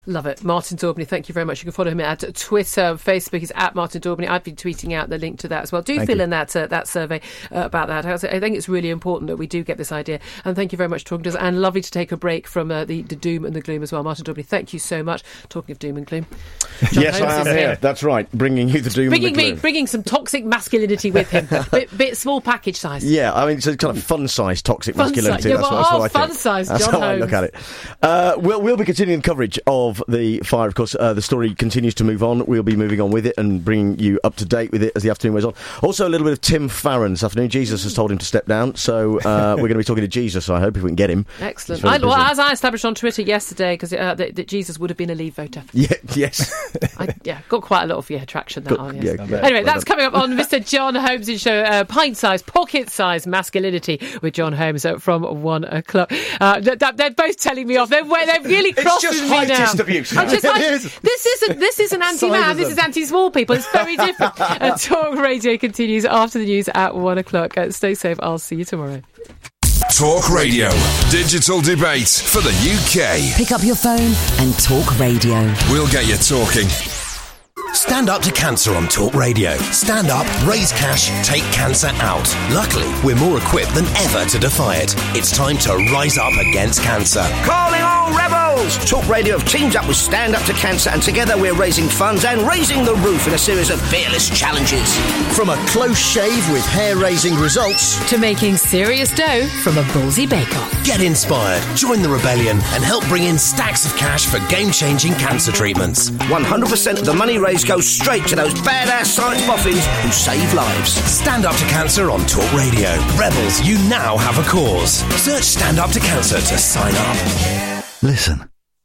Love it. Martin Daubney, thank you very much. You can follow him at Twitter, Facebook. He's at Martin Daubney. I've been tweeting out the link to that as well. Do fill in that survey about that. I think it's really important that we do get this idea. And thank you very much for talking to us. And lovely to take a break from the doom and the gloom as well. Martin Daubney, thank you so much. Talking of doom and gloom. Yes, Holmes I am here. That's right. Bringing you the doom and the gloom. Bringing some toxic masculinity with him. bit small package size. Yeah, I mean, it's a kind of fun-size toxic masculinity. That's what I think. Fun-size, John Holmes. That's how I look at it. We'll be continuing coverage of the fire. Of course, the story continues to move on. We'll be moving on with it and bringing you up to date with it as the afternoon wears on. Also, a little bit of Tim Farron this afternoon. Jesus has told him to step down, so we're going to be talking to Jesus, I hope, if we can get him. Excellent. As I established on Twitter yesterday, because that Jesus would have been a Leave voter. Yes. Got quite a lot of traction there. Anyway, that's coming up on Mr. John Holmes' show, pint-sized, pocket-sized masculinity with John Holmes from 1 o'clock. They're both telling me off. They're really cross with me now. It's just abuse. I'm just like, this isn't anti-man, this is anti-small people. It's very different. Talk Radio continues after the news at 1 o'clock. Stay safe. I'll see you tomorrow. Talk Radio. Digital debate for the UK. Pick up your phone and Talk Radio. We'll get you talking. Stand up to cancer on Talk Radio. Stand up, raise cash, take cancer out. Luckily, we're more equipped than ever to defy it. It's time to rise up against cancer. Calling all rebels! Talk Radio have teamed up with Stand Up to Cancer, and together we're raising funds and raising the roof in a series of fearless challenges. From a close shave with hair-raising results to making serious dough from a ballsy bake-off. Get inspired, join the rebellion, and help bring in stacks of cash for game-changing cancer treatments. 100% of the money raised goes straight to those badass science boffins who save lives. Stand Up to Cancer on Talk Radio. Rebels, you now have a cause. Search Stand Up to Cancer to sign up. Listen.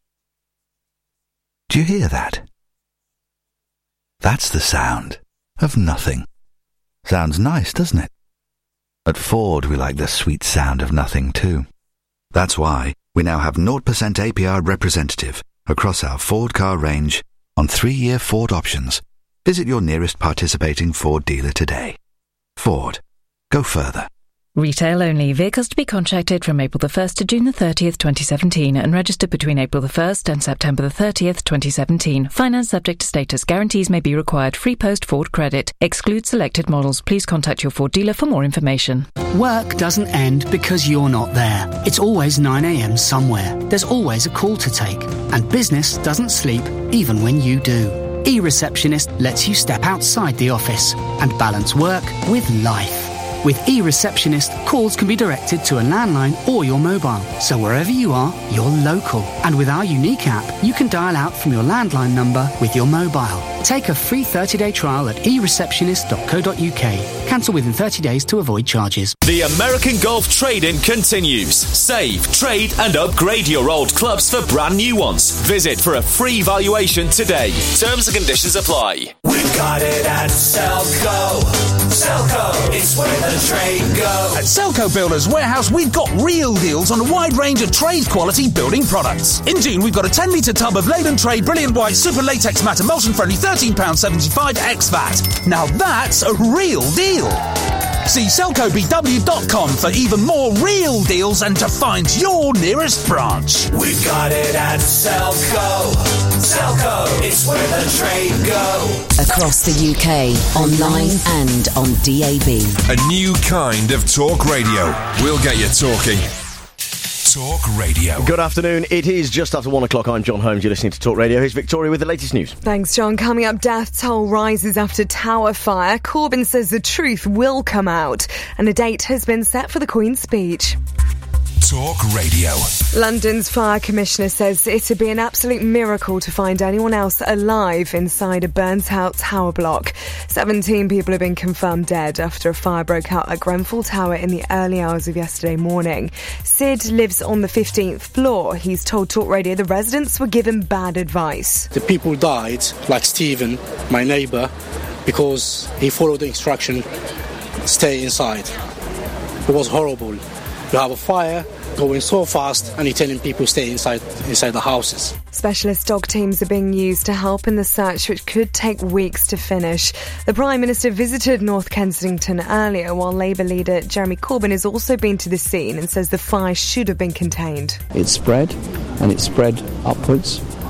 Do you hear that? That's the sound of nothing. Sounds nice, doesn't it? At Ford, we like the sweet sound of nothing too. That's why we now have 0% APR representative across our Ford car range on 3-year Ford options. Visit your nearest participating Ford dealer today. Ford. Go further. Retail only. Vehicles to be contracted from April the 1st to June the 30th, 2017 and registered between April the 1st and September the 30th, 2017. Finance subject to status. Guarantees may be required. Free post Ford credit. Excludes selected models. Please contact your Ford dealer for more information. Work doesn't end because you're not there. It's always 9 a.m. somewhere. There's always a call to take. And business doesn't sleep even when you do. eReceptionist lets you step outside the office and balance work with life. With eReceptionist, calls can be directed to a landline or your mobile. So wherever you are, you're local. And with our unique app, you can dial out from your landline number with your mobile. Take a free 30-day trial at eReceptionist.co.uk. Cancel within 30 days to avoid charges. The American Golf Trade-In continues. Save, trade and upgrade your old clubs for brand new ones. Visit for a free valuation today. Terms and conditions apply. We've got it at Selco. Selco, it's where the trade goes. At Selco Builders Warehouse, we've got real deals on a wide range of trade quality building products. In June, we've got a 10-litre tub of Leyland Trade Brilliant White Super Latex Matte Emulsion Friendly £13.75 ex-VAT. Now that's a real deal. See selcobw.com for even more real deals and to find your nearest branch. We've got it at Selco. Selco, it's where the trade goes. Across the UK, online and on DAB. A new kind of talk radio. We'll get you talking. Talk Radio. Good afternoon. It is just after 1 o'clock. I'm John Holmes. You're listening to Talk Radio. Here's Victoria with the latest news. Thanks, John. Coming up, death toll rises after tower fire. Corbyn says the truth will come out. And a date has been set for the Queen's speech. Talk Radio. London's fire commissioner says it would be an absolute miracle to find anyone else alive inside a burnt-out tower block. 17 people have been confirmed dead after a fire broke out at Grenfell Tower in the early hours of yesterday morning. Sid lives on the 15th floor. He's told Talk Radio the residents were given bad advice. The people died, like Stephen, my neighbour, because he followed the instruction, stay inside. It was horrible. You have a fire going so fast and you're telling people to stay inside the houses. Specialist dog teams are being used to help in the search, which could take weeks to finish. The Prime Minister visited North Kensington earlier, while Labour leader Jeremy Corbyn has also been to the scene and says the fire should have been contained. It spread, and it spread upwards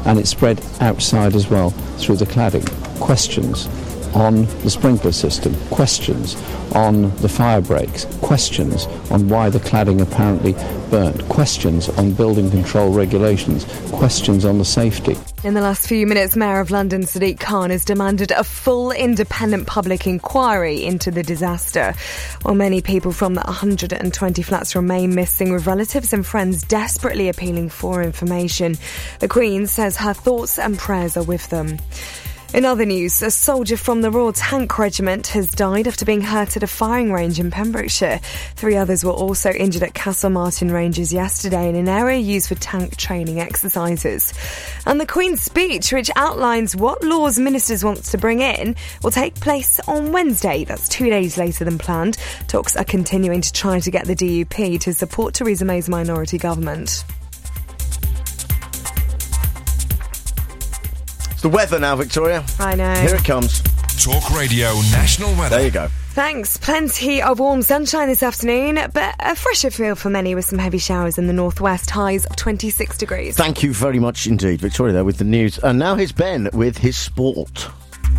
and it spread outside as well through the cladding. Questions on the sprinkler system, questions on the fire breaks, questions on why the cladding apparently burnt, questions on building control regulations, questions on the safety. In the last few minutes, Mayor of London Sadiq Khan has demanded a full independent public inquiry into the disaster. While many people from the 120 flats remain missing, with relatives and friends desperately appealing for information, the Queen says her thoughts and prayers are with them. In other news, a soldier from the Royal Tank Regiment has died after being hurt at a firing range in Pembrokeshire. 3 others were also injured at Castlemartin Ranges yesterday in an area used for tank training exercises. And the Queen's speech, which outlines what laws ministers want to bring in, will take place on Wednesday. That's 2 days later than planned. Talks are continuing to try to get the DUP to support Theresa May's minority government. The weather now, Victoria. I know. Here it comes. Talk Radio National Weather. There you go. Thanks. Plenty of warm sunshine this afternoon, but a fresher feel for many with some heavy showers in the northwest, highs of 26 degrees. Thank you very much indeed, Victoria, there with the news. And now here's Ben with his sport.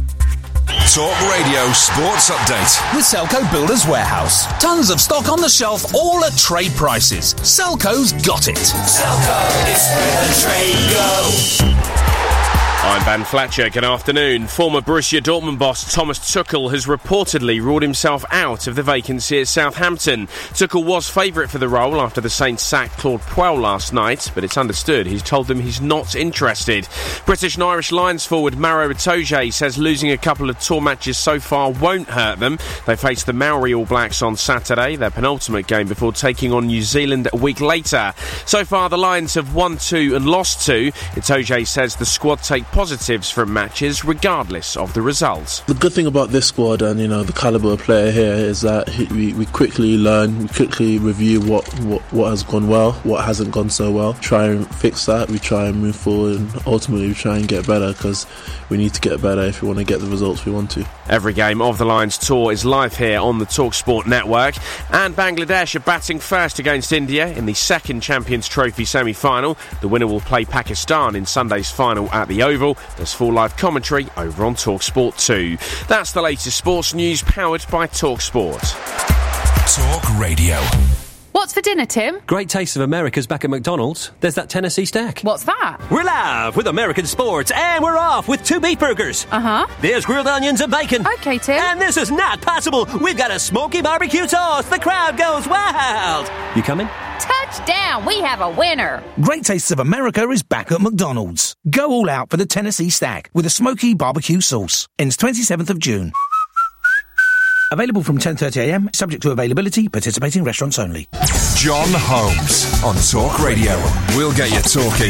Talk Radio Sports Update. With Selco Builders Warehouse. Tons of stock on the shelf, all at trade prices. Selco's got it. Selco, it's where the trade goes. I'm Ben Fletcher. Good afternoon. Former Borussia Dortmund boss Thomas Tuchel has reportedly ruled himself out of the vacancy at Southampton. Tuchel was favourite for the role after the Saints sacked Claude Puel last night, but it's understood he's told them he's not interested. British and Irish Lions forward Maro Itoje says losing a couple of tour matches so far won't hurt them. They face the Maori All Blacks on Saturday, their penultimate game before taking on New Zealand a week later. So far the Lions have won 2 and lost 2. Itoje says the squad take positives from matches regardless of the results. The good thing about this squad and the calibre of player here is that we quickly learn, we quickly review what has gone well, what hasn't gone so well, try and fix that, we try and move forward, and ultimately we try and get better because we need to get better if we want to get the results we want to. Every game of the Lions tour is live here on the TalkSport network, and Bangladesh are batting first against India in the second Champions Trophy semi-final. The winner will play Pakistan in Sunday's final at the Oval. There's full live commentary over on TalkSport 2. That's the latest sports news powered by TalkSport. Talk Radio. What's for dinner, Tim? Great taste of America's back at McDonald's. There's that Tennessee stack. What's that? We're live with American Sports, and we're off with 2 beef burgers. Uh-huh. There's grilled onions and bacon. OK, Tim. And this is not possible. We've got a smoky barbecue sauce. The crowd goes wild. You coming? Touchdown! We have a winner. Great Tastes of America is back at McDonald's. Go all out for the Tennessee stack with a smoky barbecue sauce. Ends 27th of June. Available from 10:30am, subject to availability, participating restaurants only. John Holmes on Talk Radio. We'll get you talking.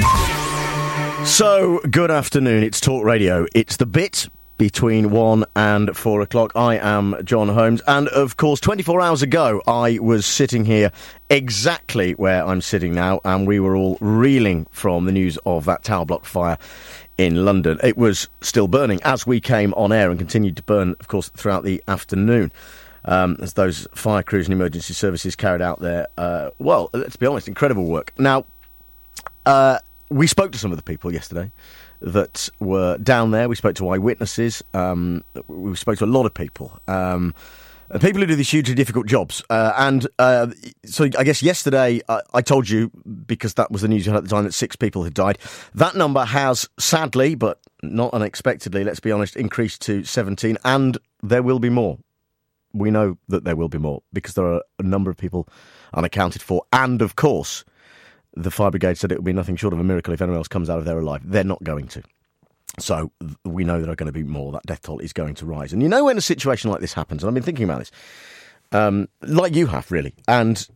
So, good afternoon. It's Talk Radio. It's the bit between 1 and 4 o'clock. I am John Holmes. And, of course, 24 hours ago, I was sitting here exactly where I'm sitting now, and we were all reeling from the news of that tower block fire in London. It was still burning as we came on air and continued to burn, of course, throughout the afternoon. As those fire crews and emergency services carried out their, well, let's be honest, incredible work. Now, we spoke to some of the people yesterday that were down there. We spoke to eyewitnesses. We spoke to a lot of people. People who do these hugely difficult jobs. So I guess yesterday I told you, because that was the news you had at the time, that 6 people had died. That number has, sadly, but not unexpectedly, let's be honest, increased to 17, and there will be more. We know that there will be more, because there are a number of people unaccounted for. And, of course, the fire brigade said it would be nothing short of a miracle if anyone else comes out of there alive. They're not going to. So we know there are going to be more. That death toll is going to rise. And when a situation like this happens, and I've been thinking about this, like you have, really, and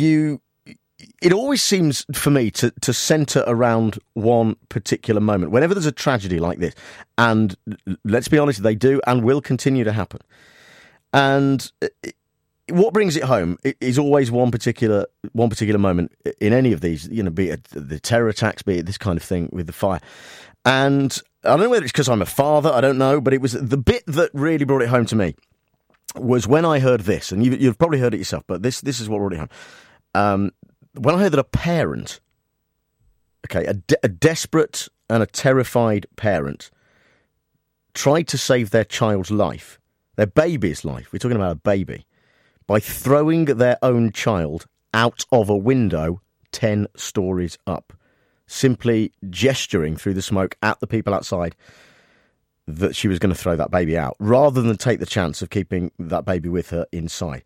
it always seems for me to centre around one particular moment. Whenever there's a tragedy like this, and let's be honest, they do and will continue to happen. And what brings it home is always one particular moment in any of these, be it the terror attacks, be it this kind of thing with the fire. And I don't know whether it's because I'm a father, I don't know, but it was the bit that really brought it home to me was when I heard this, and you've probably heard it yourself, but this is what brought it home. When I heard that a parent, a desperate and a terrified parent tried to save their child's life, their baby's life, we're talking about a baby, by throwing their own child out of a window 10 stories up, simply gesturing through the smoke at the people outside that she was going to throw that baby out, rather than take the chance of keeping that baby with her inside.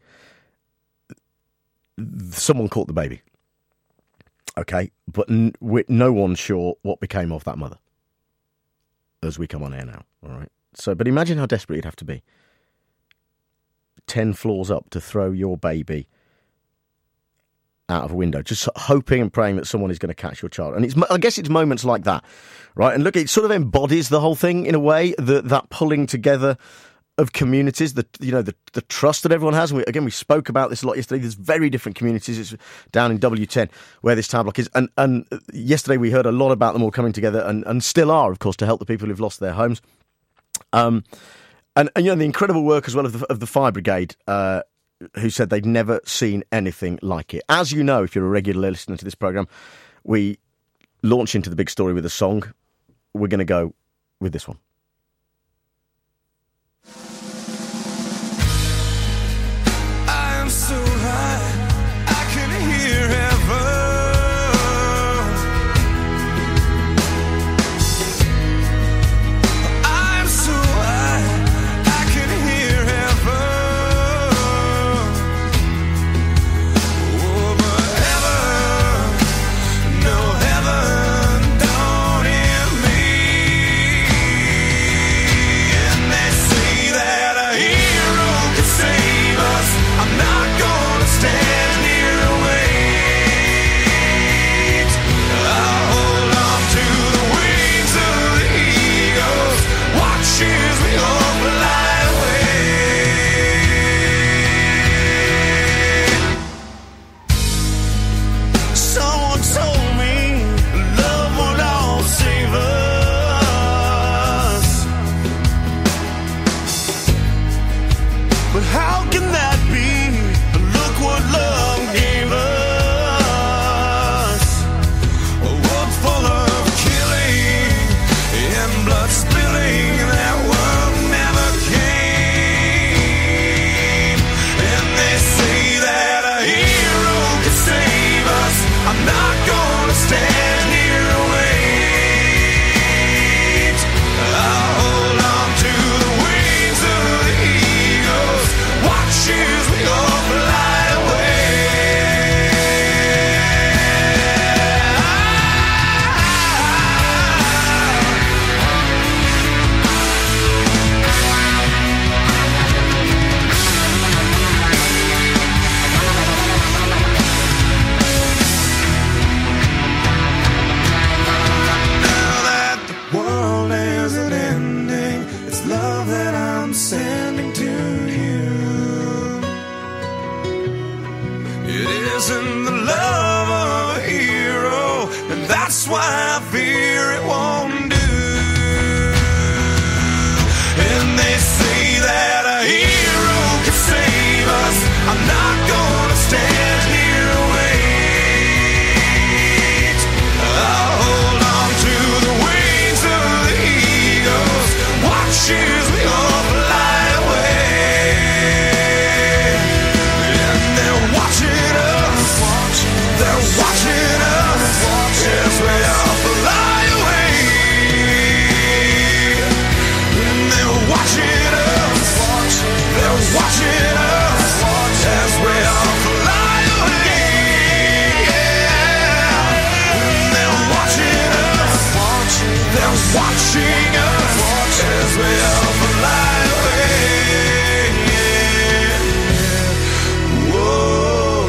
Someone caught the baby. Okay, but no one's sure what became of that mother as we come on air now, all right? So, but imagine how desperate you'd have to be. 10 floors up to throw your baby out of a window, just hoping and praying that someone is going to catch your child. And I guess it's moments like that, right? And look, it sort of embodies the whole thing in a way, that pulling together of communities, the trust that everyone has. And we spoke about this a lot yesterday. There's very different communities. It's down in W10 where this tower block is. And yesterday we heard a lot about them all coming together and still are, of course, to help the people who've lost their homes. And the incredible work as well of the fire brigade, who said they'd never seen anything like it. As you know, if you're a regular listener to this programme, we launch into the big story with a song. We're going to go with this one. So high, I can hear heaven. I'm so high, I can hear heaven. Oh, but heaven, no heaven, don't hear me. And they say that a hero can save us. I'm not gonna stand here and wait. I'll hold on to the wings of the eagles. Watch as we all fly away. Someone told me love would all save us, but how can that be? Look what love gave us. A world full of killing and blood spilling. That world never came. And they say that a hero can save us. I'm not gonna stand here and wait. I'll hold on to the wings of the eagles. Watch as we all fly away. Now that the world isn't ending, it's love that I'm sending to you. It isn't the love of a hero, and that's why I fear it won't do. And they say that a hero can save us. I'm not gonna stand here and wait. I'll hold on to the wings of the eagles. Watch as we all fly away. And they're watching us. They're watching us as we all fly away. And they're watching us. They're watching us as we all fly away. Yeah. And they're watching us. They're watching us as we all fly away. Whoa.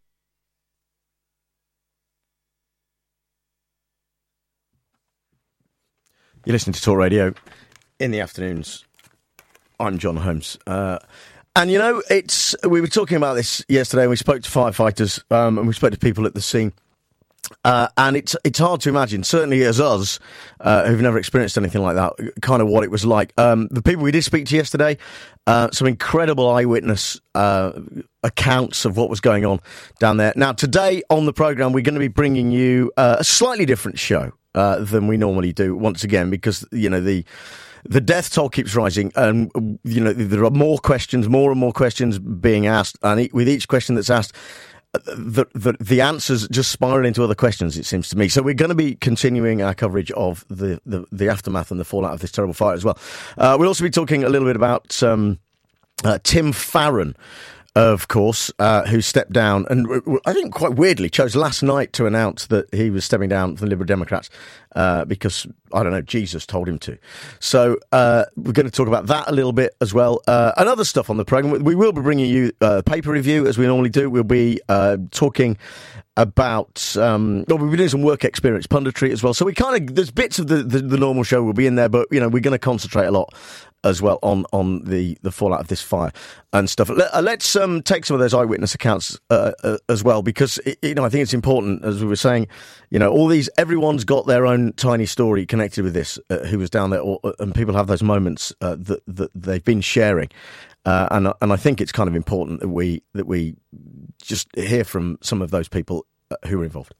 You're listening to Talk Radio in the afternoons. I'm John Holmes. And, you know, we were talking about this yesterday, and we spoke to firefighters, and we spoke to people at the scene. And it's hard to imagine, certainly as us, who've never experienced anything like that, kind of what it was like. The people we did speak to yesterday, some incredible eyewitness accounts of what was going on down there. Now, today on the programme, we're going to be bringing you a slightly different show. than we normally do, once again, because, the death toll keeps rising, and, there are more and more questions being asked, and with each question that's asked, the answers just spiral into other questions, it seems to me. So we're going to be continuing our coverage of the aftermath and the fallout of this terrible fire as well. We'll also be talking a little bit about Tim Farron, of course, who stepped down, and I think quite weirdly chose last night to announce that he was stepping down from the Liberal Democrats because, I don't know, Jesus told him to. So we're going to talk about that a little bit as well. And other stuff on the programme. We will be bringing you a paper review, as we normally do. We'll be talking about, we'll be doing some work experience punditry as well. So there's bits of the normal show will be in there, but, we're going to concentrate a lot as well on the fallout of this fire and stuff. Let's take some of those eyewitness accounts as well, because I think it's important, as we were saying, everyone's got their own tiny story connected with this, who was down there, and people have those moments that they've been sharing, and I think it's kind of important that we just hear from some of those people who were involved.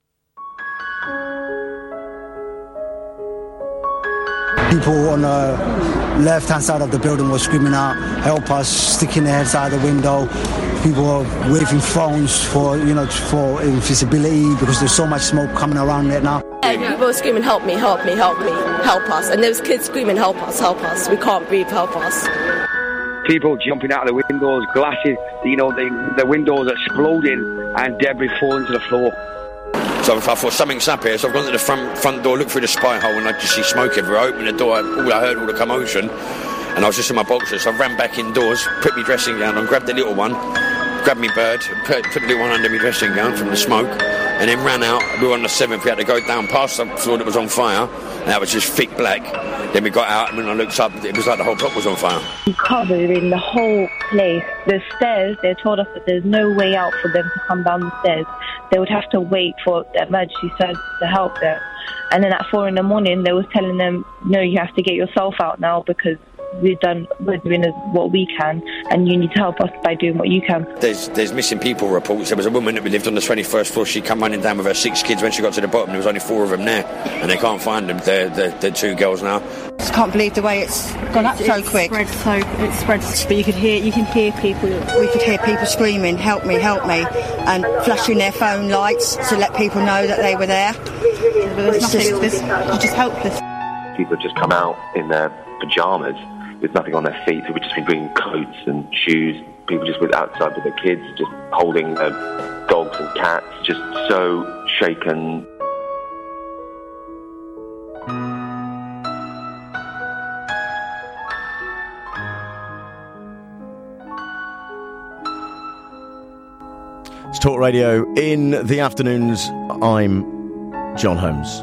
People on the left-hand side of the building were screaming out, "Help us!" sticking their heads out the window. People were waving phones for invisibility because there's so much smoke coming around there now. People were screaming, "Help me, help me, help me, help us!" And there was kids screaming, "Help us, help us! We can't breathe, help us!" People jumping out of the windows, glasses, the windows exploding and debris falling to the floor. So I thought something's up here, so I've gone to the front door, looked through the spy hole, and I just see smoke everywhere. I opened the door, I heard all the commotion, and I was just in my boxers, so I ran back indoors, put my dressing gown on, grabbed the little one, grabbed my bird, put the little one under my dressing gown from the smoke, and then ran out. We were on the 7th, we had to go down past the floor that was on fire, and that was just thick black. Then we got out, and when I looked up, it was like the whole block was on fire. Covered in the whole place. The stairs, they told us that there's no way out for them to come down the stairs. They would have to wait for the emergency service to help them. And then at 4 a.m, they was telling them, no, you have to get yourself out now because we're doing what we can, and you need to help us by doing what you can. There's missing people reports. There was a woman that lived on the 21st floor. She come running down with her 6 kids. When she got to the bottom, there was only 4 of them there, and they can't find them. They're 2 girls now. I just can't believe the way it's gone up so quick. It spread, but you can hear people. We could hear people screaming, "Help me, help me," and flashing their phone lights to let people know that they were there. But you're just helpless. People have just come out in their pyjamas with nothing on their feet, so we've just been bringing coats and shoes. People just outside with their kids, just holding their dogs and cats, just so shaken. It's Talk Radio in the afternoons. I'm John Holmes.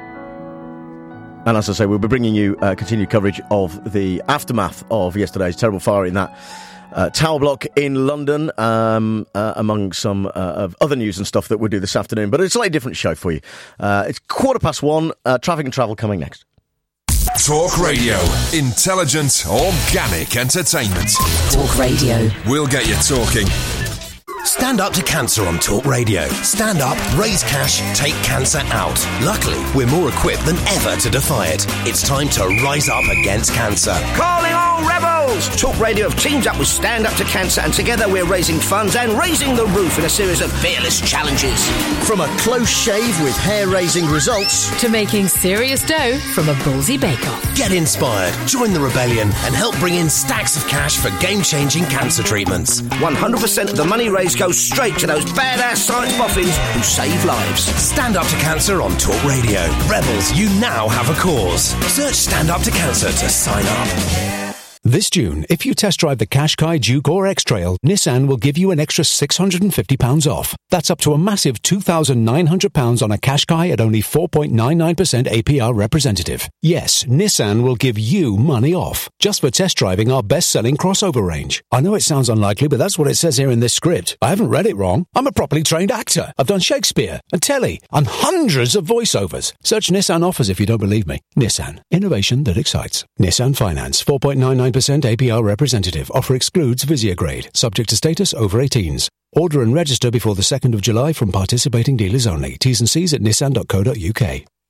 And as I say, we'll be bringing you continued coverage of the aftermath of yesterday's terrible fire in that tower block in London, among some of other news and stuff that we'll do this afternoon. But it's a slightly different show for you. It's 1:15, traffic and travel coming next. Talk Radio. Intelligent, organic entertainment. Talk Radio. We'll get you talking. Stand up to cancer on Talk Radio. Stand up, raise cash, take cancer out. Luckily, we're more equipped than ever to defy it. It's time to rise up against cancer. Calling all rebels! Talk Radio have teamed up with Stand Up to Cancer, and together we're raising funds and raising the roof in a series of fearless challenges. From a close shave with hair-raising results to making serious dough from a ballsy bake-off. Get inspired, join the rebellion, and help bring in stacks of cash for game-changing cancer treatments. 100% of the money raised goes straight to those badass science boffins who save lives. Stand Up to Cancer on Talk Radio. Rebels, you now have a cause. Search Stand Up to Cancer to sign up. This June, if you test drive the Qashqai, Duke or X-Trail, Nissan will give you an extra £650 off. That's up to a massive £2,900 on a Qashqai at only 4.99% APR representative. Yes, Nissan will give you money off, just for test driving our best-selling crossover range. I know it sounds unlikely, but that's what it says here in this script. I haven't read it wrong. I'm a properly trained actor. I've done Shakespeare and telly and hundreds of voiceovers. Search Nissan offers if you don't believe me. Nissan. Innovation that excites. Nissan Finance. 4.99% APR representative. Offer excludes Visiograde. Subject to status over 18s. Order and register before the 2nd of July from participating dealers only. T's and C's at nissan.co.uk.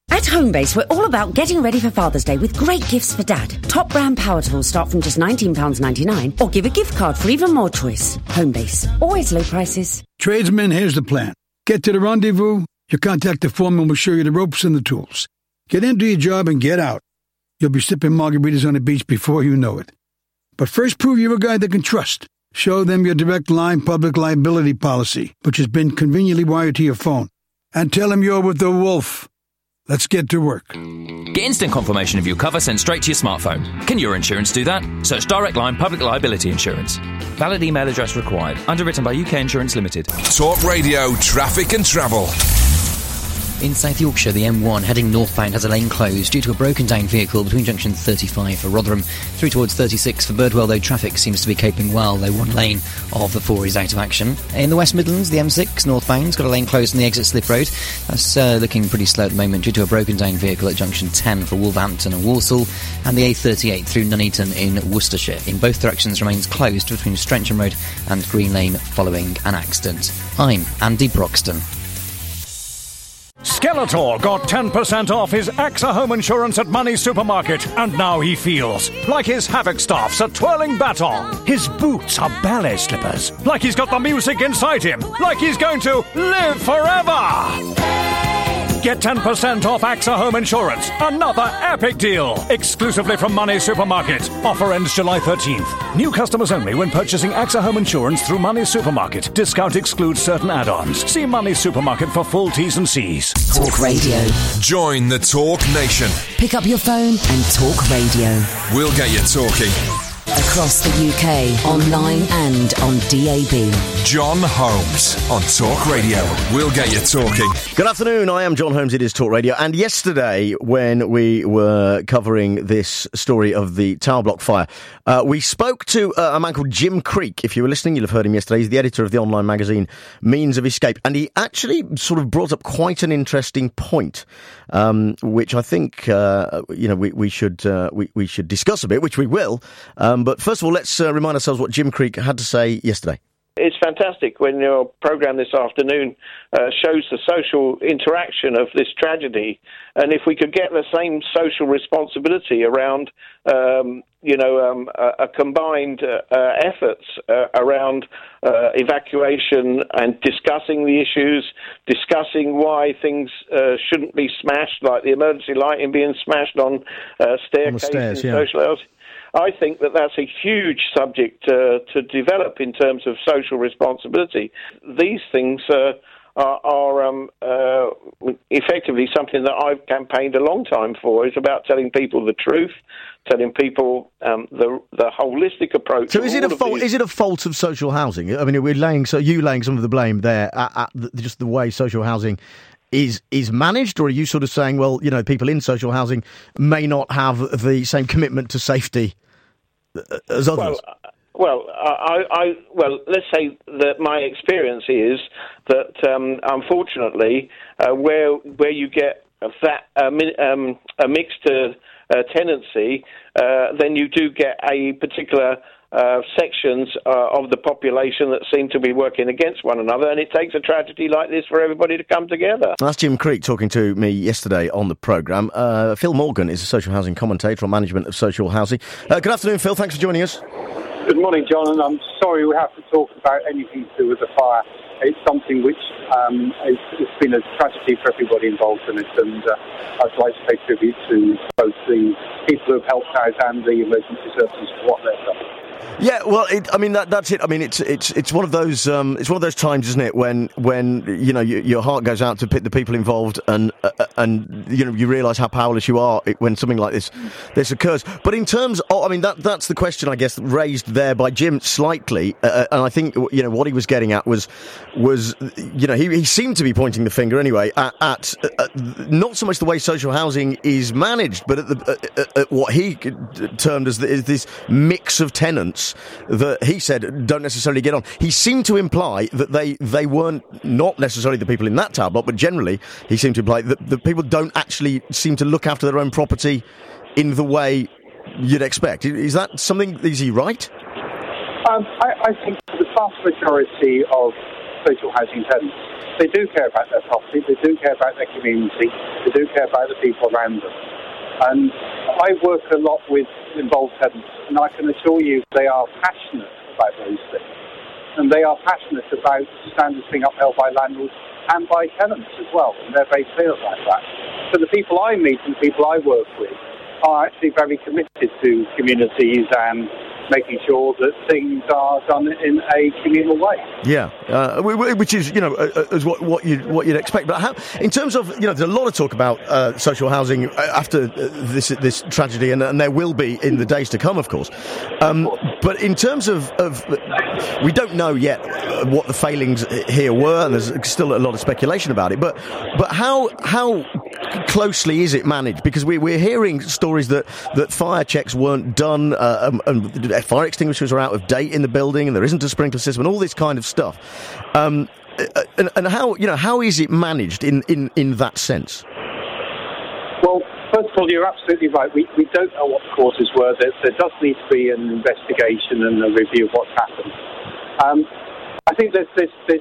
At Homebase, we're all about getting ready for Father's Day with great gifts for Dad. Top brand power tools start from just £19.99, or give a gift card for even more choice. Homebase, always low prices. Tradesmen, here's the plan. Get to the rendezvous, your contact the foreman will show you the ropes and the tools. Get into your job and get out. You'll be sipping margaritas on the beach before you know it. But first, prove you're a guy they can trust. Show them your Direct Line public liability policy, which has been conveniently wired to your phone. And tell them you're with the Wolf. Let's get to work. Get instant confirmation of your cover sent straight to your smartphone. Can your insurance do that? Search Direct Line Public Liability Insurance. Valid email address required. Underwritten by UK Insurance Limited. Talk Radio Traffic and Travel. In South Yorkshire, the M1 heading northbound has a lane closed due to a broken down vehicle between junction 35 for Rotherham through towards 36 for Birdwell, though traffic seems to be coping well, though one lane of the 4 is out of action. In the West Midlands, the M6 northbound's got a lane closed on the exit Slip Road. That's looking pretty slow at the moment due to a broken down vehicle at junction 10 for Wolverhampton and Walsall, and the A38 through Nuneaton in Worcestershire. In both directions remains closed between Strencham Road and Green Lane following an accident. I'm Andy Broxton. Skeletor got 10% off his AXA home insurance at Money Supermarket, and now he feels like his Havoc staff's a twirling baton. His boots are ballet slippers, like he's got the music inside him, like he's going to live forever. Get 10% off AXA home insurance. Another epic deal. Exclusively from Money Supermarket. Offer ends July 13th. New customers only when purchasing AXA home insurance through Money Supermarket. Discount excludes certain add-ons. See Money Supermarket for full T's and C's. Talk Radio. Join the Talk Nation. Pick up your phone and talk radio. We'll get you talking. Across the UK, online and on DAB. John Holmes on Talk Radio. We'll get you talking. Good afternoon, I am John Holmes, it is Talk Radio. And yesterday, when we were covering this story of the Tower Block fire, we spoke to a man called Jim Creek. If you were listening, you'll have heard him yesterday. He's the editor of the online magazine Means of Escape. And he actually sort of brought up quite an interesting point, which I think, we should discuss a bit, which we will. But first of all, let's remind ourselves what Jim Creek had to say yesterday. It's fantastic when your programme this afternoon shows the social interaction of this tragedy. And if we could get the same social responsibility around, a combined efforts around evacuation and discussing the issues, discussing why things shouldn't be smashed, like the emergency lighting being smashed on staircases and social areas. I think that's a huge subject to develop in terms of social responsibility. These things are effectively something that I've campaigned a long time for. It's about telling people the truth, telling people the holistic approach. So is it a fault of social housing? I mean, you laying some of the blame there at just the way social housing is managed, or are you sort of saying, well, people in social housing may not have the same commitment to safety as others? Well, let's say that my experience is that unfortunately, where you get that a mixed tenancy, then you do get a particular sections of the population that seem to be working against one another, and it takes a tragedy like this for everybody to come together. That's Jim Creek talking to me yesterday on the programme. Phil Morgan is a social housing commentator on management of social housing. Good afternoon, Phil. Thanks for joining us. Good morning, John, and I'm sorry we have to talk about anything to do with the fire. It's something which it's been a tragedy for everybody involved in it, and I'd like to pay tribute to both the people who have helped out and the emergency services for what they've done. Yeah, well, that's it. I mean, it's one of those times, isn't it, when your heart goes out to the people involved, and you realise how powerless you are when something like this occurs. But in terms of, that's the question, I guess, raised there by Jim slightly, and I think what he was getting at was he seemed to be pointing the finger anyway at not so much the way social housing is managed, but at what he termed as this mix of tenants that he said don't necessarily get on. He seemed to imply that they weren't, not necessarily the people in that tower block, but generally he seemed to imply that the people don't actually seem to look after their own property in the way you'd expect. Is that something, is he right? I think the vast majority of social housing tenants. They do care about their property, they do care about their community, they do care about the people around them. And I work a lot with involved tenants, and I can assure you they are passionate about those things. And they are passionate about standards being upheld by landlords and by tenants as well, and they're very clear about that. So the people I meet and the people I work with are actually very committed to communities and making sure that things are done in a communal way. Yeah, which is, is what you'd expect. But how, in terms of, there's a lot of talk about social housing after this tragedy, and there will be in the days to come, of course. But in terms of we don't know yet what the failings here were, and there's still a lot of speculation about it. But how closely is it managed? Because we're hearing stories that fire checks weren't done, and fire extinguishers are out of date in the building, and there isn't a sprinkler system, and all this kind of stuff. And how is it managed in that sense? Well, first of all, you're absolutely right. We don't know what the causes were. There does need to be an investigation and a review of what's happened. I think there's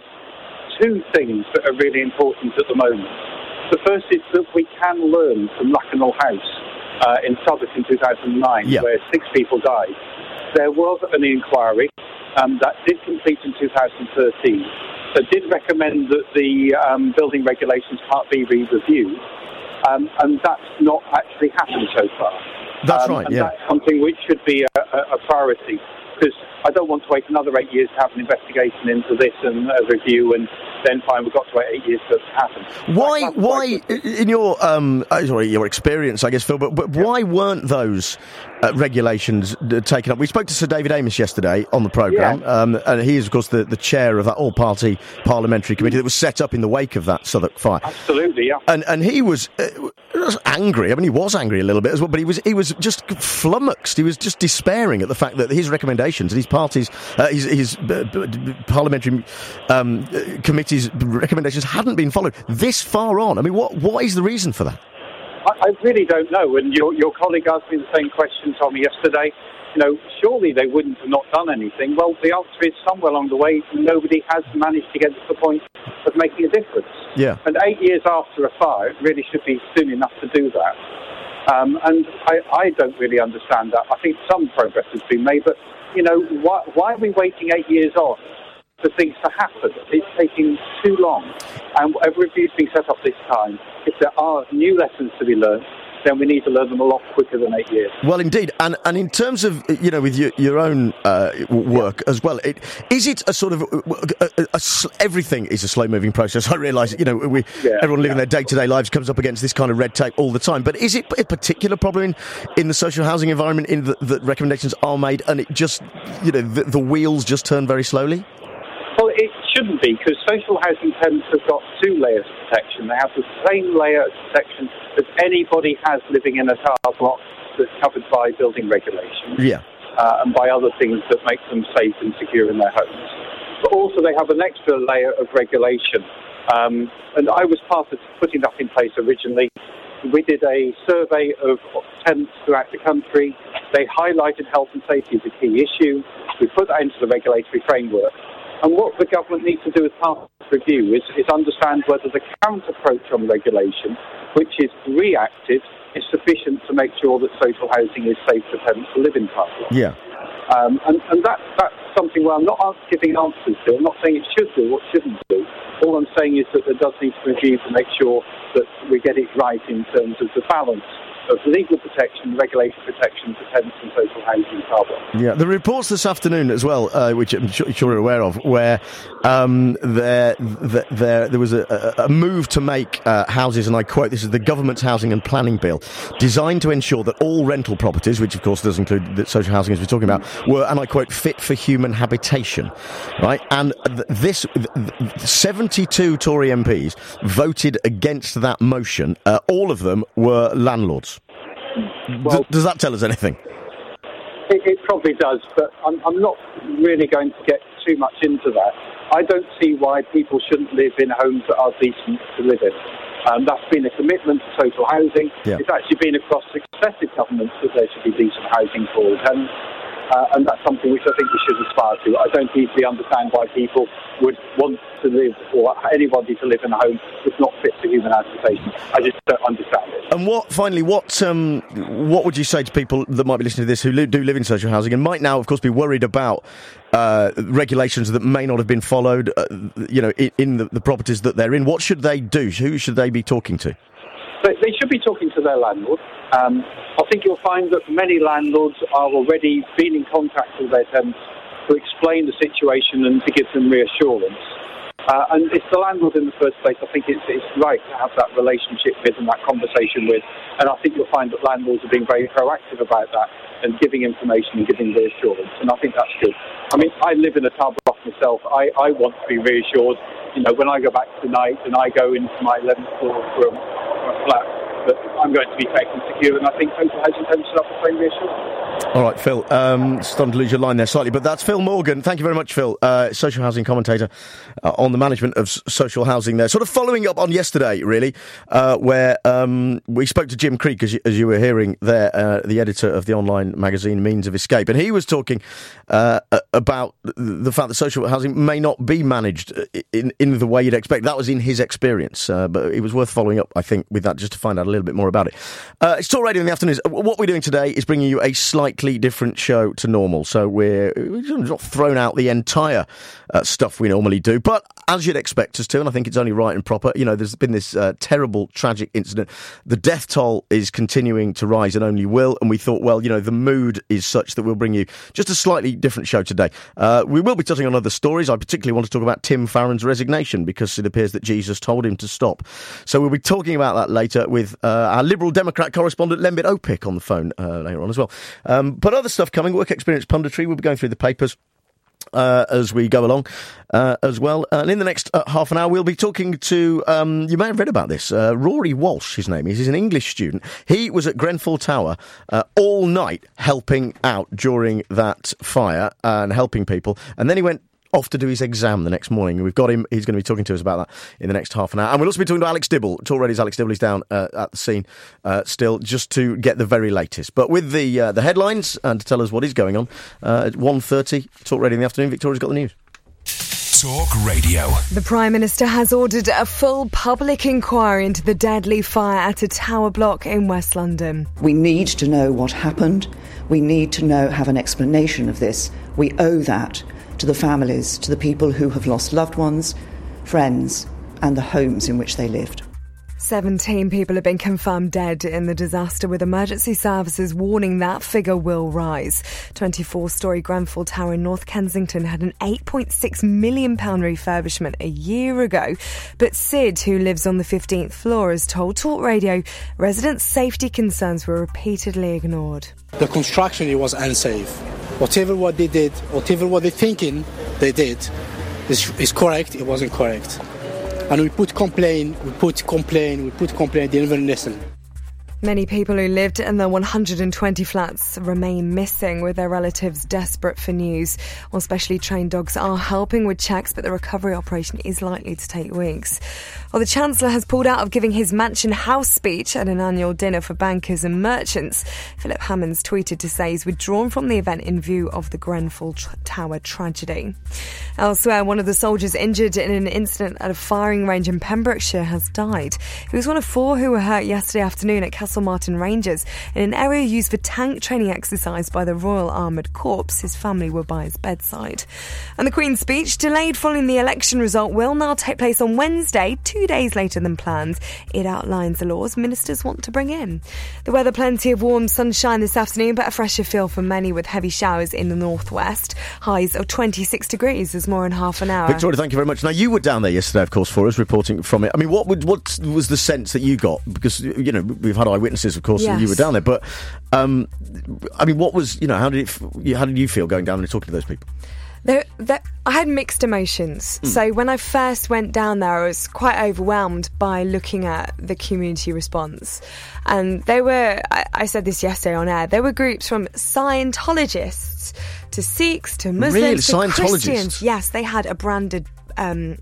two things that are really important at the moment. The first is that we can learn from Lucknell House in Southwark in 2009, where 6 people died. There was an inquiry that did complete in 2013 that did recommend that the building regulations Part B be reviewed, and that's not actually happened so far. That's right, and that's something which should be a priority, because I don't want to wait another 8 years to have an investigation into this and a review, and then fine, we've got to wait 8 years for it to happen. Why, in your experience, I guess, Phil, but why weren't those regulations taken up? We spoke to Sir David Amos yesterday on the programme, and he is, of course, the chair of that all-party parliamentary committee that was set up in the wake of that Southwark fire. Absolutely, yeah. And he was angry. I mean, he was angry a little bit as well, but he was just flummoxed. He was just despairing at the fact that his recommendations, his party's, his parliamentary committee's recommendations hadn't been followed this far on. I mean, what is the reason for that? I really don't know. And your colleague asked me the same question, Tommy, yesterday. Surely they wouldn't have not done anything. Well, the answer is somewhere along the way, nobody has managed to get to the point of making a difference. Yeah. And 8 years after a fire, it really should be soon enough to do that. And I don't really understand that. I think some progress has been made, but, why are we waiting 8 years on for things to happen? It's taking too long. And a review's being set up this time. If there are new lessons to be learned, then we need to learn them a lot quicker than 8 years. Well, indeed. And in terms of, with your own work as well, is it a sort of, everything is a slow-moving process. I realise, everyone living their day-to-day lives comes up against this kind of red tape all the time. But is it a particular problem in the social housing environment in that recommendations are made and it just, the wheels just turn very slowly? Well, it shouldn't be, because social housing tenants have got 2 layers of protection. They have the same layer of protection as anybody has living in a car block that's covered by building regulations. Yeah. And by other things that make them safe and secure in their homes. But also they have an extra layer of regulation. And I was part of putting that in place originally. We did a survey of tenants throughout the country. They highlighted health and safety as a key issue. We put that into the regulatory framework. And what the government needs to do as part of this review is understand whether the current approach on regulation, which is reactive, is sufficient to make sure that social housing is safe for tenants to live in car blocks. Yeah. And that's something where I'm not giving answers to. I'm not saying it should do or shouldn't do. All I'm saying is that there does need to be a review to make sure that we get it right in terms of the balance of legal protection, regulatory protection for tenants and social housing car blocks. Yeah, the reports this afternoon as well, which I'm sure you're aware of, where there was a move to make houses, and I quote, this is the government's housing and planning bill, designed to ensure that all rental properties, which of course does include the social housing as we're talking about, were, and I quote, fit for human habitation, right? And this 72 Tory MPs voted against that motion. All of them were landlords. Well, does that tell us anything? It probably does, but I'm not really going to get too much into that. I don't see why people shouldn't live in homes that are decent to live in. That's been a commitment to social housing. Yeah. It's actually been across successive governments that there should be decent housing for all tenants. And that's something which I think we should aspire to. I don't easily understand why people would want to live, or anybody to live in a home that's not fit for human habitation. I just don't understand it. And what would you say to people that might be listening to this who do live in social housing and might now, of course, be worried about regulations that may not have been followed, in the properties that they're in? What should they do? Who should they be talking to? They should be talking to their landlord. I think you'll find that many landlords are already been in contact with their tenants to explain the situation and to give them reassurance. And it's the landlord in the first place. I think it's right to have that relationship with and that conversation with. And I think you'll find that landlords are being very proactive about that and giving information and giving reassurance. And I think that's good. I mean, I live in a tower block myself. I want to be reassured, when I go back tonight and I go into my 11th floor from a flat, that I'm going to be safe and secure, and I think social housing tenants should have the same reassurance. All right, Phil, starting to lose your line there slightly, but that's Phil Morgan. Thank you very much, Phil, social housing commentator on the management of social housing there. Sort of following up on yesterday, really, where we spoke to Jim Creek, as you were hearing there, the editor of the online magazine Means of Escape, and he was talking about the fact that social housing may not be managed in the way you'd expect. That was in his experience, but it was worth following up, I think, with that, just to find out a little bit more about it. It's Talk Radio in the afternoons. What we're doing today is bringing you a slightly different show to normal, so we're not thrown out the entire stuff we normally do, but as you'd expect us to, and I think it's only right and proper. There's been this terrible, tragic incident. The death toll is continuing to rise and only will, and we thought, well, the mood is such that we'll bring you just a slightly different show today. We will be touching on other stories. I particularly want to talk about Tim Farron's resignation, because it appears that Jesus told him to stop. So we'll be talking about that later with our Liberal Democrat correspondent Lembit Opik on the phone later on as well. But other stuff coming, work experience punditry, we'll be going through the papers as we go along as well. And in the next half an hour, we'll be talking to, you may have read about this, Rory Walsh, his name is. He's an English student. He was at Grenfell Tower all night helping out during that fire and helping people. And then he went off to do his exam the next morning. We've got him. He's going to be talking to us about that in the next half an hour. And we'll also be talking to Alex Dibble. Talk Radio's Alex Dibble is down at the scene still, just to get the very latest. But with the headlines and to tell us what is going on, at 1:30, Talk Radio in the afternoon, Victoria's got the news. Talk Radio. The Prime Minister has ordered a full public inquiry into the deadly fire at a tower block in West London. We need to know what happened. We need to have an explanation of this. We owe that to the families, to the people who have lost loved ones, friends, and the homes in which they lived. 17 people have been confirmed dead in the disaster, with emergency services warning that figure will rise. 24-storey Grenfell Tower in North Kensington had an £8.6 million refurbishment a year ago. But Sid, who lives on the 15th floor, has told Talk Radio residents' safety concerns were repeatedly ignored. The construction, it was unsafe. Whatever what they did, whatever what they're thinking they did is correct, it wasn't correct. And we put complaint, they never listen. Many people who lived in the 120 flats remain missing, with their relatives desperate for news. Well, specially trained dogs are helping with checks, but the recovery operation is likely to take weeks. Well, the Chancellor has pulled out of giving his Mansion House speech at an annual dinner for bankers and merchants. Philip Hammond's tweeted to say he's withdrawn from the event in view of the Grenfell Tower tragedy. Elsewhere, one of the soldiers injured in an incident at a firing range in Pembrokeshire has died. He was one of 4 who were hurt yesterday afternoon at Castlemartin Ranges, in an area used for tank training exercise by the Royal Armoured Corps. His family were by his bedside. And the Queen's speech, delayed following the election result, will now take place on Wednesday, 2 days later than planned. It outlines the laws ministers want to bring in. The weather, plenty of warm sunshine this afternoon, but a fresher feel for many, with heavy showers in the northwest. Highs of 26 degrees. There's more in half an hour. Victoria, thank you very much. Now, you were down there yesterday, of course, for us, reporting from it. I mean, what was the sense that you got? Because, we've had eyewitnesses, of course, yes. And you were down there. But, I mean, what was, how did you feel going down and talking to those people? I had mixed emotions. So when I first went down there, I was quite overwhelmed by looking at the community response. And they were, I said this yesterday on air, there were groups from Scientologists to Sikhs to Muslims to Christians. Yes, they had a branded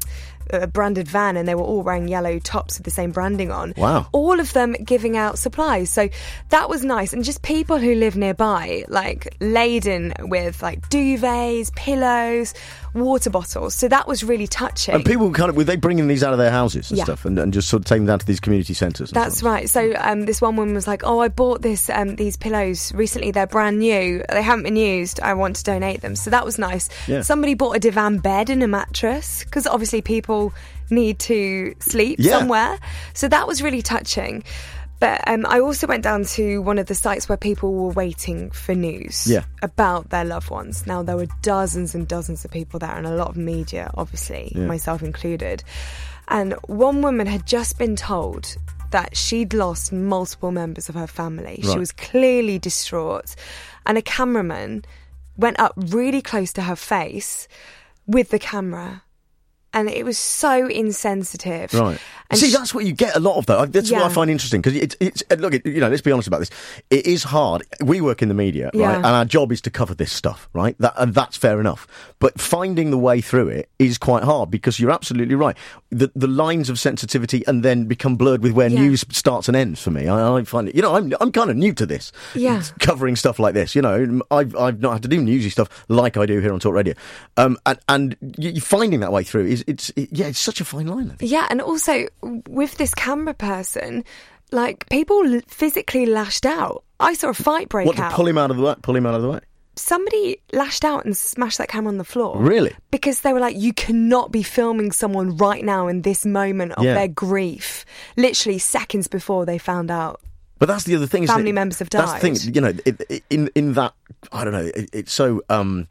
a branded van, and they were all wearing yellow tops with the same branding on. Wow. All of them giving out supplies. So that was nice. And just people who live nearby, like laden with like duvets, pillows, water bottles. So that was really touching. And people were they bringing these out of their houses and stuff and just sort of taking them down to these community centres? That's right. So this one woman was like, I bought these pillows recently. They're brand new. They haven't been used. I want to donate them. So that was nice. Yeah. Somebody bought a divan bed and a mattress because obviously people need to sleep somewhere. So that was really touching. But I also went down to one of the sites where people were waiting for news about their loved ones. Now, there were dozens and dozens of people there and a lot of media, obviously, myself included. And one woman had just been told that she'd lost multiple members of her family. Right. She was clearly distraught. And a cameraman went up really close to her face with the camera. And it was so insensitive. Right. And see, that's what you get a lot of, though. That's what I find interesting, because it's look, let's be honest about this. It is hard. We work in the media, right? And our job is to cover this stuff, right? And that's fair enough. But finding the way through it is quite hard, because you're absolutely right. The lines of sensitivity and then become blurred with where news starts and ends for me. I find it, I'm kind of new to this. Yeah. Covering stuff like this, I've not had to do newsy stuff like I do here on Talk Radio. And you finding that way through it's such a fine line, I think. Yeah, and also with this camera person, like, people physically lashed out. I saw a fight break out. What, to pull him out of the way? Somebody lashed out and smashed that camera on the floor. Really? Because they were like, you cannot be filming someone right now in this moment of their grief. Literally seconds before they found out. But that's the other thing. Family members have died. That's the thing, in that, I don't know, it's so...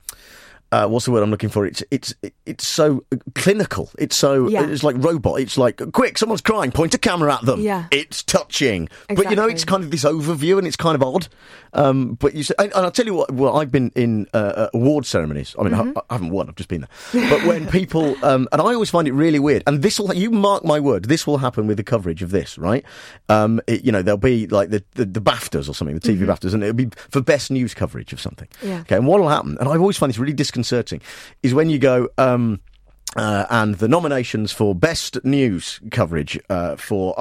what's the word I'm looking for? It's so clinical. It's so it's like robot. It's like, quick, someone's crying, point a camera at them. Yeah. It's touching. Exactly. But it's kind of this overview, and it's kind of odd. But you say, and I'll tell you what. Well, I've been in award ceremonies. I mean, I haven't won. I've just been there. But when people and I always find it really weird. And you mark my word, this will happen with the coverage of this, right? There'll be like the BAFTAs or something, the TV BAFTAs, and it'll be for best news coverage of something. Yeah. Okay, and what will happen? And I always find this really disconcerting, is when you go and the nominations for best news coverage for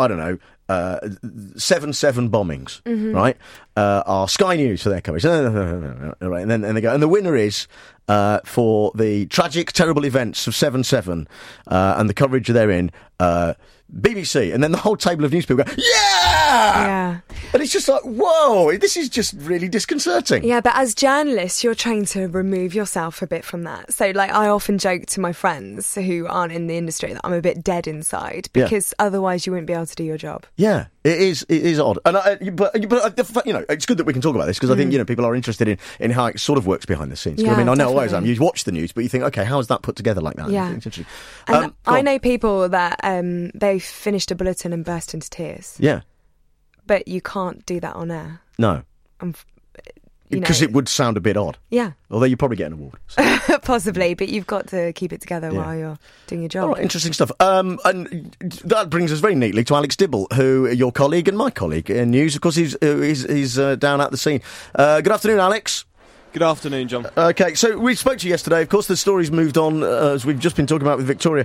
7/7 bombings, right, are Sky News for their coverage, right, and then they go, and the winner is for the tragic, terrible events of 7/7 and the coverage therein, BBC, and then the whole table of news people go, yeah! And it's just like, whoa, this is just really disconcerting. Yeah, but as journalists, you're trying to remove yourself a bit from that. So, like, I often joke to my friends who aren't in the industry that I'm a bit dead inside, because otherwise you wouldn't be able to do your job. Yeah, it is odd. And but it's good that we can talk about this, because I think, people are interested in how it sort of works behind the scenes. Yeah, I mean, I know definitely. always you watch the news, but you think, okay, how is that put together like that? Yeah. It's interesting. And I know people that they finished a bulletin and burst into tears. Yeah. But you can't do that on air. No. Because it would sound a bit odd. Yeah. Although you probably get an award. So. Possibly, but you've got to keep it together while you're doing your job. All right, interesting stuff. And that brings us very neatly to Alex Dibble, who your colleague and my colleague in news. Of course, he's down at the scene. Good afternoon, Alex. Good afternoon, John. Okay, so we spoke to you yesterday. Of course, the story's moved on, as we've just been talking about with Victoria.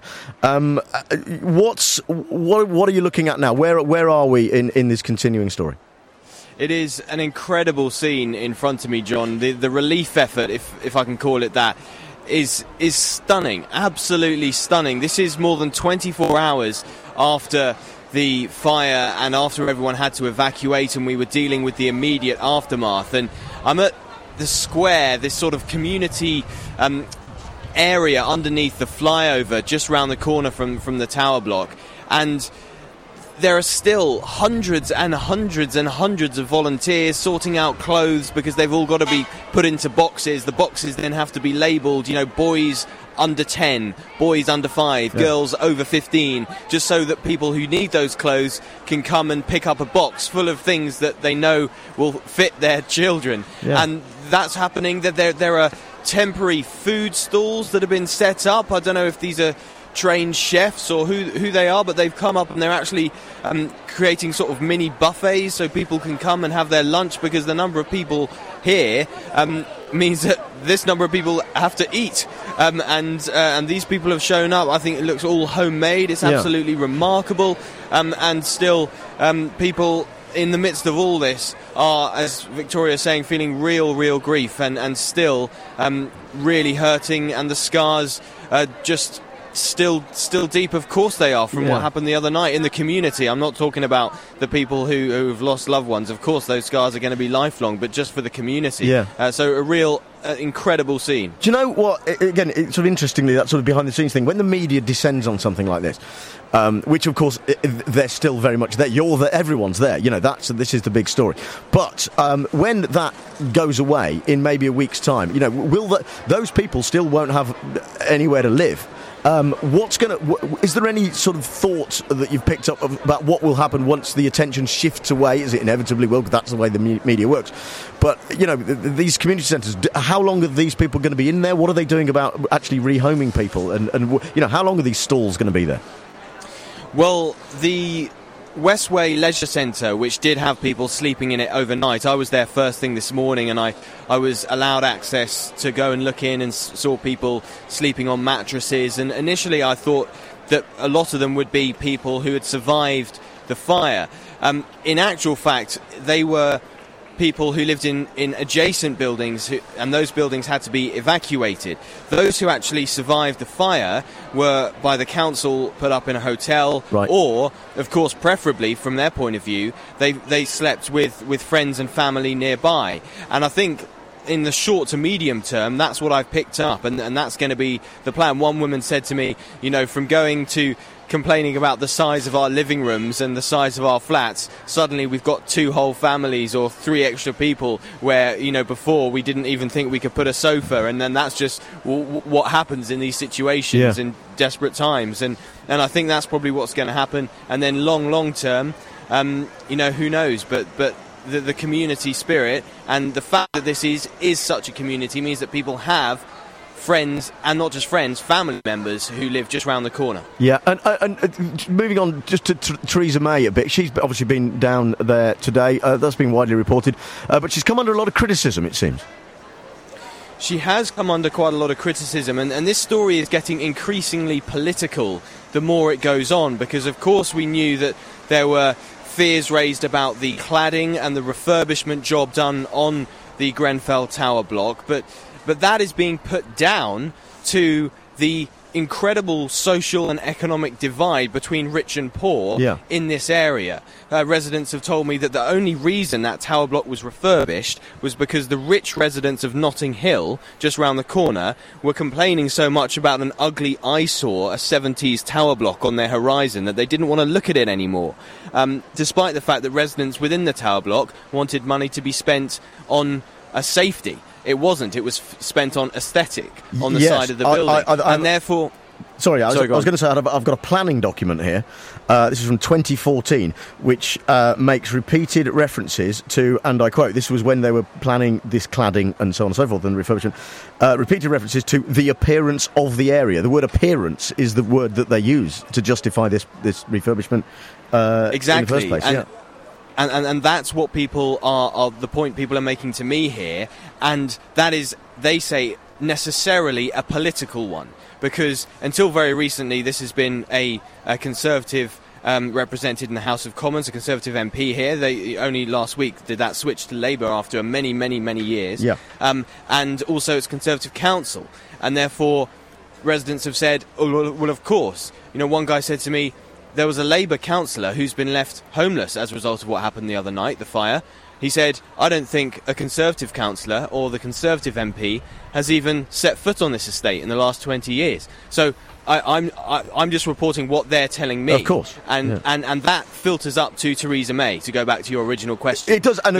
What are you looking at now? Where are we in this continuing story? It is an incredible scene in front of me, John. The relief effort, if I can call it that, is stunning, absolutely stunning. This is more than 24 hours after the fire and after everyone had to evacuate, and we were dealing with the immediate aftermath. And I'm at the square, this sort of community area underneath the flyover, just round the corner from the tower block, and there are still hundreds and hundreds and hundreds of volunteers sorting out clothes, because they've all got to be put into boxes. The boxes then have to be labelled, boys under 10, boys under 5, girls over 15, just so that people who need those clothes can come and pick up a box full of things that they know will fit their children. And that's happening. There are temporary food stalls that have been set up. I don't know if these are trained chefs or who they are, but they've come up and they're actually creating sort of mini buffets so people can come and have their lunch, because the number of people here means that this number of people have to eat, and these people have shown up. I think it looks all homemade. It's absolutely remarkable, and still people in the midst of all this are, as Victoria's saying, feeling real grief, and still really hurting, and the scars are just still deep. Of course they are, from what happened the other night in the community. I'm not talking about the people who've lost loved ones. Of course those scars are going to be lifelong, but just for the community. So a real incredible scene. Do you know what, again, it's sort of interestingly, that sort of behind the scenes thing, when the media descends on something like this, which of course they're still very much there, everyone's there, this is the big story, but when that goes away in maybe a week's time, those people still won't have anywhere to live. Is there any sort of thought that you've picked up about what will happen once the attention shifts away, as it inevitably will, because that's the way the media works? But, these community centres, how long are these people going to be in there? What are they doing about actually rehoming people? And how long are these stalls going to be there? Well, the Westway Leisure Centre, which did have people sleeping in it overnight, I was there first thing this morning, and I was allowed access to go and look in, and saw people sleeping on mattresses. And initially I thought that a lot of them would be people who had survived the fire. In actual fact, they were people who lived in adjacent buildings, and those buildings had to be evacuated. Those who actually survived the fire were, by the council, put up in a hotel, or, of course, preferably, from their point of view, they slept with friends and family nearby. And I think in the short to medium term, that's what I've picked up, and that's going to be the plan. One woman said to me, from going to complaining about the size of our living rooms and the size of our flats, suddenly we've got 2 whole families or 3 extra people where, before we didn't even think we could put a sofa, and then that's just what happens in these situations in desperate times. And I think that's probably what's going to happen. And then long term, who knows, but the community spirit, and the fact that this is such a community, means that people have friends, and not just friends, family members who live just round the corner. Yeah, and moving on just to Theresa May a bit, she's obviously been down there today, that's been widely reported, but she's come under a lot of criticism, it seems. She has come under quite a lot of criticism, and this story is getting increasingly political the more it goes on, because of course we knew that there were fears raised about the cladding and the refurbishment job done on the Grenfell Tower block, but that is being put down to the incredible social and economic divide between rich and poor in this area. Residents have told me that the only reason that tower block was refurbished was because the rich residents of Notting Hill, just round the corner, were complaining so much about an ugly eyesore, a 70s tower block on their horizon, that they didn't want to look at it anymore. Despite the fact that residents within the tower block wanted money to be spent on a safety. It wasn't. It was spent on aesthetic on the side of the building. And therefore... Sorry, I was going to say, I've got a planning document here. This is from 2014, which makes repeated references to, and I quote, this was when they were planning this cladding and so on and so forth, and refurbishment, repeated references to the appearance of the area. The word appearance is the word that they use to justify this refurbishment exactly. in the first place. And that's what people are the point people are making to me here, and that is, they say, necessarily a political one, because until very recently this has been a Conservative represented in the House of Commons, a Conservative MP here. They only last week did that switch to Labour after many years. And also it's Conservative council, and therefore residents have said, well, of course. One guy said to me, there was a Labour councillor who's been left homeless as a result of what happened the other night, the fire. He said, I don't think a Conservative councillor or the Conservative MP has even set foot on this estate in the last 20 years. So I'm just reporting what they're telling me. Of course. And that filters up to Theresa May, to go back to your original question. It does, and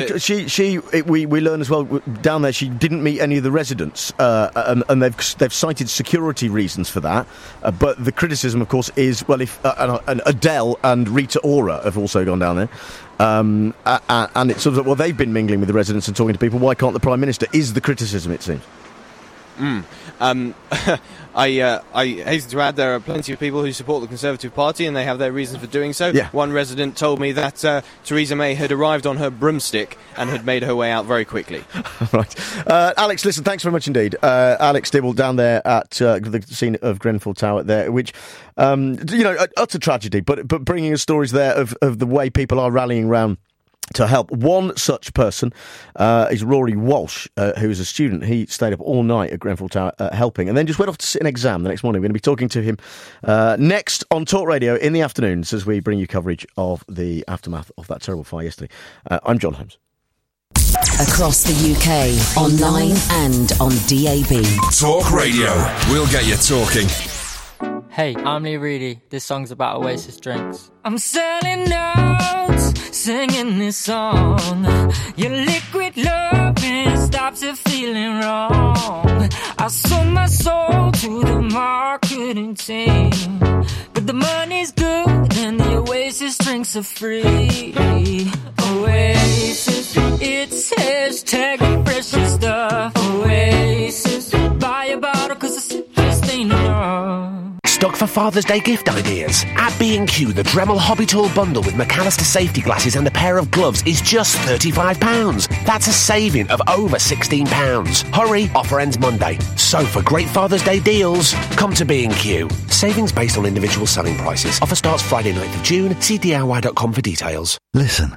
we learn as well, down there, she didn't meet any of the residents, and they've cited security reasons for that, but the criticism, of course, is, well, if and Adele and Rita Ora have also gone down there, and it's sort of, well, they've been mingling with the residents and talking to people, why can't the Prime Minister, is the criticism, it seems. I hasten to add there are plenty of people who support the Conservative Party and they have their reasons for doing so. Yeah. One resident told me that Theresa May had arrived on her broomstick and had made her way out very quickly. Right. Alex, listen, thanks very much indeed. Alex Dibble down there at the scene of Grenfell Tower there, which, utter tragedy, but bringing us stories there of the way people are rallying round to help. One such person is Rory Walsh, who is a student. He stayed up all night at Grenfell Tower helping, and then just went off to sit an exam the next morning. We're going to be talking to him next on Talk Radio in the afternoons as we bring you coverage of the aftermath of that terrible fire yesterday. I'm John Holmes. Across the UK, online and on DAB. Talk Radio. We'll get you talking. Hey, I'm Lee Reedy. This song's about Oasis drinks. I'm selling notes, singing this song. Your liquid loving stops it feeling wrong. I sold my soul to the marketing team, but the money's good and the Oasis drinks are free. Oasis, it's hashtag fresh stuff. Oasis, buy a bottle 'cause the simplest ain't enough. Stock for Father's Day gift ideas. At B&Q, the Dremel Hobby Tool bundle with McAllister safety glasses and a pair of gloves is just £35. That's a saving of over £16. Hurry, offer ends Monday. So for great Father's Day deals, come to B&Q. Savings based on individual selling prices. Offer starts Friday 9th of June. See DIY.com for details. Listen.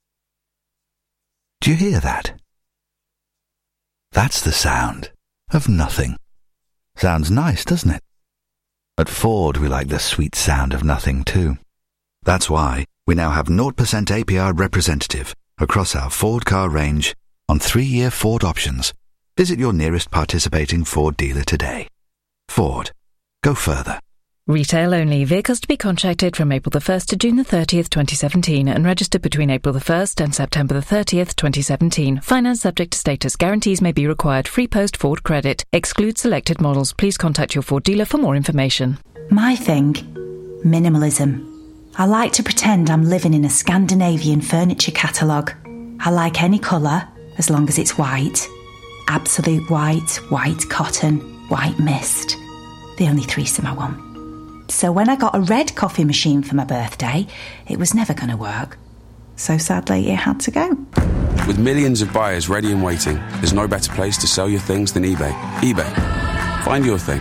Do you hear that? That's the sound of nothing. Sounds nice, doesn't it? At Ford, we like the sweet sound of nothing too. That's why we now have 0% APR representative across our Ford car range on 3-year Ford options. Visit your nearest participating Ford dealer today. Ford. Go further. Retail only. Vehicles to be contracted from April the 1st to June the 30th, 2017 and registered between April the 1st and September the 30th, 2017. Finance subject to status. Guarantees may be required. Free post Ford credit. Excludes selected models. Please contact your Ford dealer for more information. My thing, minimalism. I like to pretend I'm living in a Scandinavian furniture catalogue. I like any colour, as long as it's white. Absolute white, white cotton, white mist. The only threesome I want. So when I got a red coffee machine for my birthday, it was never going to work. So sadly, it had to go. With millions of buyers ready and waiting, there's no better place to sell your things than eBay. eBay. Find your thing.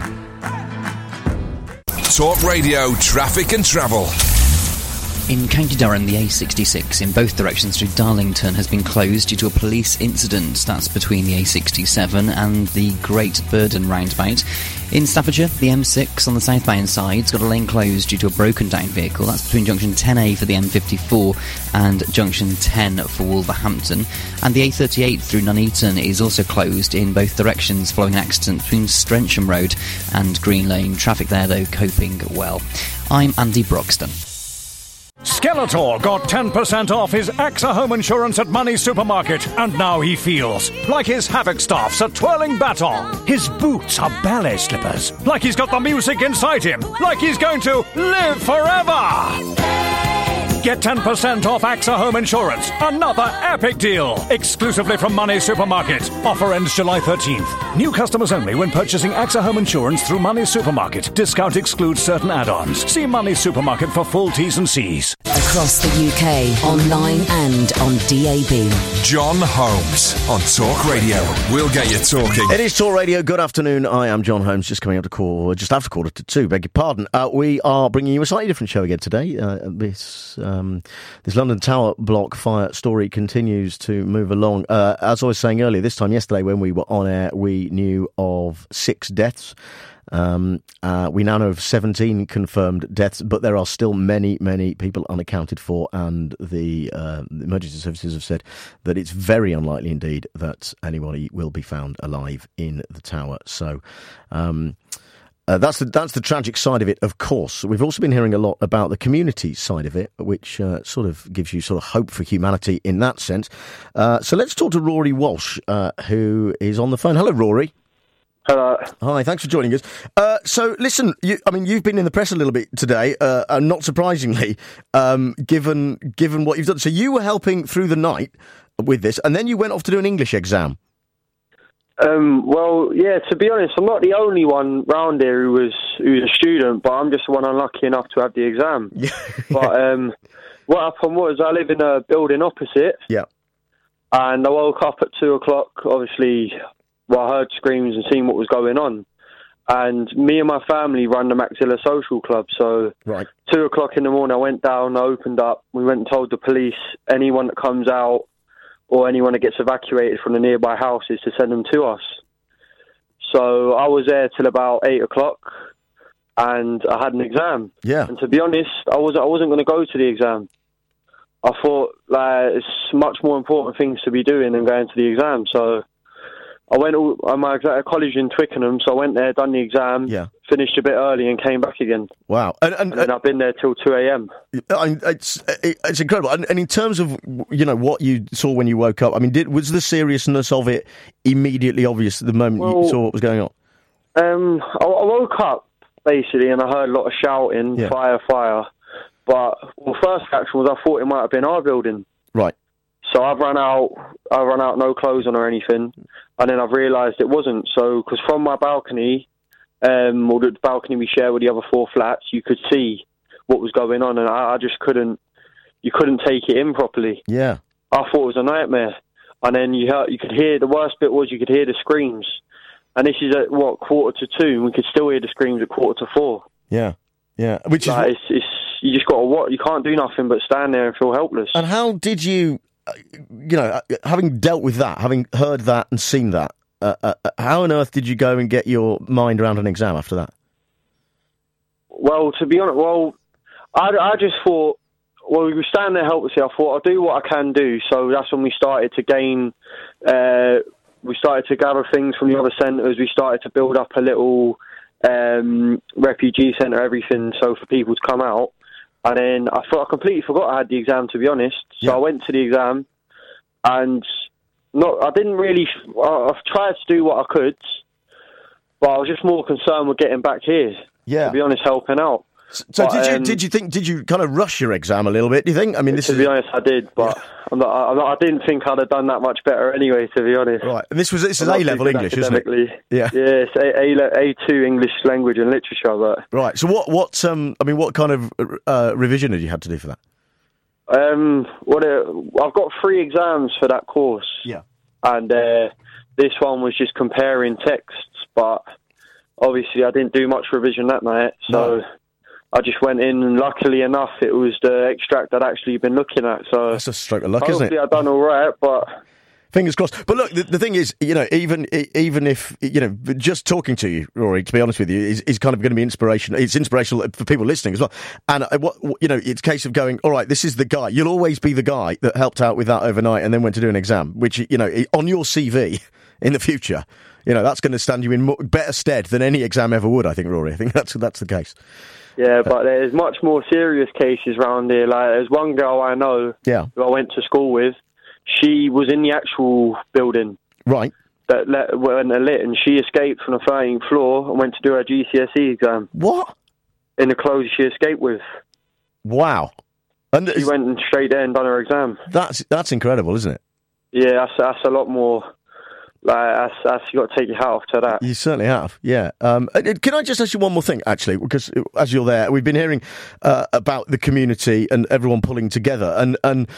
Talk Radio, traffic and travel. In County Durham, the A66 in both directions through Darlington has been closed due to a police incident. That's between the A67 and the Great Burden roundabout. In Staffordshire, the M6 on the southbound side's got a lane closed due to a broken down vehicle. That's between junction 10A for the M54 and junction 10 for Wolverhampton. And the A38 through Nuneaton is also closed in both directions following an accident between Strensham Road and Green Lane. Traffic there, though, coping well. I'm Andy Broxton. Skeletor got 10% off his AXA home insurance at Money Supermarket, and now he feels like his Havoc staff's a twirling baton. His boots are ballet slippers, like he's got the music inside him, like he's going to live forever. Get 10% off AXA home insurance. Another epic deal. Exclusively from Money Supermarket. Offer ends July 13th. New customers only when purchasing AXA home insurance through Money Supermarket. Discount excludes certain add-ons. See Money Supermarket for full T's and C's. Across the UK, online and on DAB. John Holmes on Talk Radio. We'll get you talking. It is Talk Radio. Good afternoon. I am John Holmes. Just coming up to just after 1:45. Beg your pardon. We are bringing you a slightly different show again today. This London Tower block fire story continues to move along. As I was saying earlier, this time yesterday when we were on air, we knew of 6 deaths. We now know of 17 confirmed deaths, but there are still many, many people unaccounted for, and the emergency services have said that it's very unlikely indeed that anybody will be found alive in the tower. So that's the tragic side of it, of course. We've also been hearing a lot about the community side of it, which sort of gives you sort of hope for humanity in that sense. So let's talk to Rory Walsh, who is on the phone. Hello, Rory. Hello. Hi, thanks for joining us. So, listen, you've been in the press a little bit today, and not surprisingly, given what you've done. So you were helping through the night with this, and then you went off to do an English exam. Well, yeah, to be honest, I'm not the only one round here who's a student, but I'm just the one unlucky enough to have the exam. But what happened was I live in a building opposite. Yeah. And I woke up at 2 o'clock, obviously, I heard screams and seen what was going on. And me and my family run the Maxilla Social Club, so 2 o'clock in the morning I went down, I opened up, we went and told the police anyone that comes out or anyone that gets evacuated from the nearby houses to send them to us. So I was there till about 8 o'clock, and I had an exam. Yeah. And to be honest, I wasn't going to go to the exam. I thought it's much more important things to be doing than going to the exam. So I went at college in Twickenham, so I went there, done the exam, finished a bit early, and came back again. Wow! And then I've been there till 2 a.m. It's incredible. And in terms of what you saw when you woke up, I mean, was the seriousness of it immediately obvious at the moment you saw what was going on? I woke up basically, and I heard a lot of shouting, fire, fire. But first action was I thought it might have been our building. Right. So I've run out, no clothes on or anything, and then I've realised it wasn't. So, because from my balcony, or the balcony we share with the other 4 flats, you could see what was going on, and I just couldn't. You couldn't take it in properly. Yeah. I thought it was a nightmare, and then you could hear. The worst bit was you could hear the screams, and this is at 1:45, and we could still hear the screams at 3:45. Yeah. Yeah. Which is you just got to you can't do nothing but stand there and feel helpless. And how did you? Having dealt with that, having heard that and seen that, how on earth did you go and get your mind around an exam after that? Well, to be honest, I just thought, we were standing there helplessly. I thought, I'll do what I can do. So that's when we started to gain, we started to gather things from the other centres. We started to build up a little refugee centre, everything, so for people to come out. And then I completely forgot I had the exam, to be honest. So I went to the exam, and I didn't really. I've tried to do what I could, but I was just more concerned with getting back here. Yeah. To be honest, helping out. So did you kind of rush your exam a little bit? Do you think? I mean, to be honest, I did, but I didn't think I'd have done that much better anyway. To be honest, right. And this is A-level English, isn't it? Yeah, it's A2 English language and literature. But right. So what kind of revision had you had to do for that? I've got 3 exams for that course. Yeah, and this one was just comparing texts, but obviously I didn't do much revision that night, so. No. I just went in, and luckily enough, it was the extract I'd actually been looking at. So that's a stroke of luck, isn't it? Hopefully, I've done all right, but fingers crossed. But look, the thing is, even if just talking to you, Rory, to be honest with you, is kind of going to be inspirational. It's inspirational for people listening as well. And it's a case of going, all right, this is the guy. You'll always be the guy that helped out with that overnight and then went to do an exam, which on your CV in the future. That's going to stand you in better stead than any exam ever would. I think, Rory. I think that's the case. Yeah, but there's much more serious cases around here. Like, there's one girl I know who I went to school with. She was in the actual building. Right. That went lit, and she escaped from the 13th floor and went to do her GCSE exam. What? In the clothes she escaped with. Wow. And she went straight there and done her exam. That's incredible, isn't it? Yeah, that's a lot more. Like, you got to take your hat off to that. You certainly have, yeah. Can I just ask you one more thing, actually? Because as you're there, we've been hearing about the community and everyone pulling together, and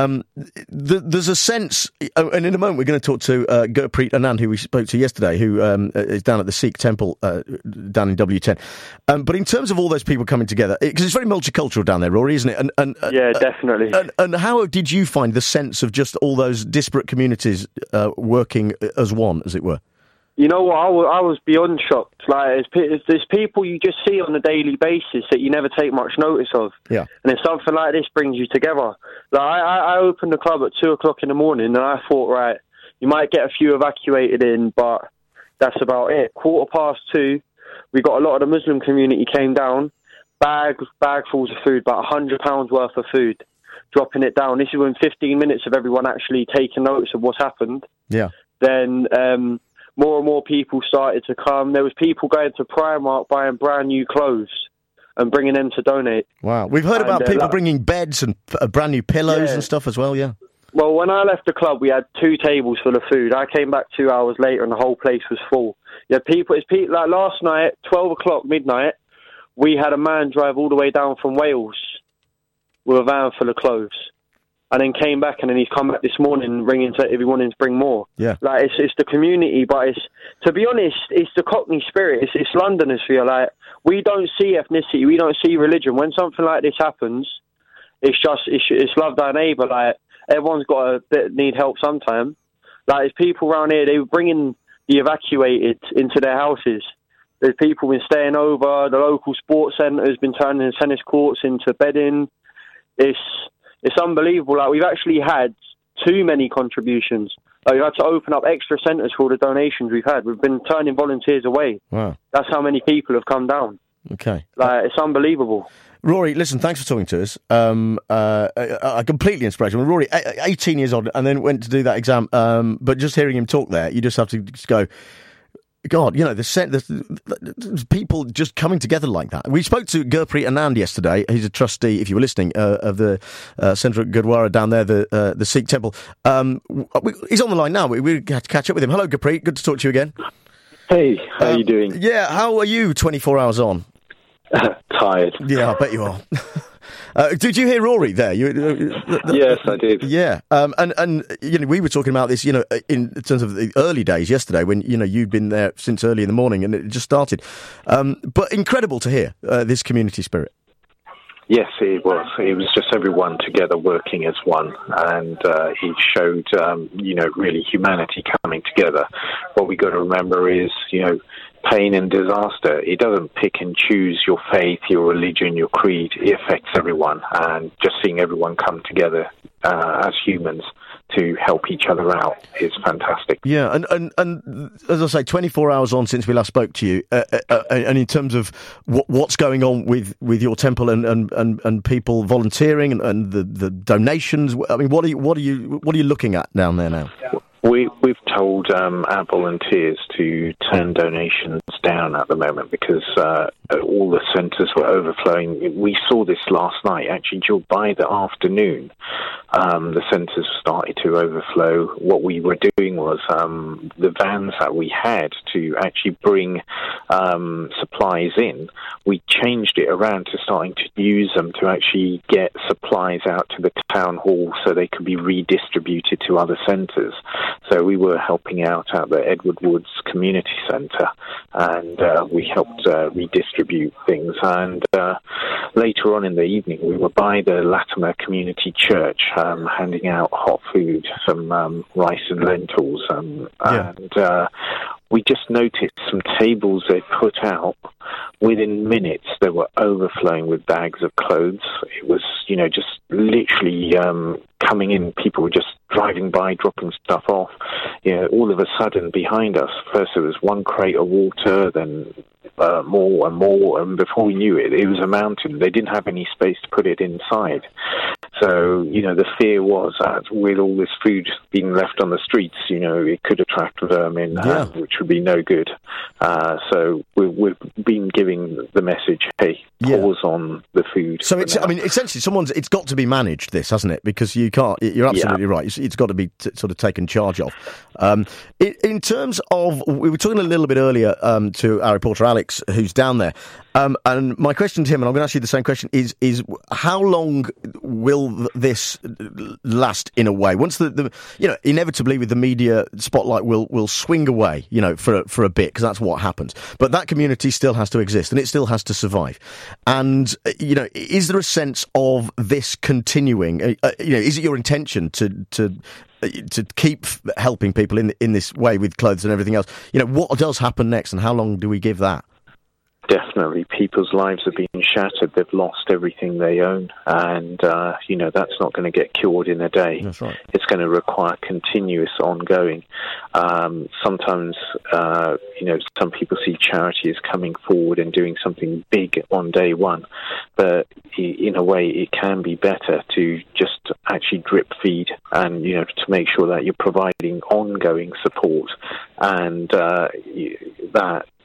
there's a sense. And in a moment, we're going to talk to Gurpreet Anand, who we spoke to yesterday, who is down at the Sikh temple down in W10. But in terms of all those people coming together, because it's very multicultural down there, Rory, isn't it? And yeah, definitely. And how did you find the sense of just all those disparate communities working as one, as it were? You know what? I was beyond shocked. Like, there's people you just see on a daily basis that you never take much notice of. Yeah. And then something like this brings you together. Like, I opened the club at 2 o'clock in the morning, and I thought, right, you might get a few evacuated in, but that's about it. 2:15, we got a lot of the Muslim community came down, bagfuls of food, about £100 worth of food, dropping it down. This is within 15 minutes of everyone actually taking notice of what's happened. Yeah. Then more and more people started to come. There was people going to Primark buying brand new clothes and bringing them to donate. Wow. We've heard about people bringing beds and brand new pillows and stuff as well, yeah. Well, when I left the club, we had 2 tables full of food. I came back 2 hours later, and the whole place was full. Yeah, people. Like last night, 12 o'clock midnight, we had a man drive all the way down from Wales with a van full of clothes, and then came back, and then he's come back this morning, ringing to everyone to bring more. Yeah, like it's the community, but it's, to be honest, it's the Cockney spirit. It's Londoners feel like we don't see ethnicity, we don't see religion. When something like this happens, it's love thy neighbour. Like, everyone's got a bit need help sometime. Like, there's people around here, they were bringing the evacuated into their houses. There's people been staying over. The local sports centre has been turning the tennis courts into bedding. It's unbelievable. Like, we've actually had too many contributions. Like, we've had to open up extra centres for all the donations we've had. We've been turning volunteers away. Wow. That's how many people have come down. Okay. Like, it's unbelievable. Rory, listen, thanks for talking to us. Completely inspirational. Rory, 18 years old, and then went to do that exam. But just hearing him talk there, you just have to just go, God, you know, the people just coming together like that. We spoke to Gurpreet Anand yesterday. He's a trustee, if you were listening, of the Centre Gurdwara down there, the Sikh temple. He's on the line now. We had to catch up with him. Hello, Gurpreet. Good to talk to you again. Hey, how are you doing? Yeah, how are you 24 hours on? Tired. Yeah, I bet you are. Did you hear Rory there? Yes, I did. Yeah, and you know, we were talking about this, you know, in terms of the early days yesterday, when, you know, you'd been there since early in the morning and it just started. But incredible to hear this community spirit. Yes, it was. It was just everyone together working as one, and it showed, you know, really humanity coming together. What we got to remember is, you know, pain and disaster, it doesn't pick and choose your faith, your religion, your creed. It affects everyone, and just seeing everyone come together as humans to help each other out is fantastic. Yeah, and as I say, 24 hours on since we last spoke to you, and in terms of what's going on with your temple and people volunteering and the donations, I mean, what are you looking at down there now? We've told our volunteers to turn donations down at the moment because all the centres were overflowing. We saw this last night, actually, by the afternoon. The centres started to overflow. What we were doing was the vans that we had to actually bring supplies in, we changed it around to starting to use them to actually get supplies out to the town hall so they could be redistributed to other centres. So we were helping out at the Edward Woods Community Centre, and we helped redistribute things. And later on in the evening, we were by the Latimer Community Church, handing out hot food, some rice and lentils, and we just noticed some tables they put out. Within minutes, they were overflowing with bags of clothes. It was, you know, just literally coming in. People were just driving by, dropping stuff off. You know, all of a sudden, behind us, first there was one crate of water, then more and more, and before we knew it, it was a mountain. They didn't have any space to put it inside. So, you know, the fear was that with all this food being left on the streets, you know, it could attract vermin, which would be no good. So we've been giving the message, hey, pause on the food. So it's, I mean, essentially, it's got to be managed, this, hasn't it? Because you can't, you're absolutely right. It's got to be sort of taken charge of. In terms of, we were talking a little bit earlier to our reporter Alex, who's down there. And my question to him, and I'm going to ask you the same question, is how long will this last in a way? Once the you know, inevitably with the media spotlight will swing away, you know, for a bit, because that's what happens. But that community still has to exist and it still has to survive. And, you know, is there a sense of this continuing? You know, is it your intention to keep helping people in this way with clothes and everything else? You know, what does happen next and how long do we give that? Definitely. People's lives have been shattered. They've lost everything they own. And, you know, that's not going to get cured in a day. That's right. It's going to require continuous ongoing. Sometimes, you know, some people see charity as coming forward and doing something big on day one. But in a way, it can be better to just actually drip feed and, you know, to make sure that you're providing ongoing support and that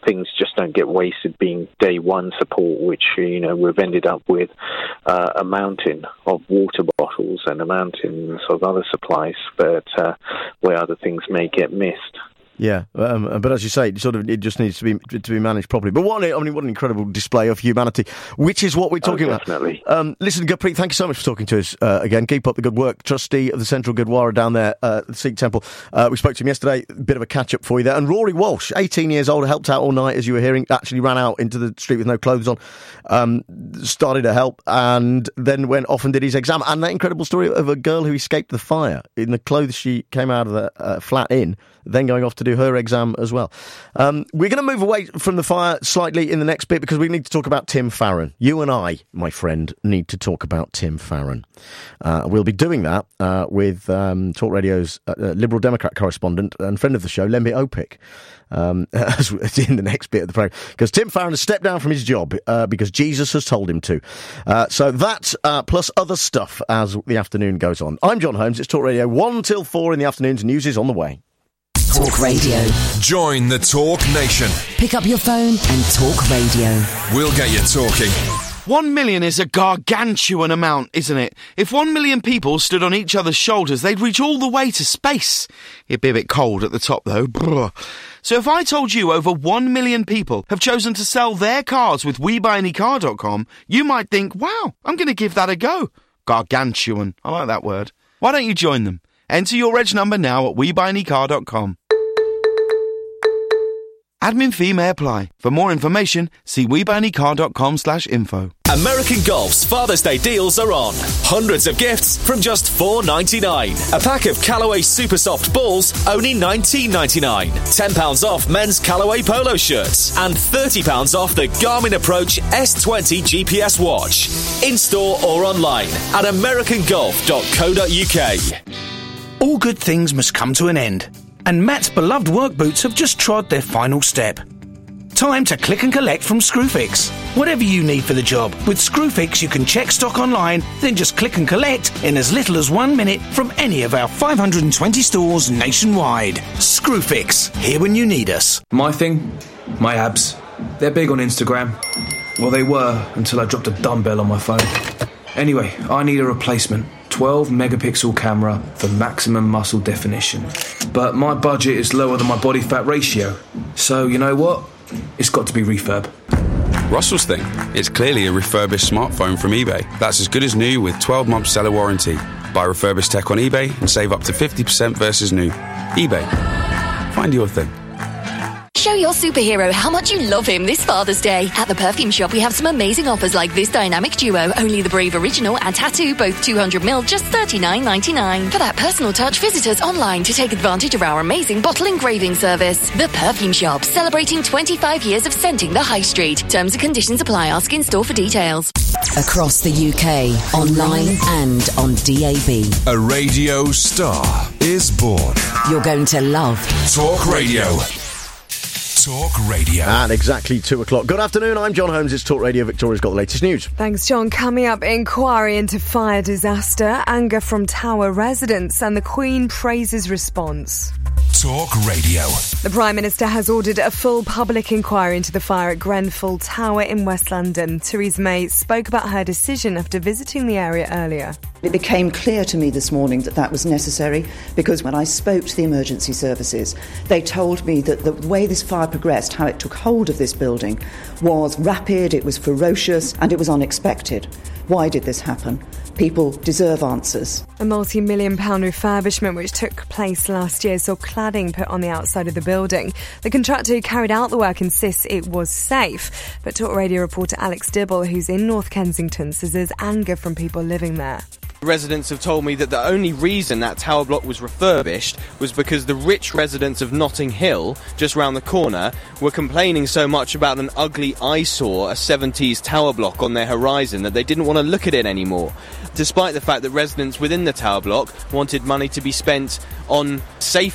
things just don't get wasted, being day one support, which, we've ended up with a mountain of water bottles and a mountain of other supplies, but where other things may get missed. Yeah, but as you say, it just needs to be managed properly. But what an incredible display of humanity, which is what we're talking about. Listen, Gurpreet, thank you so much for talking to us again. Keep up the good work. Trustee of the Central Gurdwara down there at the Sikh Temple. We spoke to him yesterday. A bit of a catch-up for you there. And Rory Walsh, 18 years old, helped out all night, as you were hearing, actually ran out into the street with no clothes on, started to help, and then went off and did his exam. And that incredible story of a girl who escaped the fire in the clothes she came out of the flat in, then going off to do her exam as well. We're going to move away from the fire slightly in the next bit because we need to talk about Tim Farron. You and I, my friend, need to talk about Tim Farron. We'll be doing that with Talk Radio's Liberal Democrat correspondent and friend of the show, Lembi Opik, in the next bit of the programme. Because Tim Farron has stepped down from his job because Jesus has told him to. So that, plus other stuff as the afternoon goes on. I'm John Holmes. It's Talk Radio 1 till 4 in the afternoons. News is on the way. Talk Radio. Join the Talk Nation. Pick up your phone and talk radio. We'll get you talking. 1 million is a gargantuan amount, isn't it? If 1 million people stood on each other's shoulders, they'd reach all the way to space. It'd be a bit cold at the top, though. Brr. So if I told you over 1 million people have chosen to sell their cars with WeBuyAnyCar.com, you might think, wow, I'm going to give that a go. Gargantuan. I like that word. Why don't you join them? Enter your reg number now at WeBuyAnyCar.com. Admin fee may apply. For more information, see WeBuyAnyCar.com/info. American Golf's Father's Day deals are on. Hundreds of gifts from just $4.99. A pack of Callaway Super Soft balls, only $19.99. £10 off men's Callaway polo shirts. And £30 off the Garmin Approach S20 GPS watch. In-store or online at americangolf.co.uk. All good things must come to an end, and Matt's beloved work boots have just trod their final step. Time to click and collect from Screwfix. Whatever you need for the job, with Screwfix you can check stock online, then just click and collect in as little as 1 minute from any of our 520 stores nationwide. Screwfix, here when you need us. My thing? My abs. They're big on Instagram. Well, they were until I dropped a dumbbell on my phone. Anyway, I need a replacement. 12 megapixel camera for maximum muscle definition. But my budget is lower than my body fat ratio. So, you know what? It's got to be refurb. Russell's thing. It's clearly a refurbished smartphone from eBay. That's as good as new with 12-month seller warranty. Buy refurbished tech on eBay and save up to 50% versus new. eBay. Find your thing. Show your superhero how much you love him this Father's Day. At the Perfume Shop, we have some amazing offers like this dynamic duo, Only the Brave Original and Tattoo, both 200ml, just $39.99. For that personal touch, visit us online to take advantage of our amazing bottle engraving service. The Perfume Shop, celebrating 25 years of scenting the high street. Terms and conditions apply. Ask in store for details. Across the UK, online and on DAB. A radio star is born. You're going to love Talk Radio. Talk Radio. At exactly 2 o'clock. Good afternoon, I'm John Holmes. It's Talk Radio. Victoria's got the latest news. Thanks, John. Coming up, inquiry into fire disaster, anger from Tower residents, and the Queen praises response. Talk Radio. The Prime Minister has ordered a full public inquiry into the fire at Grenfell Tower in West London. Theresa May spoke about her decision after visiting the area earlier. It became clear to me this morning that that was necessary because when I spoke to the emergency services, they told me that the way this fire progressed, how it took hold of this building, was rapid, it was ferocious, and it was unexpected. Why did this happen? People deserve answers. A multi-million-pound refurbishment which took place last year saw cladding put on the outside of the building. The contractor who carried out the work insists it was safe, but Talk Radio reporter Alex Dibble, who's in North Kensington, says there's anger from people living there. Residents have told me that the only reason that tower block was refurbished was because the rich residents of Notting Hill, just round the corner, were complaining so much about an ugly eyesore, a 70s tower block on their horizon, that they didn't want to look at it anymore, despite the fact that residents within the tower block wanted money to be spent on safety.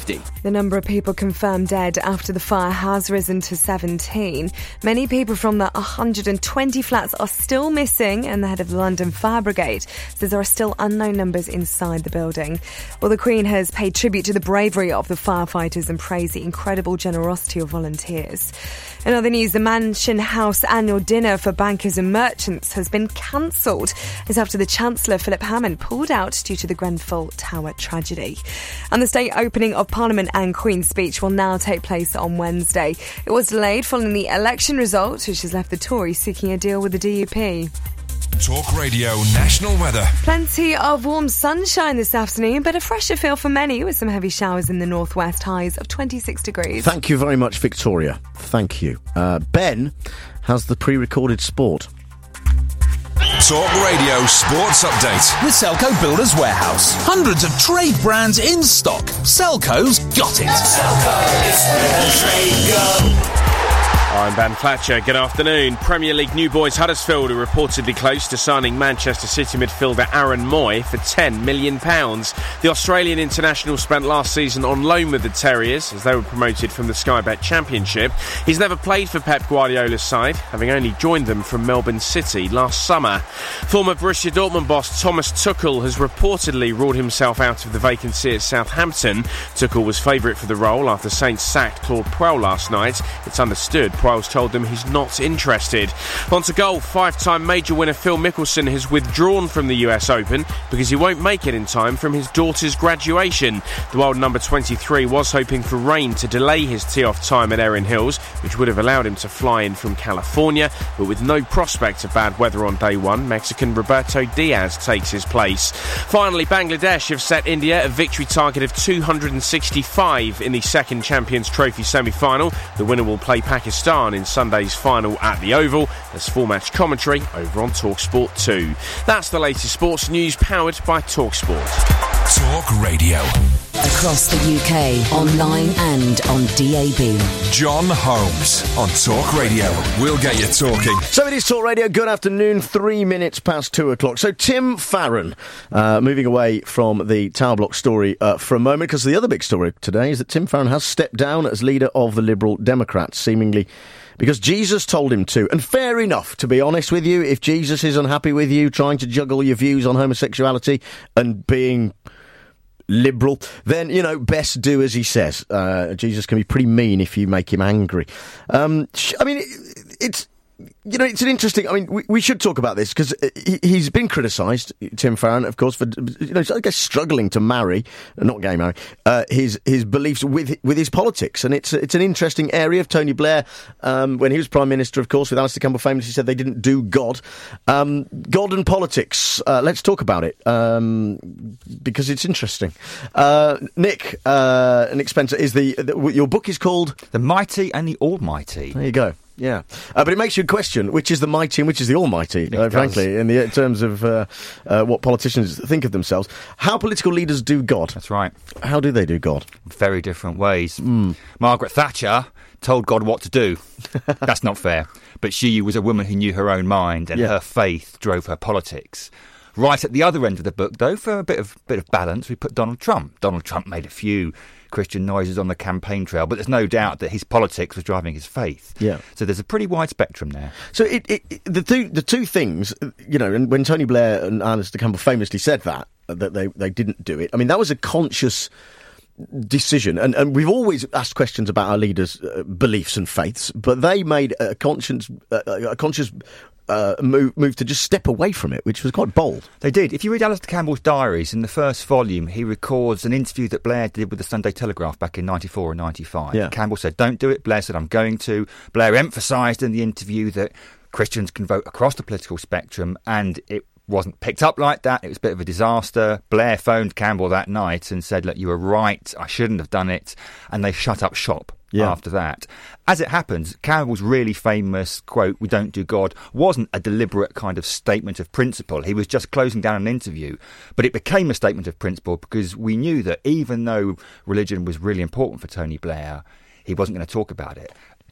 The number of people confirmed dead after the fire has risen to 17. Many people from the 120 flats are still missing, and the head of the London Fire Brigade says there are still unknown numbers inside the building. Well, the Queen has paid tribute to the bravery of the firefighters and praised the incredible generosity of volunteers. In other news, the Mansion House annual dinner for bankers and merchants has been cancelled as after the Chancellor Philip Hammond pulled out due to the Grenfell Tower tragedy. And the state opening of Parliament and Queen's speech will now take place on Wednesday. It was delayed following the election results, which has left the Tories seeking a deal with the DUP. Talk Radio National Weather. Plenty of warm sunshine this afternoon, but a fresher feel for many with some heavy showers in the northwest, highs of 26 degrees. Thank you very much, Victoria. Thank you. Ben has the pre-recorded sport. Talk Radio Sports Update. With Selco Builders Warehouse. Hundreds of trade brands in stock. Selco's got it. Selco, it's where the trade go. I'm Ben Fletcher. Good afternoon. Premier League new boys Huddersfield are reportedly close to signing Manchester City midfielder Aaron Moy for £10 million. The Australian international spent last season on loan with the Terriers as they were promoted from the Sky Bet Championship. He's never played for Pep Guardiola's side, having only joined them from Melbourne City last summer. Former Borussia Dortmund boss Thomas Tuchel has reportedly ruled himself out of the vacancy at Southampton. Tuchel was favourite for the role after Saints sacked Claude Puel last night. It's understood Puel's told them he's not interested. On to golf, five-time major winner Phil Mickelson has withdrawn from the US Open because he won't make it in time from his daughter's graduation. The world number 23 was hoping for rain to delay his tee-off time at Erin Hills, which would have allowed him to fly in from California, but with no prospect of bad weather on day one, Mexican Roberto Diaz takes his place. Finally, Bangladesh have set India a victory target of 265 in the second Champions Trophy semi-final. The winner will play Pakistan in Sunday's final at the Oval. There's full-match commentary over on TalkSport 2. That's the latest sports news powered by TalkSport. Talk Radio. Across the UK, online and on DAB. John Holmes on Talk Radio. We'll get you talking. So it is Talk Radio. Good afternoon. 3 minutes past 2 o'clock. So Tim Farron, moving away from the Tower Block story for a moment, because the other big story today is that Tim Farron has stepped down as leader of the Liberal Democrats, seemingly because Jesus told him to. And fair enough, to be honest with you. If Jesus is unhappy with you trying to juggle your views on homosexuality and being liberal, then, you know, best do as he says. Jesus can be pretty mean if you make him angry. I mean, it's... You know, it's an interesting... I mean, we should talk about this, because he's been criticised, Tim Farron, of course, for, you know, I guess struggling to marry, not gay marry, his beliefs with his politics. And it's an interesting area of Tony Blair, when he was Prime Minister, of course, with Alistair Campbell famously said they didn't do God. God and politics. Let's talk about it, because it's interesting. Nick Spencer, your book is called... The Mighty and the Almighty. There you go. Yeah, but it makes you question which is the mighty and which is the almighty, frankly, in terms of what politicians think of themselves. How political leaders do God. That's right. How do they do God? Very different ways. Margaret Thatcher told God what to do. That's not fair. But she was a woman who knew her own mind, and her faith drove her politics. Right at the other end of the book, though, for a bit of balance, we put Donald Trump. Donald Trump made a few Christian noises on the campaign trail, but there's no doubt that his politics was driving his faith. Yeah. So there's a pretty wide spectrum there. So the two things, you know, and when Tony Blair and Alistair Campbell famously said that they didn't do it, I mean, that was a conscious decision, and we've always asked questions about our leaders' beliefs and faiths, but they made a conscious move to just step away from it, which was quite bold. They did. If you read Alistair Campbell's diaries, in the first volume, he records an interview that Blair did with the Sunday Telegraph back in 94 and 95. Yeah. Campbell said, don't do it. Blair said, I'm going to. Blair emphasised in the interview that Christians can vote across the political spectrum, and it wasn't picked up like that. It was a bit of a disaster. Blair phoned Campbell that night and said, look, you were right, I shouldn't have done it, and they shut up shop. After that. As it happens, Campbell's really famous quote, "We don't do God," wasn't a deliberate kind of statement of principle. He was just closing down an interview. But it became a statement of principle because we knew that even though religion was really important for Tony Blair, he wasn't going to talk about it.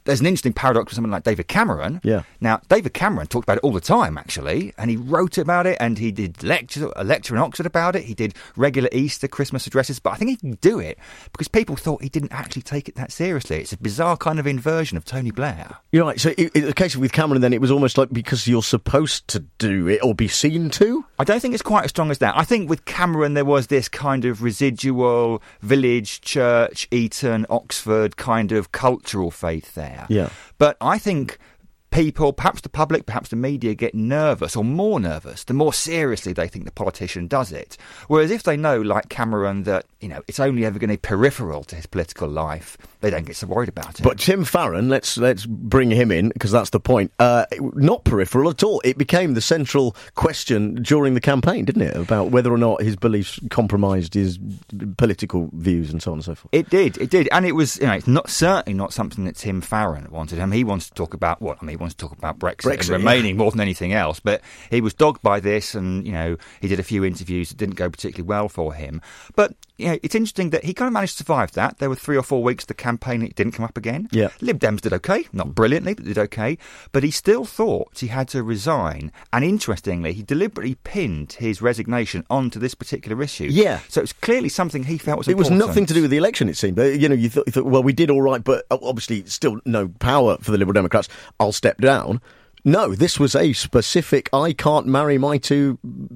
there's an interesting paradox with someone like David Cameron. Yeah. Now, David Cameron talked about it all the time, actually, and he wrote about it, and he did a lecture in Oxford about it. He did regular Easter, Christmas addresses, but I think he didn't do it because people thought he didn't actually take it that seriously. It's a bizarre kind of inversion of Tony Blair. You're right. So in the case with Cameron, then, it was almost like because you're supposed to do it or be seen to? I don't think it's quite as strong as that. I think with Cameron, there was this kind of residual village, church, Eton, Oxford kind of cultural faith there. Yeah. But I think people, perhaps the public, perhaps the media, get nervous or more nervous the more seriously they think the politician does it. Whereas if they know, like Cameron, that it's only ever going to be peripheral to his political life, they don't get so worried about it. But Tim Farron, let's bring him in because that's the point. Not peripheral at all. It became the central question during the campaign, didn't it? About whether or not his beliefs compromised his political views and so on and so forth. It did, and it was. It's certainly not something that Tim Farron wanted. He wants to talk about he wants to talk about Brexit and remaining more than anything else. But he was dogged by this, and he did a few interviews that didn't go particularly well for him. But it's interesting that he kind of managed to survive that. There were 3 or 4 weeks of the campaign it didn't come up again. Yeah. Lib Dems did okay, not brilliantly, but did okay. But he still thought he had to resign. And interestingly, he deliberately pinned his resignation onto this particular issue. Yeah. So it's clearly something he felt was It important. was nothing to do with the election, it seemed. You thought, well, we did all right, but obviously still no power for the Liberal Democrats. I'll step down. No, this was a specific, I can't marry my two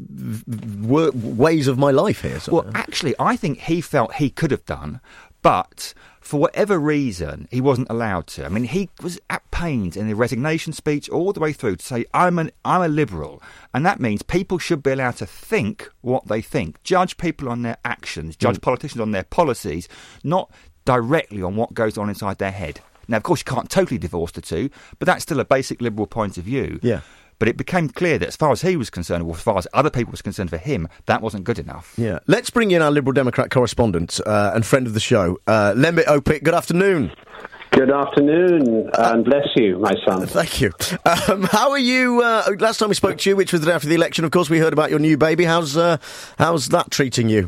ways of my life here. Well, actually, I think he felt he could have done, but for whatever reason, he wasn't allowed to. He was at pains in the resignation speech all the way through to say, I'm a liberal. And that means people should be allowed to think what they think, judge people on their actions, judge politicians on their policies, not directly on what goes on inside their head. Now, of course, you can't totally divorce the two, but that's still a basic liberal point of view. Yeah. But it became clear that as far as he was concerned, or as far as other people was concerned for him, that wasn't good enough. Yeah. Let's bring in our Liberal Democrat correspondent and friend of the show, Lembit Opik. Good afternoon. Good afternoon, and bless you, my son. Thank you. How are you? Last time we spoke to you, which was the day after the election, of course, we heard about your new baby. How's that treating you?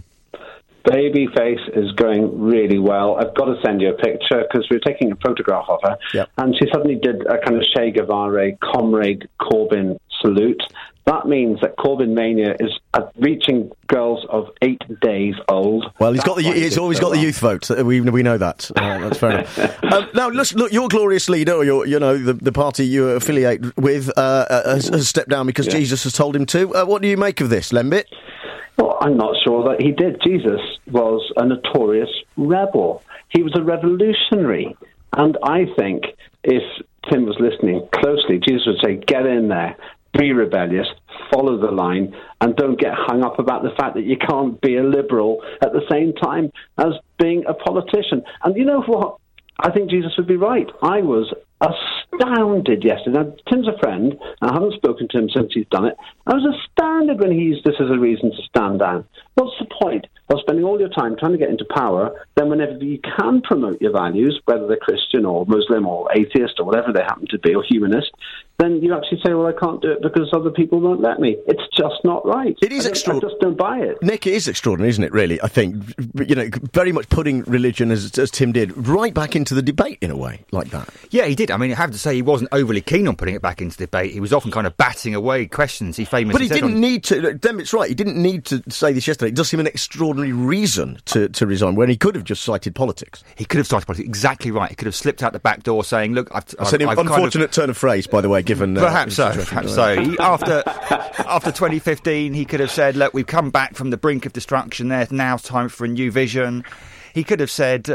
Babyface is going really well. I've got to send you a picture because we were taking a photograph of her, and she suddenly did a kind of Che Guevara, Comrade Corbyn salute. That means that Corbyn mania is reaching girls of 8 days old. Well, he's always got the youth vote. We know that. That's fair enough. Now, look, your glorious leader, or the party you affiliate with, has stepped down because Jesus has told him to. What do you make of this, Lembit? Well, I'm not sure that he did. Jesus was a notorious rebel. He was a revolutionary. And I think if Tim was listening closely, Jesus would say, get in there, be rebellious, follow the line, and don't get hung up about the fact that you can't be a liberal at the same time as being a politician. And you know what? I think Jesus would be right. I was astounded yesterday. Now, Tim's a friend, and I haven't spoken to him since he's done it. I was astounded when he used this as a reason to stand down. What's the point of spending all your time trying to get into power, then whenever you can promote your values, whether they're Christian or Muslim or atheist or whatever they happen to be, or humanist, then you actually say, well, I can't do it because other people won't let me. It's just not right. It is extraordinary. I just don't buy it. Nick, it is extraordinary, isn't it, really? I think, very much putting religion, as Tim did, right back into the debate in a way, like that. Yeah, he did. I have to say he wasn't overly keen on putting it back into debate. He was often kind of batting away questions he famously But he didn't need to. It's right. He didn't need to say this yesterday. It does seem an extraordinary reason to resign when he could have just cited politics. He could have cited politics. Exactly right. He could have slipped out the back door saying, look, I've unfortunate turn of phrase, by the way, given... Perhaps so. After 2015, he could have said, look, we've come back from the brink of destruction. There's now time for a new vision. He could have said,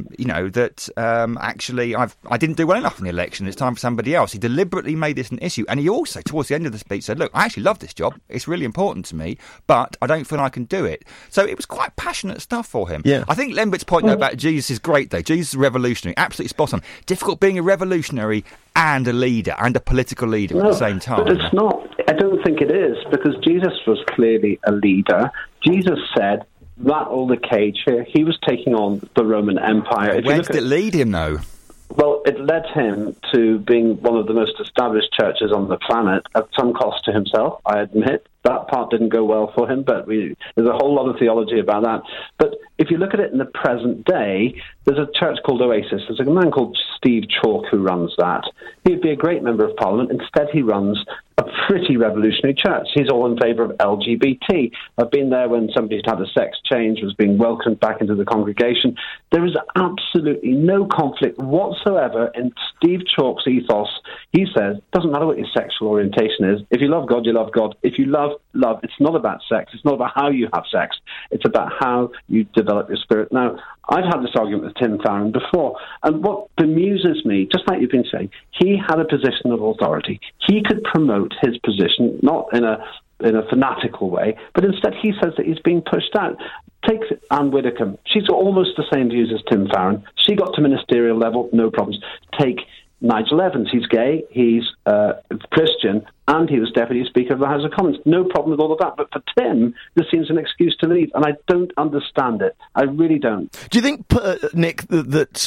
actually, I didn't do well enough in the election. It's time for somebody else. He deliberately made this an issue. And he also, towards the end of the speech, said, look, I actually love this job. It's really important to me, but I don't feel I can do it. So it was quite passionate stuff for him. Yeah. I think Lembit's point, though, about Jesus is great, though. Jesus is a revolutionary. Absolutely spot on. Difficult being a revolutionary and a leader, and a political leader at the same time. But it's not. I don't think it is, because Jesus was clearly a leader. Jesus said, rattle the cage here. He was taking on the Roman Empire. Where did it lead him, though? Well, it led him to being one of the most established churches on the planet, at some cost to himself, I admit. That part didn't go well for him, but there's a whole lot of theology about that. But if you look at it in the present day, there's a church called Oasis. There's a man called Steve Chalk who runs that. He'd be a great member of Parliament. Instead, he runs a pretty revolutionary church. He's all in favour of LGBT. I've been there when somebody's had a sex change, was being welcomed back into the congregation. There is absolutely no conflict whatsoever in Steve Chalk's ethos. He says, it doesn't matter what your sexual orientation is. If you love God, you love God. If you love, it's not about sex. It's not about how you have sex. It's about how you develop your spirit. Now, I've had this argument with Tim Farron before, and what bemuses me, just like you've been saying, he had a position of authority. He could promote his position, not in a fanatical way, but instead he says that he's being pushed out. Take Anne Widdecombe. She's got almost the same views as Tim Farron. She got to ministerial level, no problems. Take Nigel Evans. He's gay, he's Christian, and he was Deputy Speaker of the House of Commons. No problem with all of that. But for Tim, this seems an excuse to leave, and I don't understand it. I really don't. Do you think, Nick, that